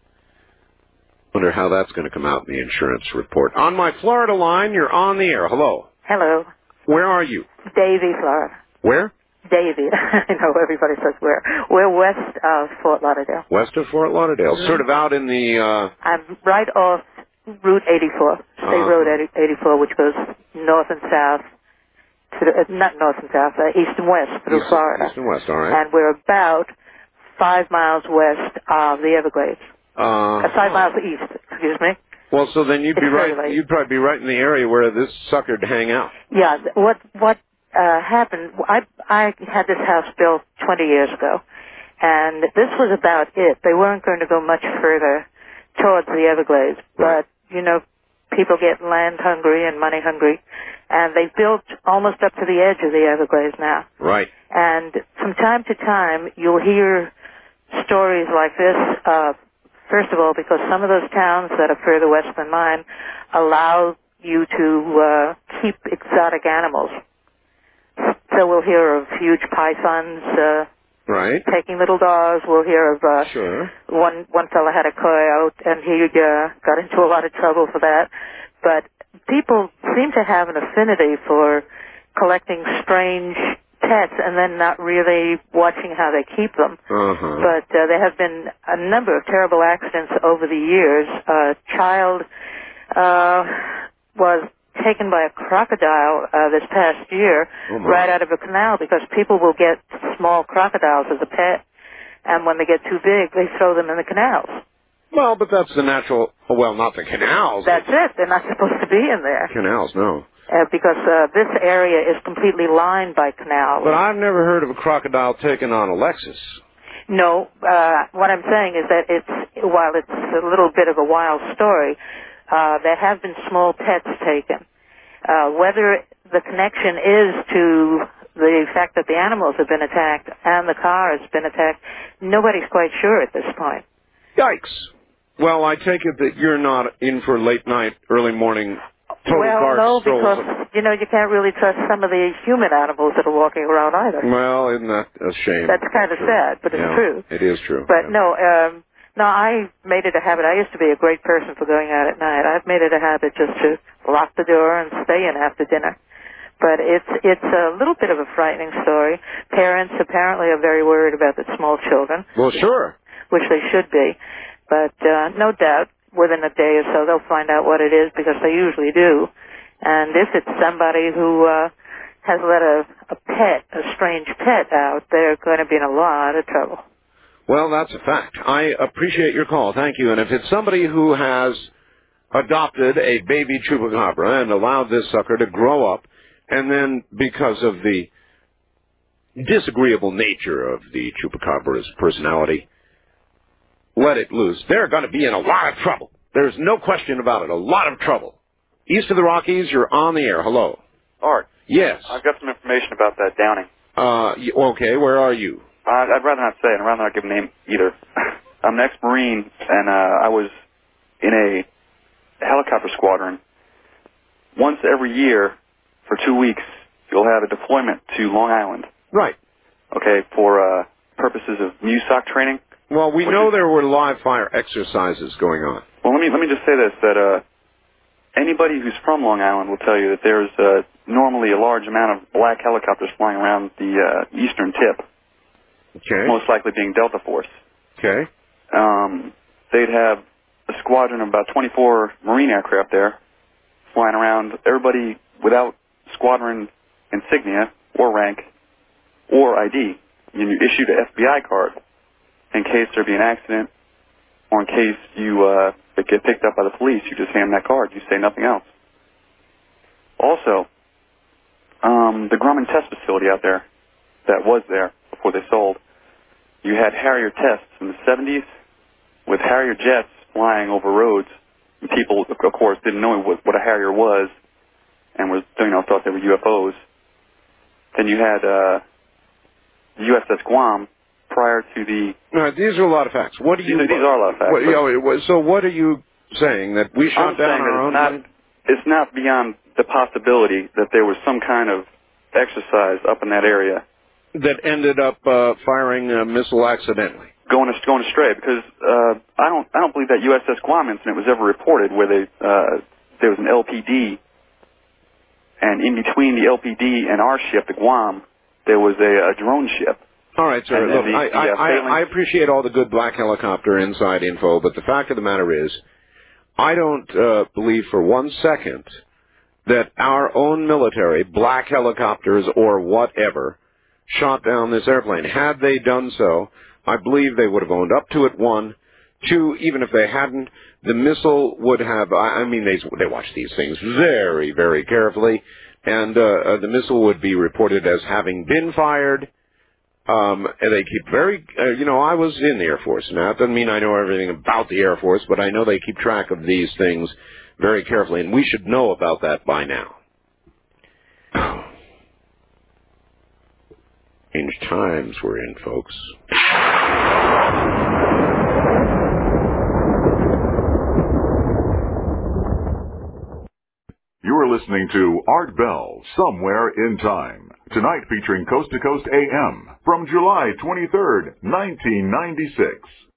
Wonder how that's going to come out in the insurance report. On my Florida line, you're on the air. Hello. Hello. Where are you? Davie, Florida. Where? Davie. I know everybody says where. We're west of Fort Lauderdale. West of Fort Lauderdale. Mm-hmm. Sort of out in the... Uh... I'm right off Route eighty-four, State uh, Road eighty-four, which goes north and south, to the, uh, not north and south, uh, east and west through east, Florida. East and west, all right. And we're about five miles west of the Everglades. Uh, uh, five miles east, excuse me. Well, so then you'd it's be right. late. You'd probably be right in the area where this sucker'd hang out. Yeah. What what uh, happened? I I had this house built twenty years ago, and this was about it. They weren't going to go much further towards the Everglades, right. But you know, people get land hungry and money hungry, and they built almost up to the edge of the Everglades now. Right. And from time to time, you'll hear stories like this. Uh, First of all, because some of those towns that are further west than mine allow you to uh, keep exotic animals. So we'll hear of huge pythons uh, right. taking little dogs. We'll hear of uh, sure. one one fellow had a coyote, and he uh, got into a lot of trouble for that. But people seem to have an affinity for collecting strange pets and then not really watching how they keep them. Uh-huh. But uh, there have been a number of terrible accidents over the years. A child uh, was taken by a crocodile uh, this past year oh right out of a canal because people will get small crocodiles as a pet, and when they get too big, they throw them in the canals. Well, but that's the natural... Well, not the canals. That's it. They're not supposed to be in there. Canals, no. Uh, because uh, this area is completely lined by canals. But I've never heard of a crocodile taking on a Lexus. No, uh, what I'm saying is that it's, while it's a little bit of a wild story, uh, there have been small pets taken. Uh, whether the connection is to the fact that the animals have been attacked and the car has been attacked, nobody's quite sure at this point. Yikes. Well, I take it that you're not in for late night, early morning total well, car no, strolls. because, you know, you can't really trust some of the human animals that are walking around either. Well, isn't that a shame? That's kind of True. sad, but it's Yeah, true. It is true. But yeah. no, um, no, I made it a habit. I used to be a great person for going out at night. I've made it a habit just to lock the door and stay in after dinner. But it's it's a little bit of a frightening story. Parents apparently are very worried about the small children. Well, sure. Which they should be. But uh, no doubt, within a day or so, they'll find out what it is, because they usually do. And if it's somebody who uh, has let a, a pet, a strange pet out, they're going to be in a lot of trouble. Well, that's a fact. I appreciate your call. Thank you. And if it's somebody who has adopted a baby chupacabra and allowed this sucker to grow up, and then because of the disagreeable nature of the chupacabra's personality, let it loose, they're going to be in a lot of trouble. There's no question about it. A lot of trouble. East of the Rockies, you're on the air. Hello. Art. Yes. I've got some information about that Downing. Uh, y- okay, where are you? Uh, I'd rather not say it. I'd rather not give a name either. I'm an ex-Marine, and uh, I was in a helicopter squadron. Once every year, for two weeks, you'll have a deployment to Long Island. Right. Okay, for uh, purposes of MUSOC training. Well, we know there were live fire exercises going on. Well, let me let me just say this, that uh, anybody who's from Long Island will tell you that there's uh, normally a large amount of black helicopters flying around the uh, eastern tip. Okay. Most likely being Delta Force. Okay. Um, they'd have a squadron of about twenty-four Marine aircraft there, flying around. Everybody without squadron insignia or rank or I D. You issued an F B I card in case there be an accident, or in case you uh, get picked up by the police. You just hand that card. You say nothing else. Also, um, the Grumman test facility out there that was there before they sold, you had Harrier tests in the seventies with Harrier jets flying over roads. And people, of course, didn't know what, what a Harrier was and was, you know, thought they were U F Os. Then you had uh, U S S Guam prior to the... No, these are a lot of facts. What do you... These, these are a lot of facts. What, you know, so what are you saying? That we shot I'm down saying our that own... it's not, it's not beyond the possibility that there was some kind of exercise up in that area that ended up uh, firing a missile accidentally. Going going astray, because uh, I don't I don't believe that U S S Guam incident was ever reported, where they uh, there was an L P D, and in between the L P D and our ship, the Guam, there was a, a drone ship. All right, sir. Look, the, I, the, I, uh, I, I appreciate all the good black helicopter inside info, but the fact of the matter is, I don't uh, believe for one second that our own military, black helicopters or whatever, shot down this airplane. Had they done so, I believe they would have owned up to it, one. Two, even if they hadn't, the missile would have, I, I mean, they, they watch these things very, very carefully, and uh, uh, the missile would be reported as having been fired. Um, and they keep very, uh, you know, I was in the Air Force. Now, that doesn't mean I know everything about the Air Force, but I know they keep track of these things very carefully, and we should know about that by now. Strange times we're in, folks. You are listening to Art Bell, Somewhere in Time. Tonight featuring Coast to Coast A M from July twenty-third, nineteen ninety-six.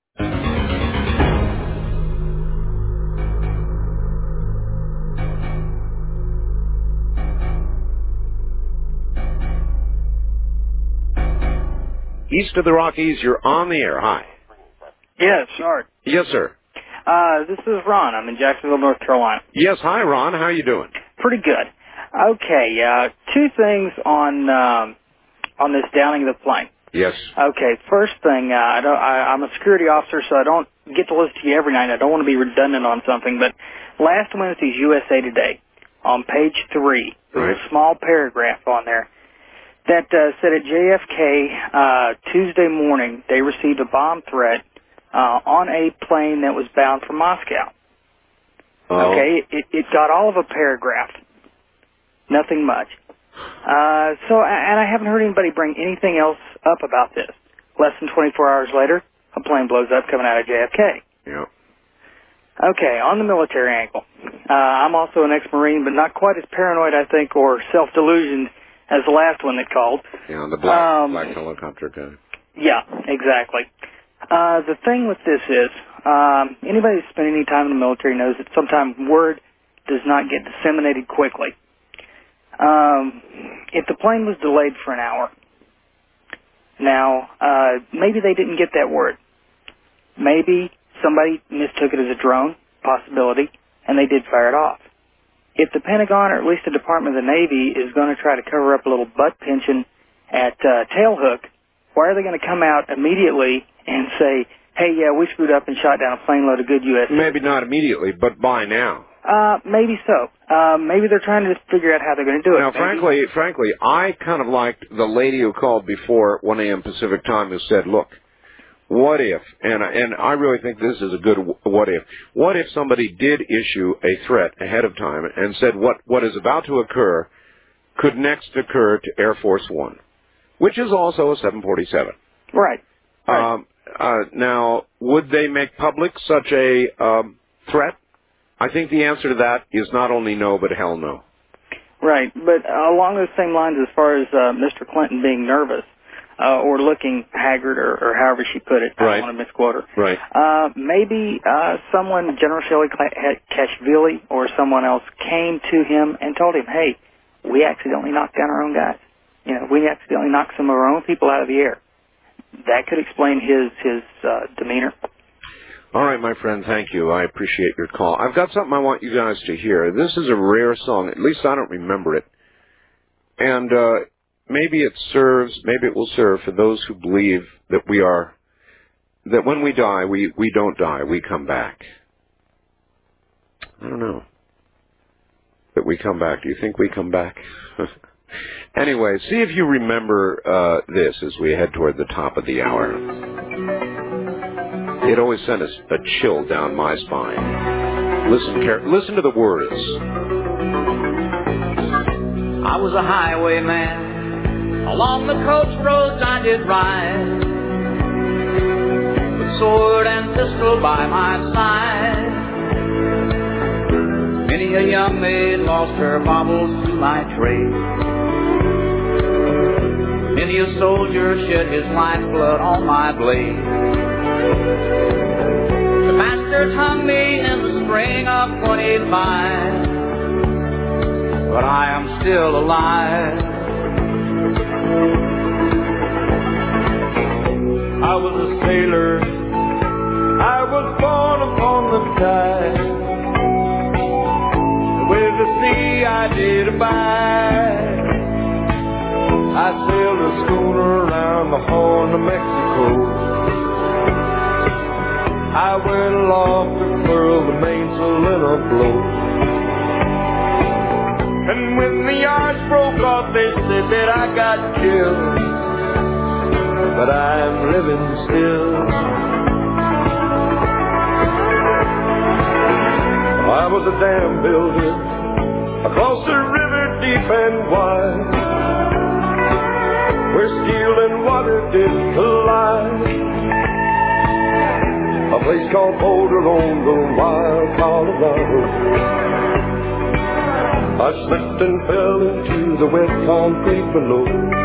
East of the Rockies, you're on the air. Hi. Yes, Art. Yes, sir. Uh, this is Ron. I'm in Jacksonville, North Carolina. Yes, hi, Ron. How are you doing? Pretty good. Okay, uh, two things on um, on this downing of the plane. Yes. Okay, first thing, uh, I don't, I, I'm a security officer, so I don't get to listen to you every night. I don't want to be redundant on something, but last Wednesday's U S A Today, on page three, there's a small paragraph on there that uh, said at J F K uh, Tuesday morning they received a bomb threat uh, on a plane that was bound for Moscow. Oh. Okay, it, it got all of a paragraph. Nothing much. Uh, so, and I haven't heard anybody bring anything else up about this. Less than twenty-four hours later, a plane blows up coming out of J F K. Yeah. Okay, on the military angle. Uh, I'm also an ex-Marine, but not quite as paranoid, I think, or self-delusioned as the last one that called. Yeah, the black, Um, black helicopter guy. Yeah, exactly. Uh, the thing with this is, um, anybody who's spent any time in the military knows that sometimes word does not get disseminated quickly. Um, if the plane was delayed for an hour, now, uh, maybe they didn't get that word. Maybe somebody mistook it as a drone, possibility, and they did fire it off. If the Pentagon, or at least the Department of the Navy, is going to try to cover up a little butt pinching at uh, tailhook, why are they going to come out immediately and say, hey, yeah, we screwed up and shot down a plane load of good U S Maybe not immediately, but by now. Uh, maybe so. Uh, maybe they're trying to just figure out how they're going to do it. Now, Maybe. frankly, frankly, I kind of liked the lady who called before one a.m. Pacific time who said, look, what if, and, and I really think this is a good what if, what if somebody did issue a threat ahead of time and said what, what is about to occur could next occur to Air Force One, which is also a seven forty-seven. Right. right. Um, uh, now, would they make public such a um, threat? I think the answer to that is not only no, but hell no. Right, but along those same lines, as far as uh, Mister Clinton being nervous uh, or looking haggard, or, or however she put it, I right. don't want to misquote her. Right. Uh, maybe uh, someone, General Shelley Kashvili or someone else, came to him and told him, "Hey, we accidentally knocked down our own guys. You know, we accidentally knocked some of our own people out of the air." That could explain his his uh, demeanor. All right, my friend, thank you. I appreciate your call. I've got something I want you guys to hear. This is a rare song. At least I don't remember it. And uh, maybe it serves, maybe it will serve for those who believe that we are, that when we die, we, we don't die, we come back. I don't know. That we come back. Do you think we come back? Anyway, see if you remember uh, this as we head toward the top of the hour. It always sent us a chill down my spine. Listen, care- listen to the words. I was a highwayman. Along the coast roads I did ride, with sword and pistol by my side. Many a young maid lost her baubles to my trade. Many a soldier shed his lifeblood on my blade. The bastards hung me in the spring of twenty-five, but I am still alive. I was a sailor, I was born upon the tide. With the sea I did abide. I sailed a schooner around the Horn of Mexico. I went aloft to furl the mainsail in a blow. And when the yards broke off, they said that I got killed. But I'm living still. I was a dam builder across the river deep and wide, where steel and water did collide. A place called Boulder on the wild Colorado. I slipped and fell into the wet concrete below.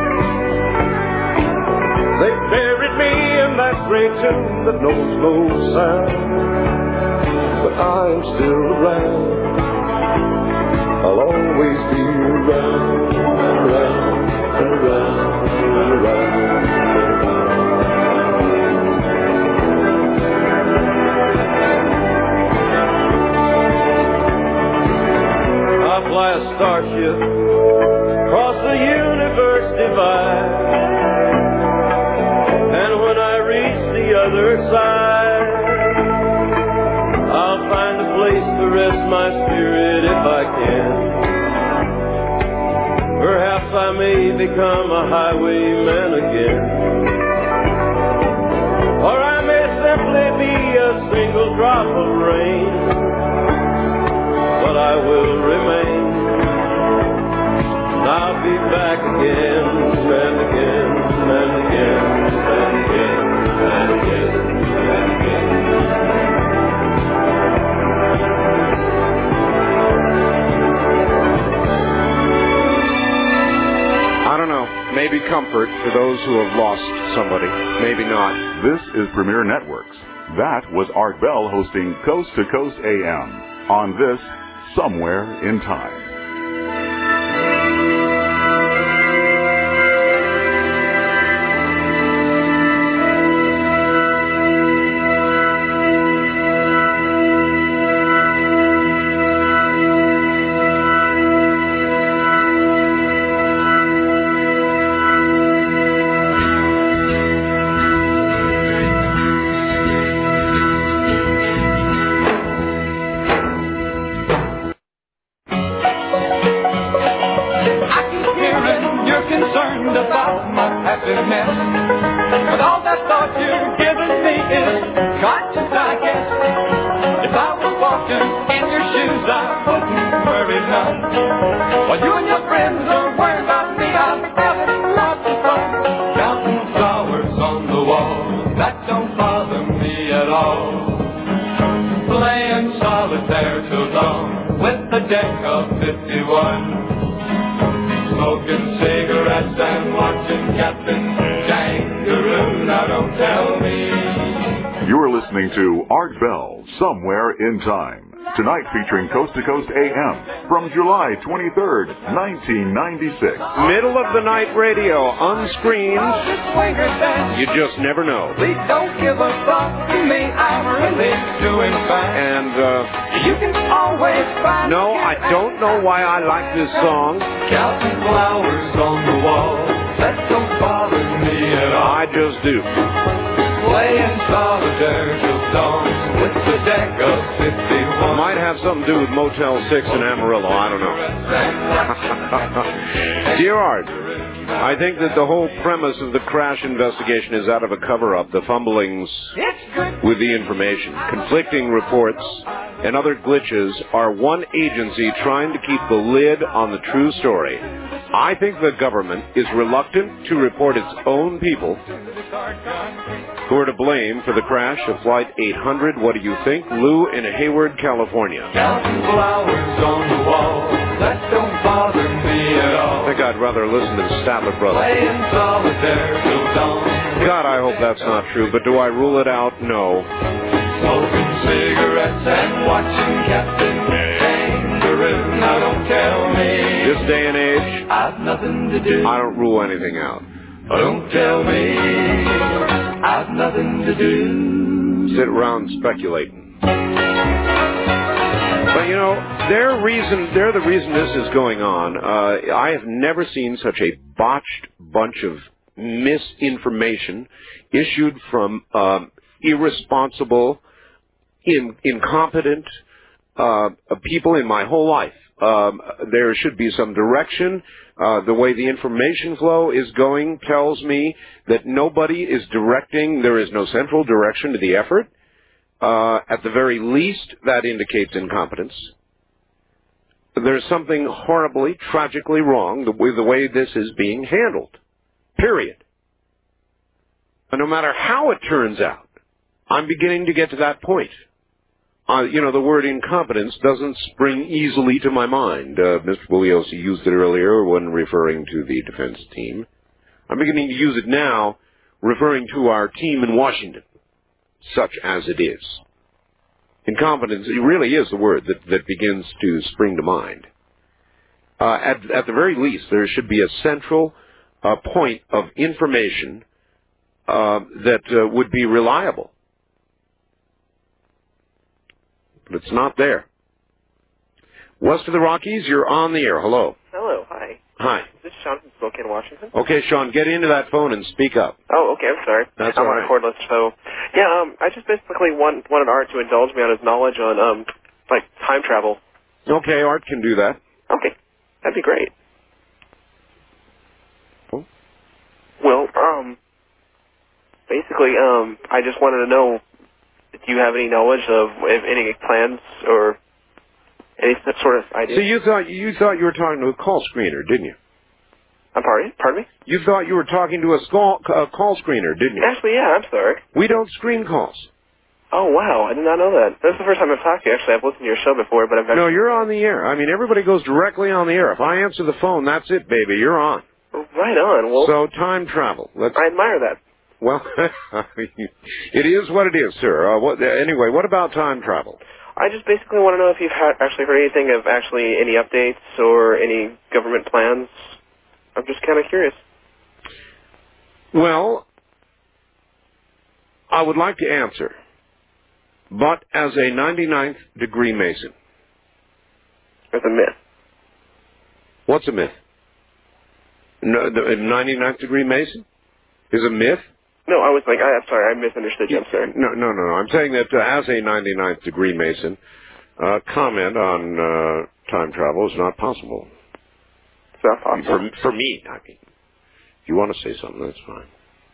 They buried me in that great tomb that knows no sound, but I'm still around. I'll always be around, around, around, around. Fly a starship across the universe divide, and when I reach the other side, I'll find a place to rest my spirit if I can. Perhaps I may become a highwayman again, or I may simply be a single drop of rain Maybe comfort for those who have lost somebody. Maybe not. This is Premier Networks. That was Art Bell hosting Coast to Coast A M on this Somewhere in Time. Somewhere in Time. Tonight featuring Coast to Coast A M from July twenty-third, nineteen ninety-six. Middle of the night radio, unscreened. You just never know. Please don't give a thought to me, I'm really doing fine. And, uh... you can always find... No, I don't know why I like this song. Counting flowers on the wall, that don't bother me at all. I just do. Playing solitaire till dawn with the deck of fifty-one. Might have something to do with Motel six in Amarillo, I don't know. Dear Art, I think that the whole premise of the crash investigation is out of a cover-up, the fumblings with the information. Conflicting reports and other glitches are one agency trying to keep the lid on the true story. I think the government is reluctant to report its own people who are to blame for the crash of Flight eight hundred. What do you think? Lou in Hayward, California. Counting flowers on the wall, that don't bother me at all. I think I'd rather listen to the Statler Brothers. Playing solitaire till dawn. God, I hope that's not true, but do I rule it out? No. Smoking cigarettes and watching Captain Kangaroo. Now don't tell me. This day and age, I've nothing to do. I don't rule anything out. Don't tell me I've nothing to do. Sit around speculating. But you know, their reason, they're the reason this is going on. Uh, I have never seen such a botched bunch of misinformation issued from um, irresponsible, in, incompetent uh, people in my whole life. Um, there should be some direction. Uh, the way the information flow is going tells me that nobody is directing. There is no central direction to the effort. Uh, at the very least, that indicates incompetence. There's something horribly, tragically wrong with the way this is being handled. Period. And no matter how it turns out, I'm beginning to get to that point. Uh, you know, the word incompetence doesn't spring easily to my mind. Uh, Mister Bugliosi used it earlier when referring to the defense team. I'm beginning to use it now, referring to our team in Washington, such as it is. Incompetence, it really is the word that, that begins to spring to mind. Uh, at, at the very least, there should be a central uh, point of information uh, that uh, would be reliable. But it's not there. West of the Rockies, you're on the air. Hello. Hello, hi. Hi. This is Sean from Spokane, Washington. Okay, Sean, get into that phone and speak up. Oh, okay, I'm sorry. That's I'm all on right. a cordless, so... Yeah, um, I just basically want, wanted Art to indulge me on his knowledge on, um, like, time travel. Okay, Art can do that. Okay, that'd be great. Oh. Well, um, basically, um, I just wanted to know, do you have any knowledge of if any plans or any sort of idea? So you thought you thought you were talking to a call screener, didn't you? I'm sorry? Pardon me? You thought you were talking to a call, a call screener, didn't you? Actually, yeah, I'm sorry. We don't screen calls. Oh, wow, I did not know that. This is the first time I've talked to you. Actually, I've listened to your show before, but I've actually... No, you're on the air. I mean, everybody goes directly on the air. If I answer the phone, that's it, baby. You're on. Wow, Right on. Well, So time travel. Let's. I admire that. Well, it is what it is, sir. Uh, what, anyway, what about time travel? I just basically want to know if you've ha- actually heard anything of actually any updates or any government plans. I'm just kind of curious. Well, I would like to answer, but as a ninety-ninth degree Mason. It's a myth. What's a myth? No, the ninety-ninth degree Mason is a myth? No, I was like, I, I'm sorry, I misunderstood you. I'm sorry. No, no, no, no. I'm saying that uh, as a ninety-ninth degree Mason, uh, comment on uh, time travel is not possible. It's not possible. For, for me, I mean. If you want to say something, that's fine.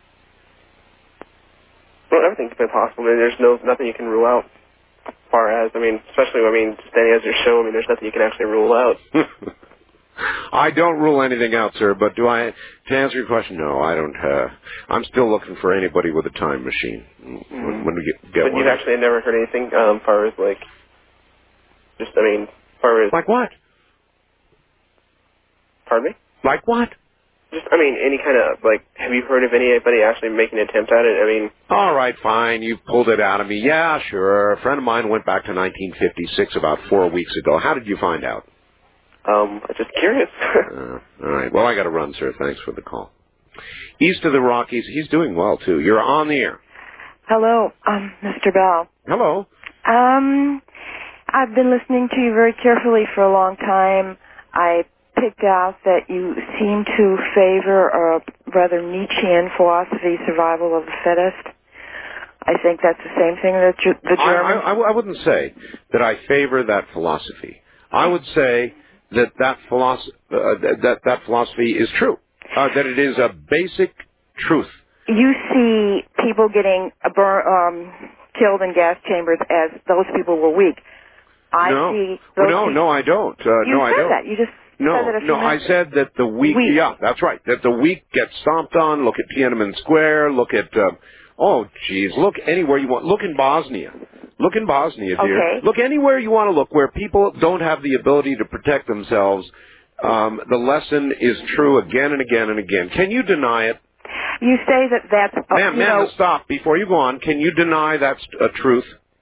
Well, everything's been possible. I mean, there's no nothing you can rule out. As far as, I mean, especially, I mean, standing as your show, I mean, there's nothing you can actually rule out. I don't rule anything out, sir, but do I, to answer your question, no, I don't, uh, I'm still looking for anybody with a time machine. When, when we get, get But one. you've actually never heard anything, um, as far as, like, just, I mean, as far as... Like what? Pardon me? Like what? Just, I mean, any kind of, like, have you heard of anybody actually making an attempt at it? I mean... All right, fine, you've pulled it out of me. Yeah, sure. A friend of mine went back to nineteen fifty-six about four weeks ago. How did you find out? Um, I'm just curious. uh, all right, well, I got to run, sir. Thanks for the call. East of the Rockies, he's doing well, too. You're on the air. Hello, um, Mister Bell. Hello. Um, I've been listening to you very carefully for a long time. I picked out that you seem to favor a rather Nietzschean philosophy, survival of the fittest. I think that's the same thing that you, the Germans... I, I, I wouldn't say that I favor that philosophy. I would say that that, philosophy, uh, that, that philosophy is true, uh, that it is a basic truth. You see people getting a bur- um, killed in gas chambers as those people were weak. I no. see... Well, no, no, I don't. Uh, you no, I said don't. that. You just No, said that a few no, I minutes said that the weak, Weak. yeah, that's right, that the weak get stomped on. Look at Tiananmen Square, look at, uh, oh, geez, look anywhere you want. Look in Bosnia. Look in Bosnia, dear. Okay. Look anywhere you want to look where people don't have the ability to protect themselves. Um, the lesson is true again and again and again. Can you deny it? You say that that's... Uh, ma'am, you ma'am, know, stop. Before you go on, can you deny that's a truth?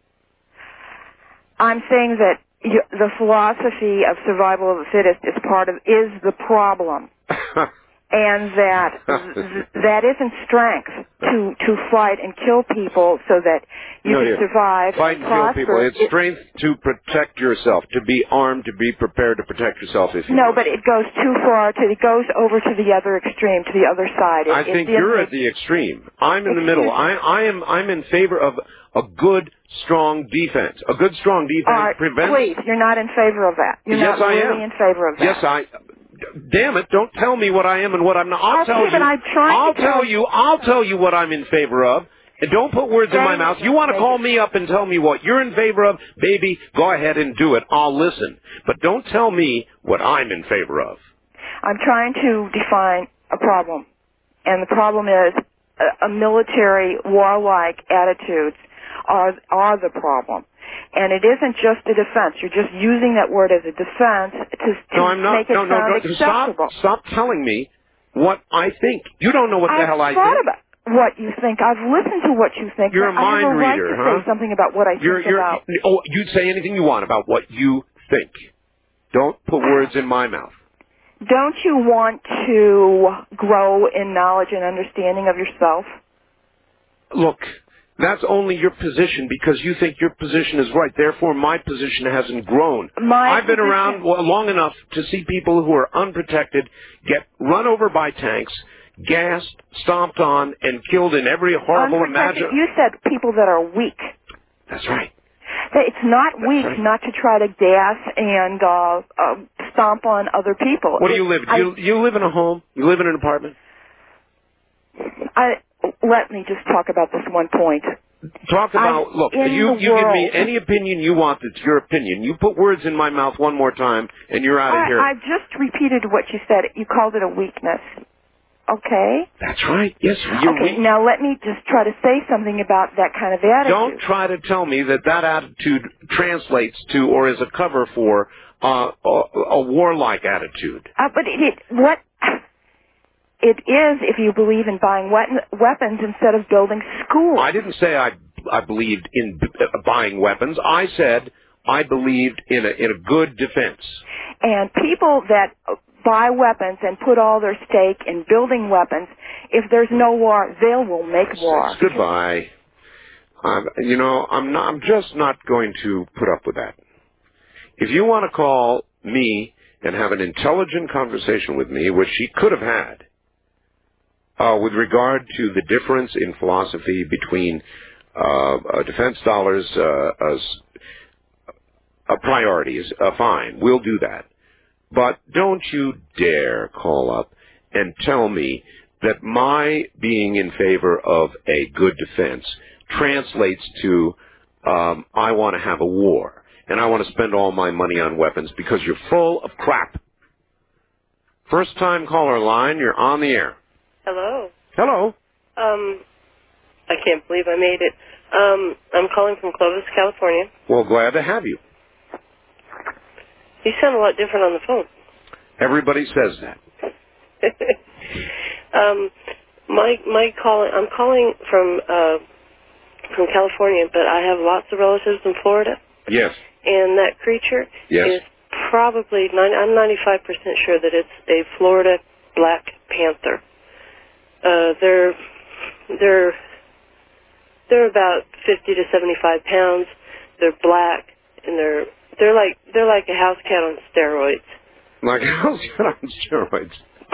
I'm saying that you, the philosophy of survival of the fittest is part of, is the problem. And that th- that isn't strength to, to fight and kill people so that you no, can dear. survive Fight and and kill prosper. people. It's It- strength to protect yourself, to be armed, to be prepared to protect yourself if you No, want. but it goes too far. To it goes over to the other extreme, to the other side. It, I it think didn't you're make- at the extreme. I'm in the Excuse middle. me. I, I am. I'm in favor of a good, strong defense. A good, strong defense All right, prevents. please, you're not in favor of that. You're Yes, not I really am. in favor of that. Yes, I. Damn it! Don't tell me what I am and what I'm not. I'll Okay, tell you. but I'm trying I'll to tell tell- you. I'll tell you what I'm in favor of. And don't put words in my Thank mouth. you. You want to Thank call you. me up and tell me what you're in favor of, baby? Go ahead and do it. I'll listen. But don't tell me what I'm in favor of. I'm trying to define a problem. And the problem is a, a military, warlike attitudes are, are the problem. And it isn't just a defense. You're just using that word as a defense to, to No, I'm not. make it no, no, sound no. acceptable. Stop. Stop telling me what I think. You don't know what the I've hell I thought think. about what you think. I've listened to what you think. You're but a I have mind a right reader, to huh? say something about what I You're, think you're, about. oh, you'd say anything you want about what you think. Don't put words in my mouth. Don't you want to grow in knowledge and understanding of yourself? Look, that's only your position because you think your position is right. Therefore, my position hasn't grown. My I've been position- around well, long enough to see people who are unprotected get run over by tanks, gassed, stomped on, and killed in every horrible Unprotected. imaginable... You said people that are weak. That's right. That It's not weak right. not to try to gas and uh, uh, stomp on other people. What do you It- live? I, You, you live in a home? You live in an apartment? I, let me just talk about this one point. Talk about, I'm look, in you, the you give me world. any opinion you want that's your opinion. You put words in my mouth one more time, and you're out of I, here. I just repeated what you said. You called it a weakness. Okay? That's right. Yes, you're okay, weak. now let me just try to say something about that kind of attitude. Don't try to tell me that that attitude translates to or is a cover for uh, a, a warlike attitude. Uh, but it, it, what... it is if you believe in buying we- weapons instead of building schools. I didn't say I I believed in b- buying weapons. I said I believed in a in a good defense. And people that buy weapons and put all their stake in building weapons, if there's no war, they will make war. Goodbye. Um, you know, I'm not. I'm just not going to put up with that. If you want to call me and have an intelligent conversation with me, which she could have had, uh, with regard to the difference in philosophy between uh, uh, defense dollars uh, as uh, priorities, uh, fine, we'll do that. But don't you dare call up and tell me that my being in favor of a good defense translates to um, I want to have a war and I want to spend all my money on weapons, because you're full of crap. First time caller line, you're on the air. Hello. Hello. Um, I can't believe I made it. Um, I'm calling from Clovis, California. Well, glad to have you. You sound a lot different on the phone. Everybody says that. um, my my calling. I'm calling from uh, from California, but I have lots of relatives in Florida. Yes. And that creature yes. is probably. I'm ninety-five percent sure that it's a Florida black panther. Uh, they're they're they're about fifty to seventy-five pounds. They're black and they're they're like they're like a house cat on steroids. Like a house cat on steroids.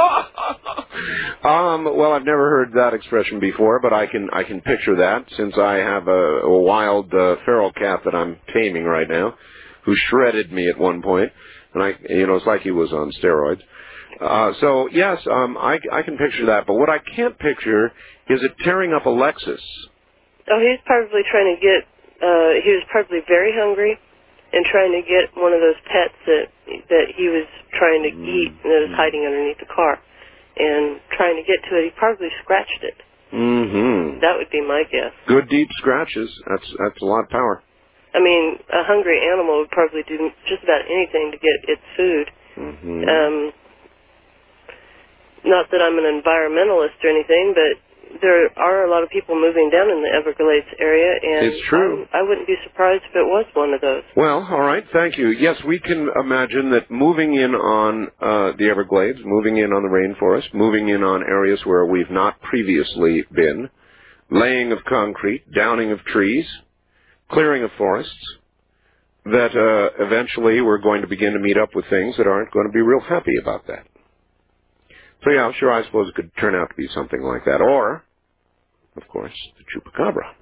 um, well, I've never heard that expression before, but I can I can picture that, since I have a, a wild uh, feral cat that I'm taming right now, who shredded me at one point, and I, you know, it's like he was on steroids. Uh, so yes, um, I I can picture that, but what I can't picture is it tearing up a Lexus. Oh, he was probably trying to get. Uh, he was probably very hungry and trying to get one of those pets that that he was trying to eat and that was hiding underneath the car. And trying to get to it, he probably scratched it. Mm-hmm. That would be my guess. Good deep scratches. That's that's a lot of power. I mean, a hungry animal would probably do just about anything to get its food. Mm-hmm. Um, not that I'm an environmentalist or anything, but there are a lot of people moving down in the Everglades area, and it's true. I, I wouldn't be surprised if it was one of those. Well, all right, thank you. Yes, we can imagine that moving in on uh, the Everglades, moving in on the rainforest, moving in on areas where we've not previously been, laying of concrete, downing of trees, clearing of forests, that uh, eventually we're going to begin to meet up with things that aren't going to be real happy about that. So yeah, sure, I suppose it could turn out to be something like that. Or, of course, the chupacabra.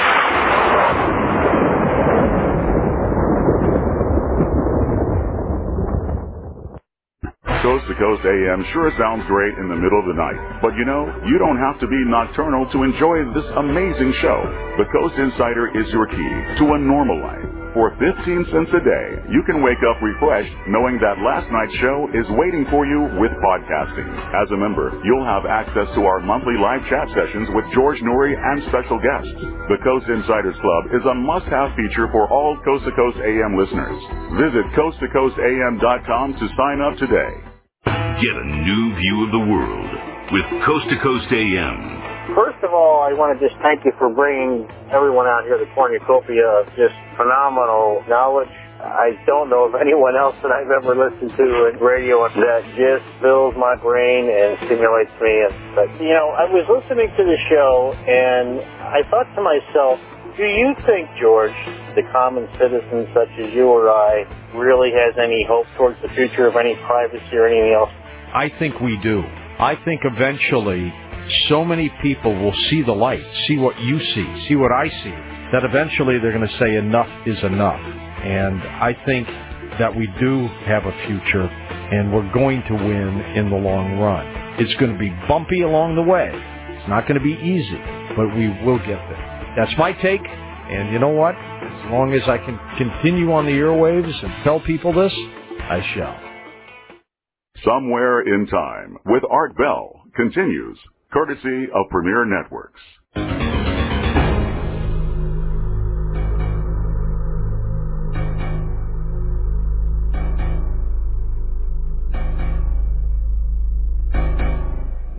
Coast to Coast A M sure sounds great in the middle of the night. But you know, you don't have to be nocturnal to enjoy this amazing show. The Coast Insider is your key to a normal life. For fifteen cents a day, you can wake up refreshed knowing that last night's show is waiting for you with podcasting. As a member, you'll have access to our monthly live chat sessions with George Noory and special guests. The Coast Insiders Club is a must-have feature for all Coast to Coast A M listeners. Visit coast to coast a m dot com to sign up today. Get a new view of the world with Coast to Coast A M. First of all, I want to just thank you for bringing everyone out here to cornucopia of just phenomenal knowledge. I don't know of anyone else that I've ever listened to in radio that just fills my brain and stimulates me. But, you know, I was listening to the show, and I thought to myself, do you think, George, the common citizen such as you or I really has any hope towards the future of any privacy or anything else? I think we do. I think eventually so many people will see the light, see what you see, see what I see, that eventually they're going to say enough is enough. And I think that we do have a future, and we're going to win in the long run. It's going to be bumpy along the way. It's not going to be easy, but we will get there. That's my take, and you know what? As long as I can continue on the airwaves and tell people this, I shall. Somewhere in Time with Art Bell continues, courtesy of Premier Networks.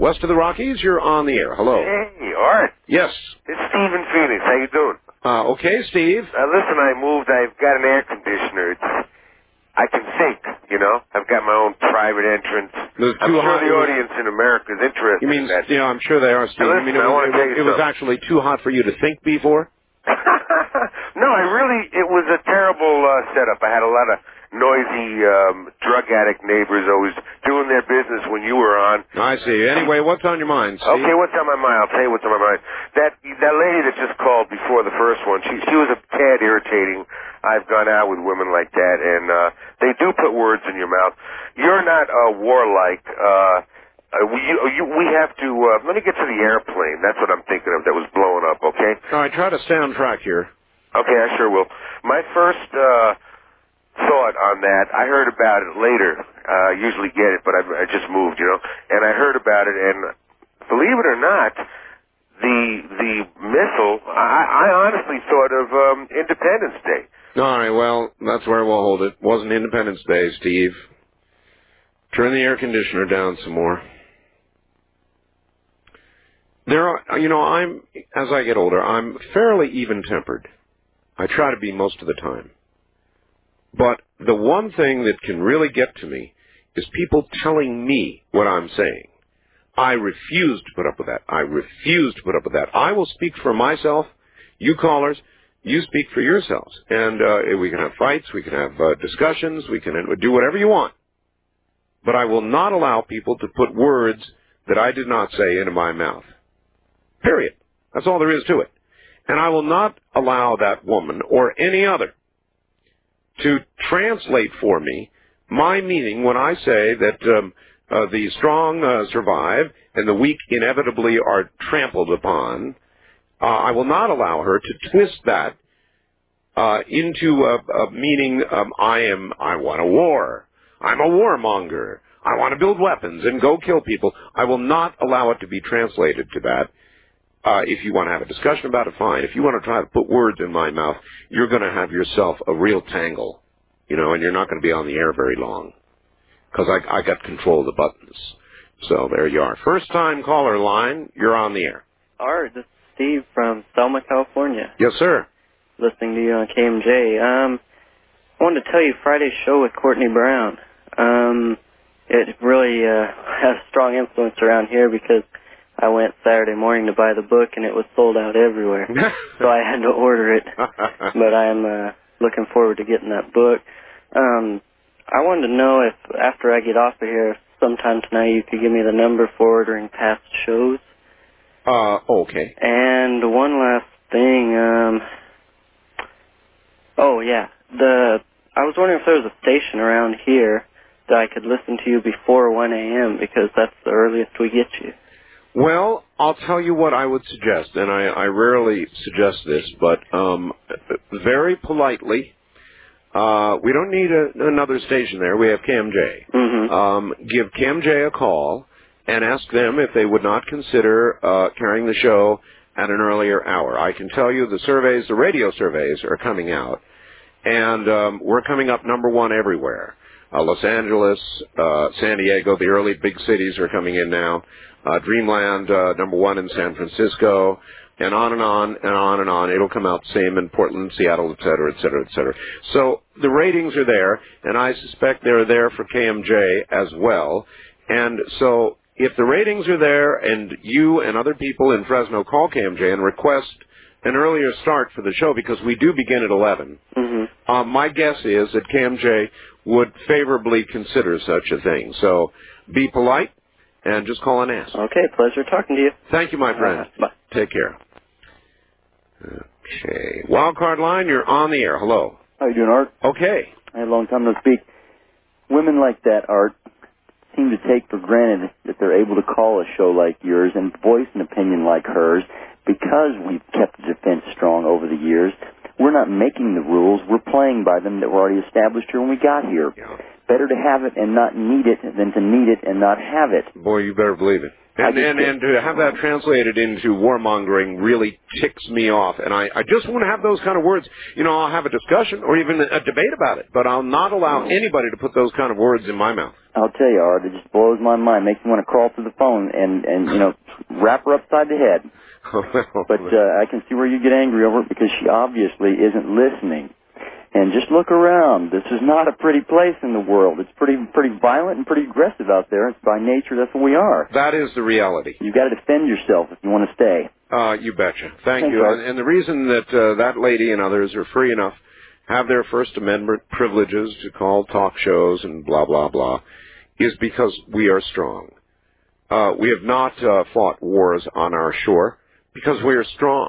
west of the Rockies. You're on the air. Hello. Hey, Art. Yes. It's Stephen Phoenix. How you doing? Uh, okay, Steve. Uh, listen, I moved. I've got an air conditioner. It's, I can think, you know. I've got my own private entrance. There's I'm too sure hot- the audience in America is interested You mean, in that. yeah, I'm sure they are, Steve. Now, You mean, listen, it I was, wanna it tell was, you it was something. actually too hot for you to think before? No, I really, it was a terrible uh, setup. I had a lot of noisy um, drug addict neighbors always doing their business when you were on. I see. Anyway, what's on your mind, Steve? Okay, what's on my mind? I'll tell you what's on my mind. That that lady that just called before the first one, she she was a tad irritating. I've gone out with women like that, and uh, they do put words in your mouth. You're not uh, warlike. Uh, uh, we you, you, we have to. Uh, let me get to the airplane. That's what I'm thinking of. That was blowing up. Okay. All right, try to stay on track here. Okay, I sure will. My first uh, thought on that, I heard about it later. Uh, I usually get it, but I, I just moved, you know. And I heard about it, and believe it or not, the the missile, I, I honestly thought of um, Independence Day. All right, well, that's where we'll hold it. Wasn't Independence Day, Steve. Turn the air conditioner down some more. There are, you know, I'm, as I get older, I'm fairly even-tempered. I try to be most of the time. But the one thing that can really get to me is people telling me what I'm saying. I refuse to put up with that. I refuse to put up with that. I will speak for myself. You callers, you speak for yourselves. And uh, we can have fights, we can have uh, discussions, we can do whatever you want. But I will not allow people to put words that I did not say into my mouth. Period. That's all there is to it. And I will not allow that woman or any other to translate for me my meaning when I say that um, uh, the strong uh, survive and the weak inevitably are trampled upon. Uh, I will not allow her to twist that uh, into a, a meaning um, I am, I want a war. I'm a warmonger. I want to build weapons and go kill people. I will not allow it to be translated to that. Uh, if you want to have a discussion about it, fine. If you want to try to put words in my mouth, you're going to have yourself a real tangle, you know, and you're not going to be on the air very long because I, I got control of the buttons. So there you are. First time caller line, you're on the air. Art, this is Steve from Selma, California. Yes, sir. Listening to you on K M J. Um, I wanted to tell you Friday's show with Courtney Brown. Um, it really uh, has a strong influence around here because I went Saturday morning to buy the book, and it was sold out everywhere. So I had to order it. But I'm uh, looking forward to getting that book. Um, I wanted to know if, after I get off of here, sometime tonight you could give me the number for ordering past shows. Uh, okay. And one last thing. Um, oh, yeah. The I was wondering if there was a station around here that I could listen to you before one a.m., because that's the earliest we get you. Well, I'll tell you what I would suggest, and I, I rarely suggest this, but um, very politely, uh, we don't need a, another station there. We have K M J. Mm-hmm. Um, give K M J a call and ask them if they would not consider uh, carrying the show at an earlier hour. I can tell you the surveys, the radio surveys, are coming out, and um, we're coming up number one everywhere. Uh, Los Angeles, uh, San Diego, the early big cities are coming in now. Uh, Dreamland, uh, number one in San Francisco, and on and on and on and on. It'll come out the same in Portland, Seattle, et cetera, et cetera, et cetera. So the ratings are there, and I suspect they're there for K M J as well. And so if the ratings are there and you and other people in Fresno call K M J and request an earlier start for the show, because we do begin at eleven, mm-hmm. uh, my guess is that K M J would favorably consider such a thing. So be polite. And just call and ask. Okay, pleasure talking to you. Thank you, my friend. Uh, bye. Take care. Okay. Wildcard line, you're on the air. Hello. How you doing, Art? Okay. I had a long time no speak. Women like that, Art, seem to take for granted that they're able to call a show like yours and voice an opinion like hers because we've kept the defense strong over the years. We're not making the rules. We're playing by them that were already established here when we got here. Yeah. Better to have it and not need it than to need it and not have it. Boy, you better believe it. And, and, and to have that translated into warmongering really ticks me off. And I, I just want to have those kind of words. You know, I'll have a discussion or even a debate about it, but I'll not allow anybody to put those kind of words in my mouth. I'll tell you, Art, it just blows my mind. Makes me want to crawl through the phone and, and you know, wrap her upside the head. But uh, I can see where you get angry over it because she obviously isn't listening. And just look around. This is not a pretty place in the world. It's pretty pretty violent and pretty aggressive out there. It's by nature, that's what we are. That is the reality. You've got to defend yourself if you want to stay. Uh, you betcha. Thank Thanks, you. Art. And, and the reason that uh, that lady and others are free enough, have their First Amendment privileges to call talk shows and blah, blah, blah, is because we are strong. Uh, we have not uh, fought wars on our shore because we are strong.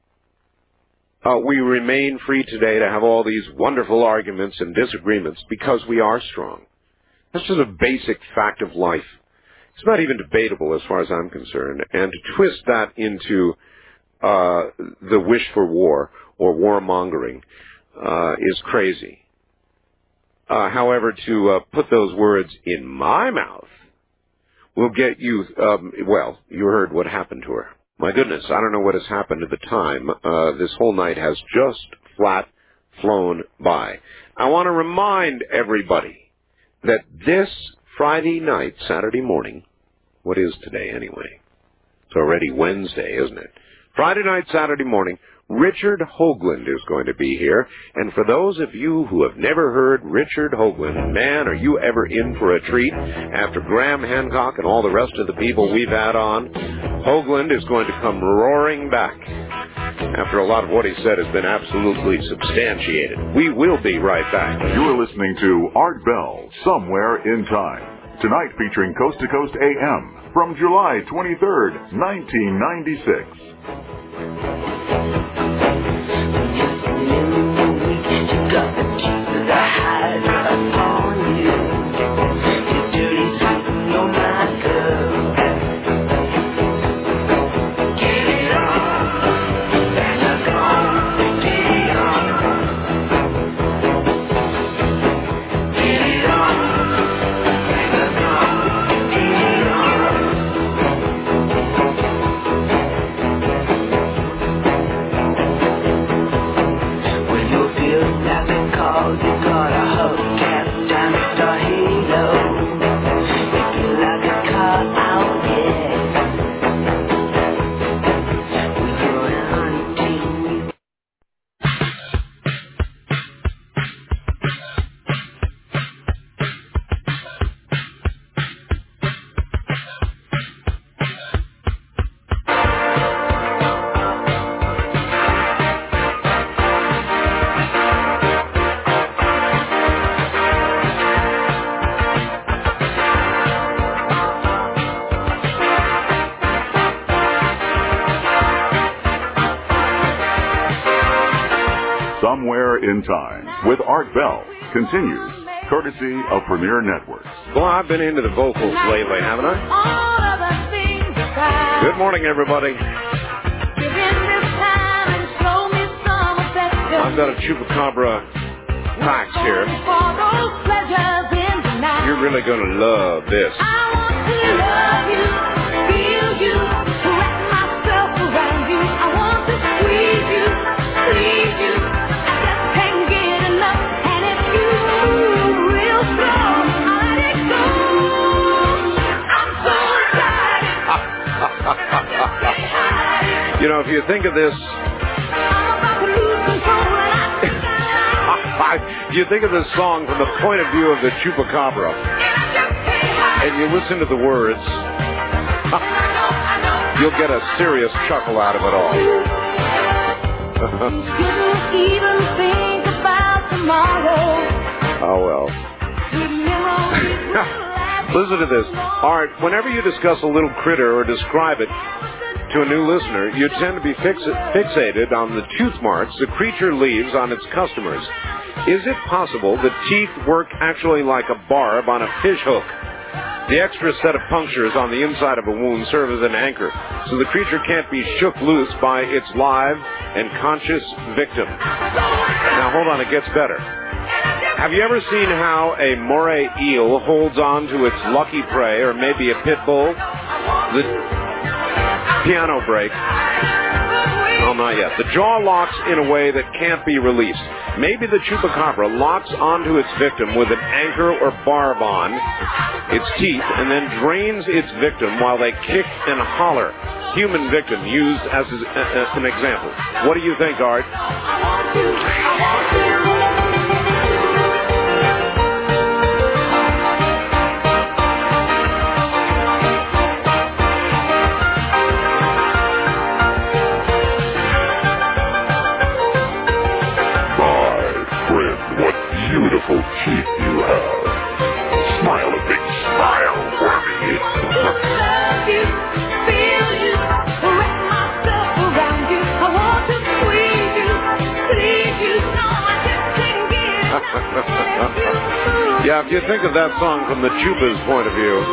Uh, we remain free today to have all these wonderful arguments and disagreements because we are strong. That's just a basic fact of life. It's not even debatable as far as I'm concerned. And to twist that into uh, the wish for war or warmongering uh, is crazy. Uh, however, to uh, put those words in my mouth will get you, um, well, you heard what happened to her. My goodness, I don't know what has happened at the time. Uh, this whole night has just flat flown by. I want to remind everybody that this Friday night, Saturday morning, what is today anyway? It's already Wednesday, isn't it? Friday night, Saturday morning, Richard Hoagland is going to be here. And for those of you who have never heard Richard Hoagland, man, are you ever in for a treat? After Graham Hancock and all the rest of the people we've had on, Hoagland is going to come roaring back after a lot of what he said has been absolutely substantiated. We will be right back. You're listening to Art Bell, Somewhere in Time. Tonight featuring Coast to Coast A M from July twenty-third, nineteen ninety-six. Somewhere in Time with Art Bell continues, courtesy of Premier Networks. Well, I've been into the vocals lately, haven't I? Good morning, everybody. I've got a Chupacabra fax here. You're really going to love this. You know, if you think of this, if you think of this song from the point of view of the Chupacabra, and you listen to the words, you'll get a serious chuckle out of it all. Oh, well. Listen to this. Art, whenever you discuss a little critter or describe it to a new listener, you tend to be fix- fixated on the tooth marks the creature leaves on its customers. Is it possible that teeth work actually like a barb on a fish hook? The extra set of punctures on the inside of a wound serve as an anchor, so the creature can't be shook loose by its live and conscious victim. Now, hold on, it gets better. Have you ever seen how a moray eel holds on to its lucky prey, or maybe a pit bull? The piano break. Oh, not yet. The jaw locks in a way that can't be released. Maybe the chupacabra locks onto its victim with an anchor or barb on its teeth and then drains its victim while they kick and holler. Human victim used as an example. What do you think, Art? Beautiful teeth you have. Smile a big smile for me. Love you, feel you, wrap myself around you. I want to squeeze you, please you, no, I just can't get enough. Yeah, if you think of that song from the Chupa's point of view.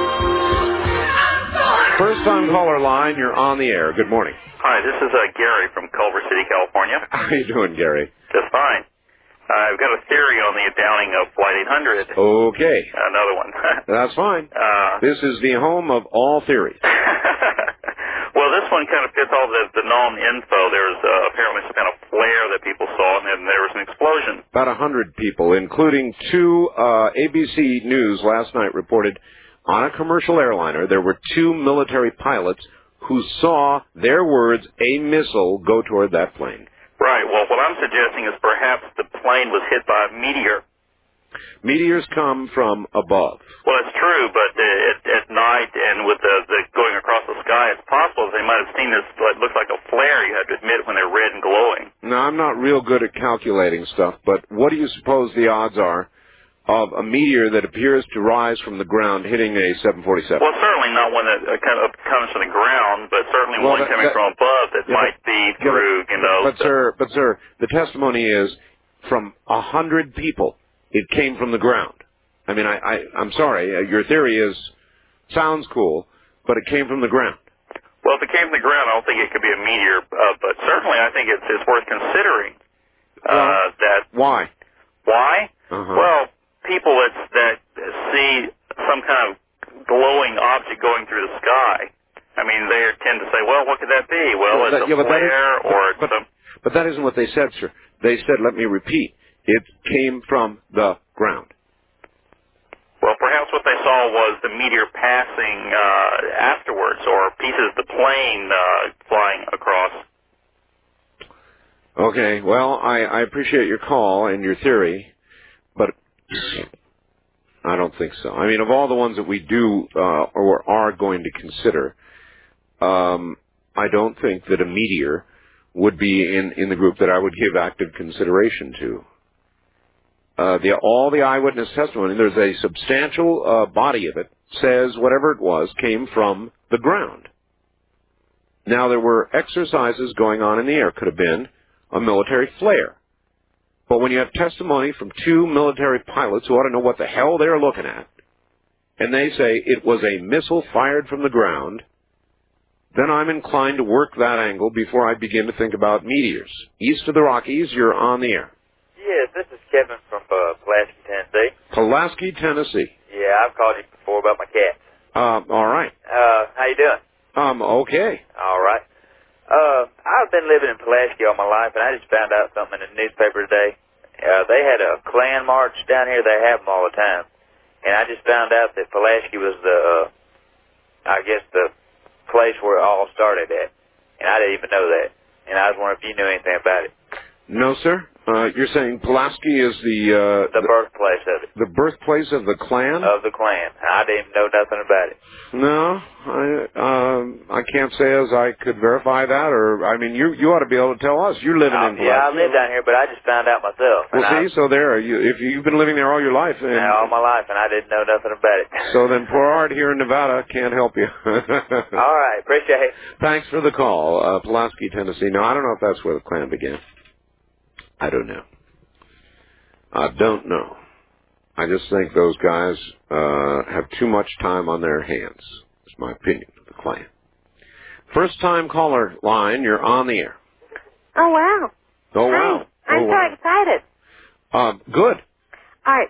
First time caller line, you're on the air. Good morning. Hi, this is uh, Gary from Culver City, California. How you doing, Gary? Just fine. I've got a theory on the downing of Flight eight hundred. Okay. Another one. That's fine. Uh, this is the home of all theories. Well, this one kind of fits all the, the known info. There's uh, apparently some kind of flare that people saw, and then there was an explosion. About a hundred people, including two uh, A B C News last night reported on a commercial airliner, there were two military pilots who saw, their words, a missile go toward that plane. Right. Well, what I'm suggesting is perhaps the plane was hit by a meteor. Meteors come from above. Well, it's true, but uh, at, at night and with the, the going across the sky, it's possible they might have seen this. It looks like a flare, you have to admit, when they're red and glowing. Now, I'm not real good at calculating stuff, but what do you suppose the odds are of a meteor that appears to rise from the ground hitting a seven forty-seven? Well, certainly not one that uh, kind of comes from the ground, but certainly well, one that, coming that, from above that yeah, might be yeah, through, but, you know. But, sir, but, sir, the testimony is from a hundred people, it came from the ground. I mean, I, I, I'm sorry, uh, your theory is, sounds cool, but it came from the ground. Well, if it came from the ground, I don't think it could be a meteor, uh, but certainly I think it's, it's worth considering uh, well, that. Why? Why? Uh-huh. Well, people that, that see some kind of glowing object going through the sky, I mean, they tend to say, well, what could that be? Well, well it's that, a yeah, flare is, or but, it's some... But that isn't what they said, sir. They said, let me repeat, it came from the ground. Well, perhaps what they saw was the meteor passing uh, afterwards, or pieces of the plane uh, flying across. Okay, well, I, I appreciate your call and your theory, but I don't think so. I mean, of all the ones that we do uh, or are going to consider, um, I don't think that a meteor would be in, in the group that I would give active consideration to. Uh, the, all the eyewitness testimony, there's a substantial uh, body of it, says whatever it was came from the ground. Now, there were exercises going on in the air. Could have been a military flare. But when you have testimony from two military pilots who ought to know what the hell they're looking at, and they say it was a missile fired from the ground, then I'm inclined to work that angle before I begin to think about meteors. East of the Rockies, you're on the air. Yes, this is Kevin from uh, Pulaski, Tennessee. Pulaski, Tennessee. Yeah, I've called you before about my cats. Um, all right. Uh, how you doing? Um, okay. All right. Uh, I've been living in Pulaski all my life, and I just found out something in the newspaper today. Uh, they had a Klan march down here. They have them all the time. And I just found out that Pulaski was the, uh, I guess, the place where it all started at. And I didn't even know that. And I was wondering if you knew anything about it. No, sir. Uh, you're saying Pulaski is the... Uh, the birthplace of it. The birthplace of the Klan? Of the Klan. I didn't even know nothing about it. No, I um, I can't say as I could verify that, or, I mean, you you ought to be able to tell us. You're living uh, in Pulaski. Yeah, I live down here, but I just found out myself. Well, see, I, so there, you, if you've been living there all your life... And, yeah, all my life, and I didn't know nothing about it. So then poor Art here in Nevada can't help you. All right, appreciate it. Thanks for the call, uh, Pulaski, Tennessee. No, I don't know if that's where the Klan began. I don't know. I don't know. I just think those guys uh, have too much time on their hands. That's my opinion of the Klan. First time caller line, you're on the air. Oh, wow. Oh, wow. Hi. I'm oh, so wow. excited. Uh, good. All right,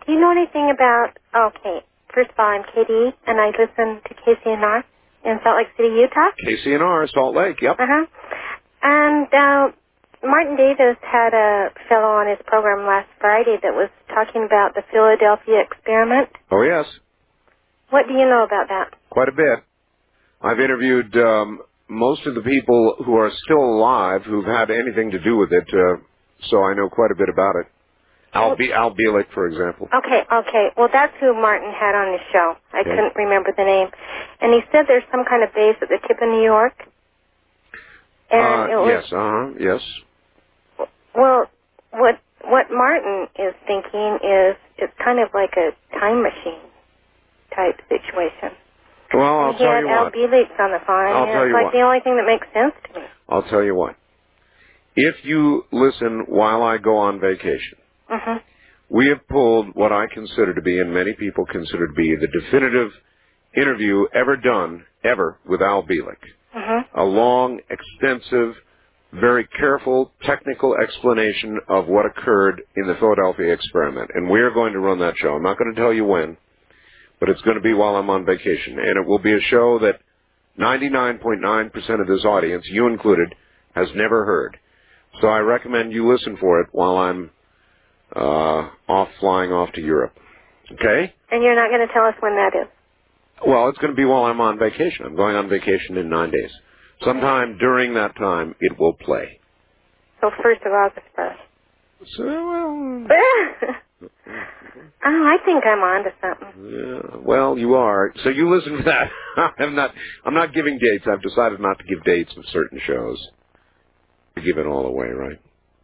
do you know anything about, okay, first of all, I'm Katie, and I listen to K C N R in Salt Lake City, Utah. K C N R, Salt Lake, yep. Uh-huh. And uh, Martin Davis had a fellow on his program last Friday that was talking about the Philadelphia experiment. Oh, yes, What do you know about that? quite a bit. I've interviewed um, most of the people who are still alive who've had anything to do with it, uh, so I know quite a bit about it. Al, Be- Al Bielek, for example. Okay, okay. Well, that's who Martin had on his show. I Okay. couldn't remember the name. And he said there's some kind of base at the tip of New York. And Uh, it was, yes, uh-huh, yes. well, what what Martin is thinking is it's kind of like a time machine type situation. Well, I'll he tell had you Al what. Bielek on the phone, I'll and tell it's you like what. the only thing that makes sense to me. I'll tell you what. If you listen while I go on vacation, Mm-hmm. we have pulled what I consider to be, and many people consider to be, the definitive interview ever done, ever, with Al Bielek. Mm-hmm. A long, extensive, very careful, technical explanation of what occurred in the Philadelphia experiment. And we're going to run that show. I'm not going to tell you when, but it's going to be while I'm on vacation. And it will be a show that ninety-nine point nine percent of this audience, you included, has never heard. So I recommend you listen for it while I'm uh, off flying off to Europe. Okay? And you're not going to tell us when that is. Well, it's going to be while I'm on vacation. I'm going on vacation in nine days. Sometime during that time, it will play. So first of August, first. So, well, oh, I think I'm on to something. yeah, well, you are. So you listen to that. I'm not. I'm not giving dates. I've decided not to give dates of certain shows. To give it all away, right?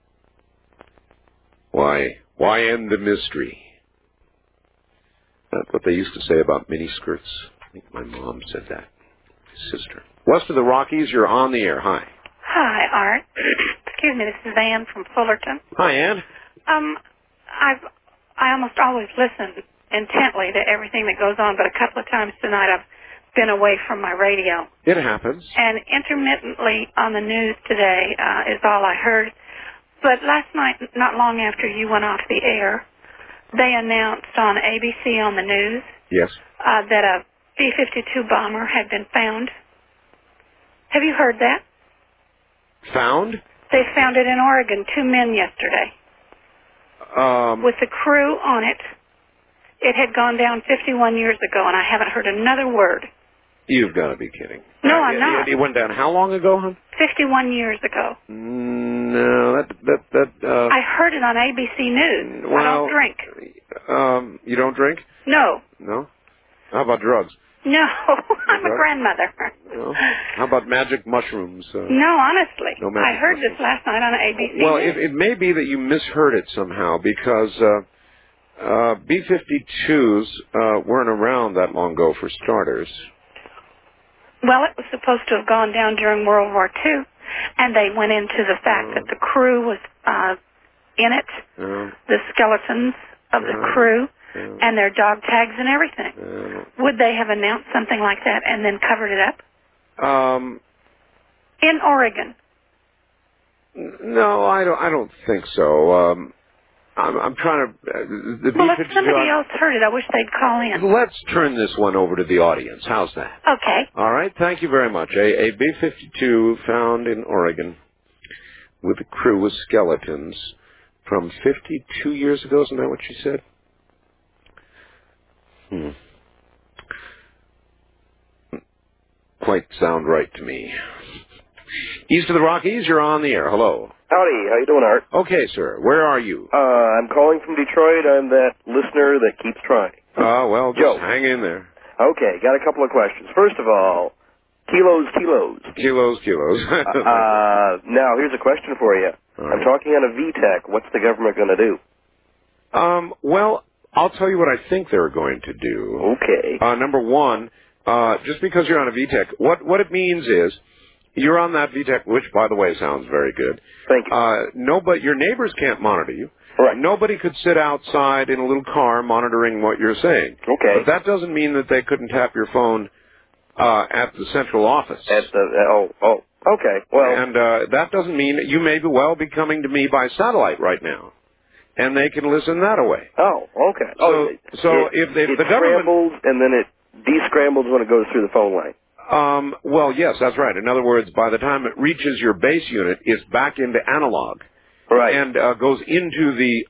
Why? Why end the mystery? That's what they used to say about miniskirts. I think my mom said that. My sister. West of the Rockies, you're on the air. Hi. Hi, Art. Excuse me, this is Ann from Fullerton. Hi, Ann. Um, I've I almost always listen intently to everything that goes on, but a couple of times tonight I've been away from my radio. It happens. And intermittently on the news today uh, is all I heard. But last night, not long after you went off the air, they announced on A B C on the news Yes. uh, that a B fifty-two bomber had been found. Have you heard that? Found? They found it in Oregon, two men yesterday. Um, With the crew on it. It had gone down fifty-one years ago, and I haven't heard another word. You've got to be kidding. No, Uh, I'm it, not. It, it went down how long ago, hon? fifty-one years ago. Mm, No, that that that. Uh, I heard it on A B C News. I well, don't drink. Um, you don't drink? No. No. How about drugs? No, I'm a Drugs? grandmother. No. How about magic mushrooms? Uh, No, honestly. No magic I heard this last night on A B C Well, News. it, it may be that you misheard it somehow because uh, uh, B fifty-twos uh, weren't around that long ago, for starters. Well, it was supposed to have gone down during World War Two, and they went into the fact Oh. that the crew was uh, in it, No. the skeletons of the Oh. crew, No. and their dog tags and everything. No. Would they have announced something like that and then covered it up? Um, In Oregon. no, I don't. I don't think so. Um, I'm, I'm trying to. Uh, the Well, B if fifty-two. somebody else heard it, I wish they'd call in. Let's turn this one over to the audience. How's that? Okay. All right. Thank you very much. A, a B fifty-two found in Oregon with a crew of skeletons from fifty-two years ago. Isn't that what she said? Hmm. Quite sound right to me. East of the Rockies, you're on the air. Hello. Howdy, how you doing, Art? Okay, sir. Where are you? Uh, I'm calling from Detroit. I'm that listener that keeps trying. Ah, well, just Joe. hang in there. Okay, got a couple of questions. First of all, kilos, kilos. Kilos, kilos. uh, now, here's a question for you. I'm talking on a V TEC. What's the government going to do? Um, well, I'll tell you what I think they're going to do. Okay. Uh, number one, uh, just because you're on a V TEC, what, what it means is you're on that V TEC, which, by the way, sounds very good. Thank you. Uh, no, but your neighbors can't monitor you. Right. Nobody could sit outside in a little car monitoring what you're saying. Okay. But that doesn't mean that they couldn't tap your phone uh, at the central office. At the, oh, oh, okay. Well, And uh, that doesn't mean that you may be well be coming to me by satellite right now. and they can listen that way. Oh, okay. So, oh, so it, if they, it the government scrambles and then it descrambles when it goes through the phone line. Um, well, yes, that's right. In other words, by the time it reaches your base unit, it's back into analog. Right. And uh, goes into the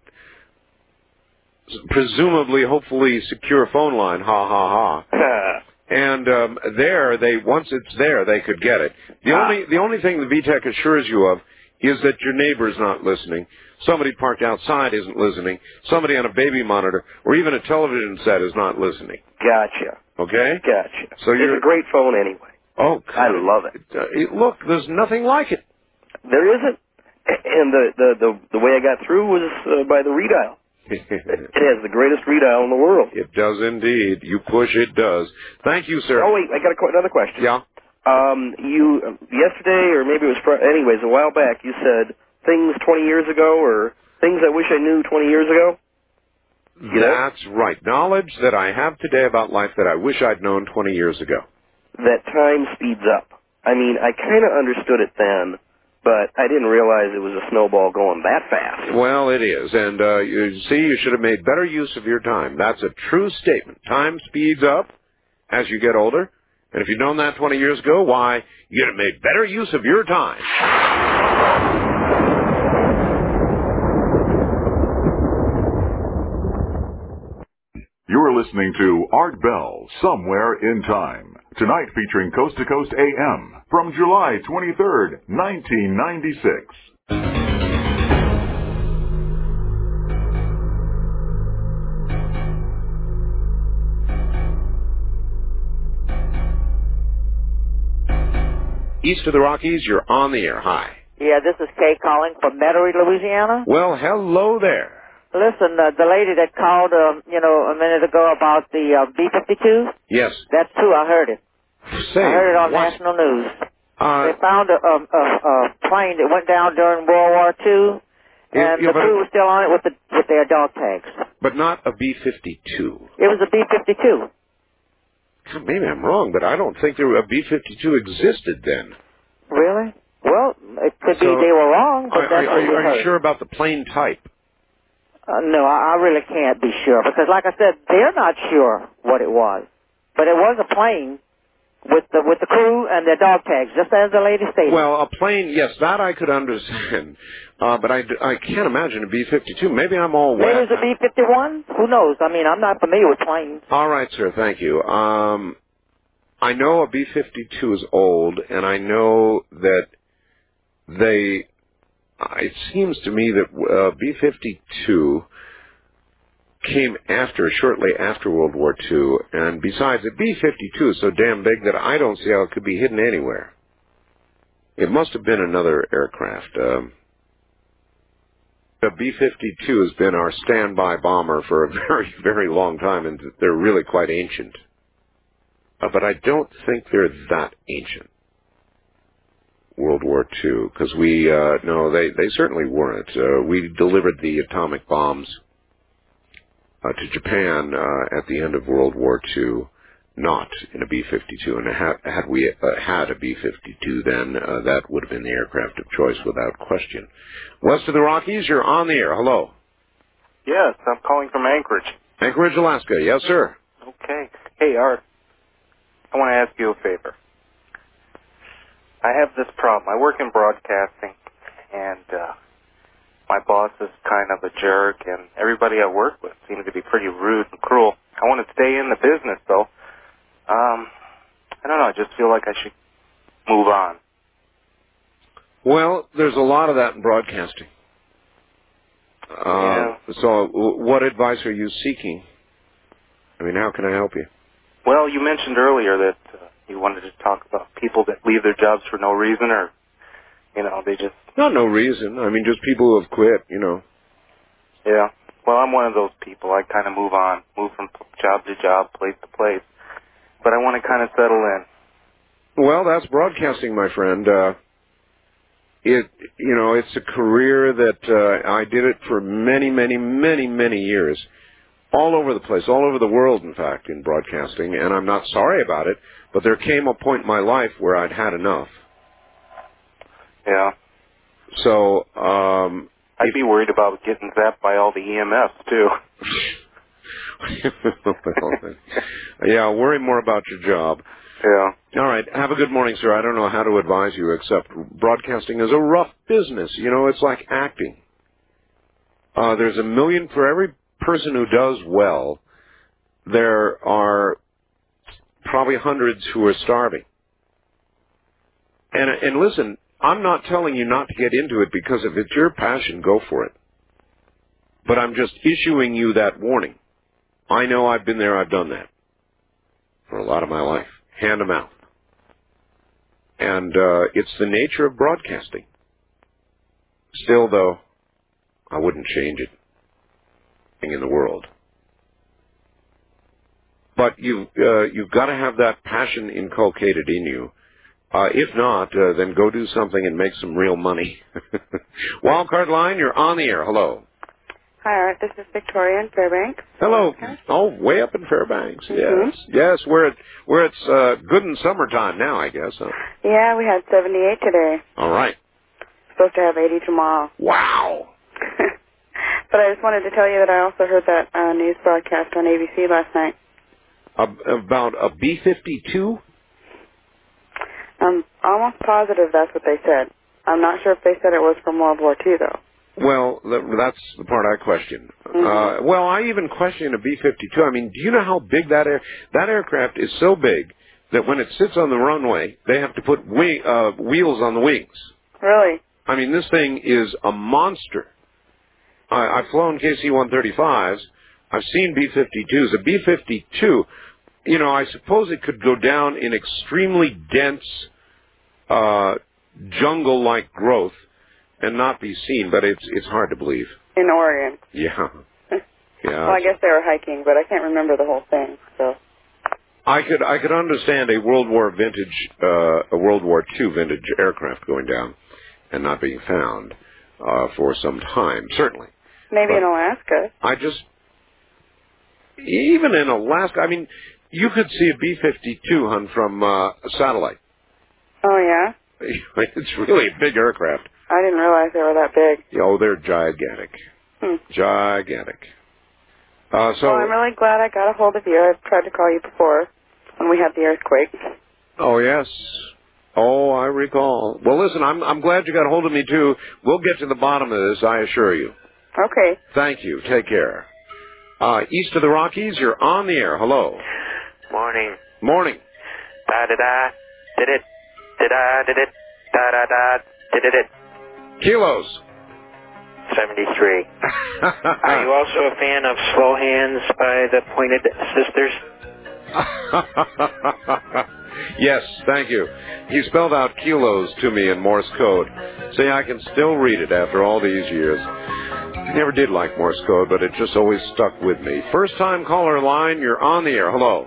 presumably, hopefully secure phone line, ha, ha, ha. And um, there, they once it's there, they could get it. The Ah. only the only thing the V TEC assures you of is that your neighbor's not listening, somebody parked outside isn't listening, somebody on a baby monitor, or even a television set is not listening. Gotcha. Okay? Gotcha. So it's you're a great phone anyway. Oh, I love it. Uh, it- look, there's nothing like it. There isn't. And the the the, the way I got through was uh, by the redial. It has the greatest redial in the world. It does indeed. You push, it does. Thank you, sir. Oh wait, I got a, qu- another question. Yeah. Um, you uh, yesterday, or maybe it was, fr- anyways, a while back, you said things twenty years ago, or things I wish I knew twenty years ago. You That's know? right. Knowledge that I have today about life that I wish I'd known twenty years ago. That time speeds up. I mean, I kind of understood it then, but I didn't realize it was a snowball going that fast. Well, it is. And uh, you see, you should have made better use of your time. That's a true statement. Time speeds up as you get older. And if you'd known that twenty years ago, why, you'd have made better use of your time. You're listening to Art Bell, Somewhere in Time. Tonight featuring Coast to Coast A M from July twenty-third, nineteen ninety-six. East of the Rockies, you're on the air. Hi. Yeah, this is Kay calling from Metairie, Louisiana. Well, hello there. Listen, uh, the lady that called, um, you know, a minute ago about the uh, B fifty-two, Yes. that's true. I heard it. Say, I heard it on what? national news. Uh, they found a, a, a, a plane that went down during World War Two, and yeah, the crew was still on it with the with their dog tags. But not a B fifty-two. It was a B fifty-two. Maybe I'm wrong, but I don't think there a B fifty-two existed then. Really? Well, it could be So, they were wrong, but Are, that's are, what you, we are heard. you sure about the plane type? Uh, no, I, I really can't be sure because, like I said, they're not sure what it was. But it was a plane with the with the crew and their dog tags, just as the lady stated. Well, a plane, yes, that I could understand. Uh, but I, I can't imagine a B fifty-two. Maybe I'm all wet. Maybe it was a B fifty-one? Who knows? I mean, I'm not familiar with planes. All right, sir, thank you. Um, I know a B fifty-two is old, and I know that they, it seems to me that uh, B fifty-two came after, shortly after World War Two, and besides, a B fifty-two is so damn big that I don't see how it could be hidden anywhere. It must have been another aircraft. Um, the B fifty-two has been our standby bomber for a very, very long time, and they're really quite ancient. Uh, but I don't think they're that ancient. World War Two, because we, uh, no, they, they certainly weren't. Uh, we delivered the atomic bombs uh, to Japan uh, at the end of World War Two, not in a B fifty-two. And had, had we uh, had a B fifty-two then, uh, that would have been the aircraft of choice without question. West of the Rockies, you're on the air. Hello. Yes, I'm calling from Anchorage. Anchorage, Alaska. Yes, sir. Okay. Hey, Art. I want to ask you a favor. I have this problem. I work in broadcasting, and uh, my boss is kind of a jerk, and everybody I work with seems to be pretty rude and cruel. I want to stay in the business, though. Um, I don't know. I just feel like I should move on. Well, there's a lot of that in broadcasting. Uh, Yeah. So, w- what advice are you seeking? I mean, how can I help you? Well, you mentioned earlier that uh, you wanted to talk about people that leave their jobs for no reason, or, you know, they just... Not no reason. I mean, just people who have quit, you know. Yeah. Well, I'm one of those people. I kind of move on, move from job to job, place to place. But I want to kind of settle in. Well, that's broadcasting, my friend. Uh, it, you know, it's a career that uh, I did it for many, many, many, many years. All over the place, all over the world, in fact, in broadcasting, and I'm not sorry about it, but there came a point in my life where I'd had enough. Yeah. So, um, I'd be worried about getting zapped by all the E M Fs, too. Yeah, worry more about your job. Yeah. All right. Have a good morning, sir. I don't know how to advise you, except broadcasting is a rough business. You know, it's like acting. Uh, there's a million, for every person who does well, there are probably hundreds who are starving. And, and listen, I'm not telling you not to get into it, because if it's your passion, go for it. But I'm just issuing you that warning. I know I've been there, I've done that for a lot of my life, hand to mouth. And uh, it's the nature of broadcasting. Still, though, I wouldn't change it in the world. But you've, uh, you've got to have that passion inculcated in you. Uh, if not, uh, then go do something and make some real money. Wildcard line, you're on the air. Hello. Hi, Art. This is Victoria in Fairbanks. Hello. Oh, way up in Fairbanks. Mm-hmm. Yes. Yes, where it, where it's uh, good in summertime now, I guess. Huh? Yeah, we had seventy-eight today. All right. Supposed to have eighty tomorrow. Wow. But I just wanted to tell you that I also heard that uh, news broadcast on A B C last night. Uh, about a B fifty-two? I'm almost positive that's what they said. I'm not sure if they said it was from World War Two, though. Well, that's the part I question. Mm-hmm. Uh, well, I even question a B fifty-two. I mean, do you know how big that air... That aircraft is so big that when it sits on the runway, they have to put wing, uh, wheels on the wings. Really? I mean, this thing is a monster. I, I've flown K C one thirty-fives. I've seen B fifty-twos. A B fifty-two, you know, I suppose it could go down in extremely dense uh, jungle-like growth and not be seen, but it's it's hard to believe. In Oregon. Yeah. Yeah. Well, I guess they were hiking, but I can't remember the whole thing, so... I could I could understand a World War vintage, uh, a World War Two vintage aircraft going down and not being found uh, for some time, certainly. Maybe but in Alaska. I just, even in Alaska, I mean, you could see a B fifty-two, hun, from uh, a satellite. Oh, yeah? It's really a big aircraft. I didn't realize they were that big. Oh, they're gigantic. Hmm. Gigantic. Uh, so, well, I'm really glad I got a hold of you. I've tried to call you before when we had the earthquake. Oh, yes. Oh, I recall. Well, listen, I'm I'm glad you got a hold of me, too. We'll get to the bottom of this, I assure you. Okay. Thank you. Take care. Uh, east of the Rockies, you're on the air. Hello. Morning. Morning. Da-da-da. Did-it. Da-da. Did-it. Da-da-da. Did-it. Kilos. seventy-three. Are you also a fan of Slow Hands by the Pointed Sisters? Yes, thank you. He spelled out kilos to me in Morse code. See, I can still read it after all these years. I never did like Morse code, but it just always stuck with me. First time caller line, you're on the air. Hello.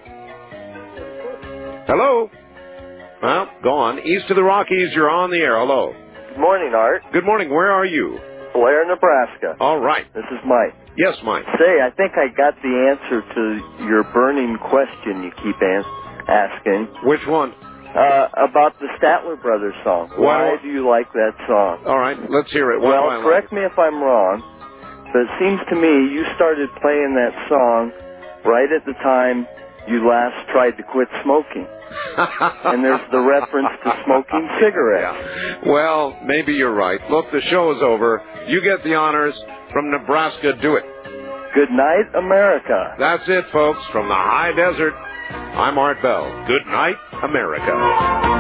Hello. Well, go on. East of the Rockies, you're on the air. Hello. Good morning, Art. Good morning. Where are you? Blair, Nebraska. All right. This is Mike. Yes, Mike. Say, I think I got the answer to your burning question you keep ans- asking. Which one? Uh, about the Statler Brothers song. Why, Why do you like that song? All right, let's hear it. Why well, correct like me if I'm wrong, but it seems to me you started playing that song right at the time you last tried to quit smoking. And there's the reference to smoking cigarettes. Yeah. Well, maybe you're right. Look, the show is over. You get the honors. From Nebraska, do it. Good night, America. That's it, folks. From the high desert, I'm Art Bell. Good night, America.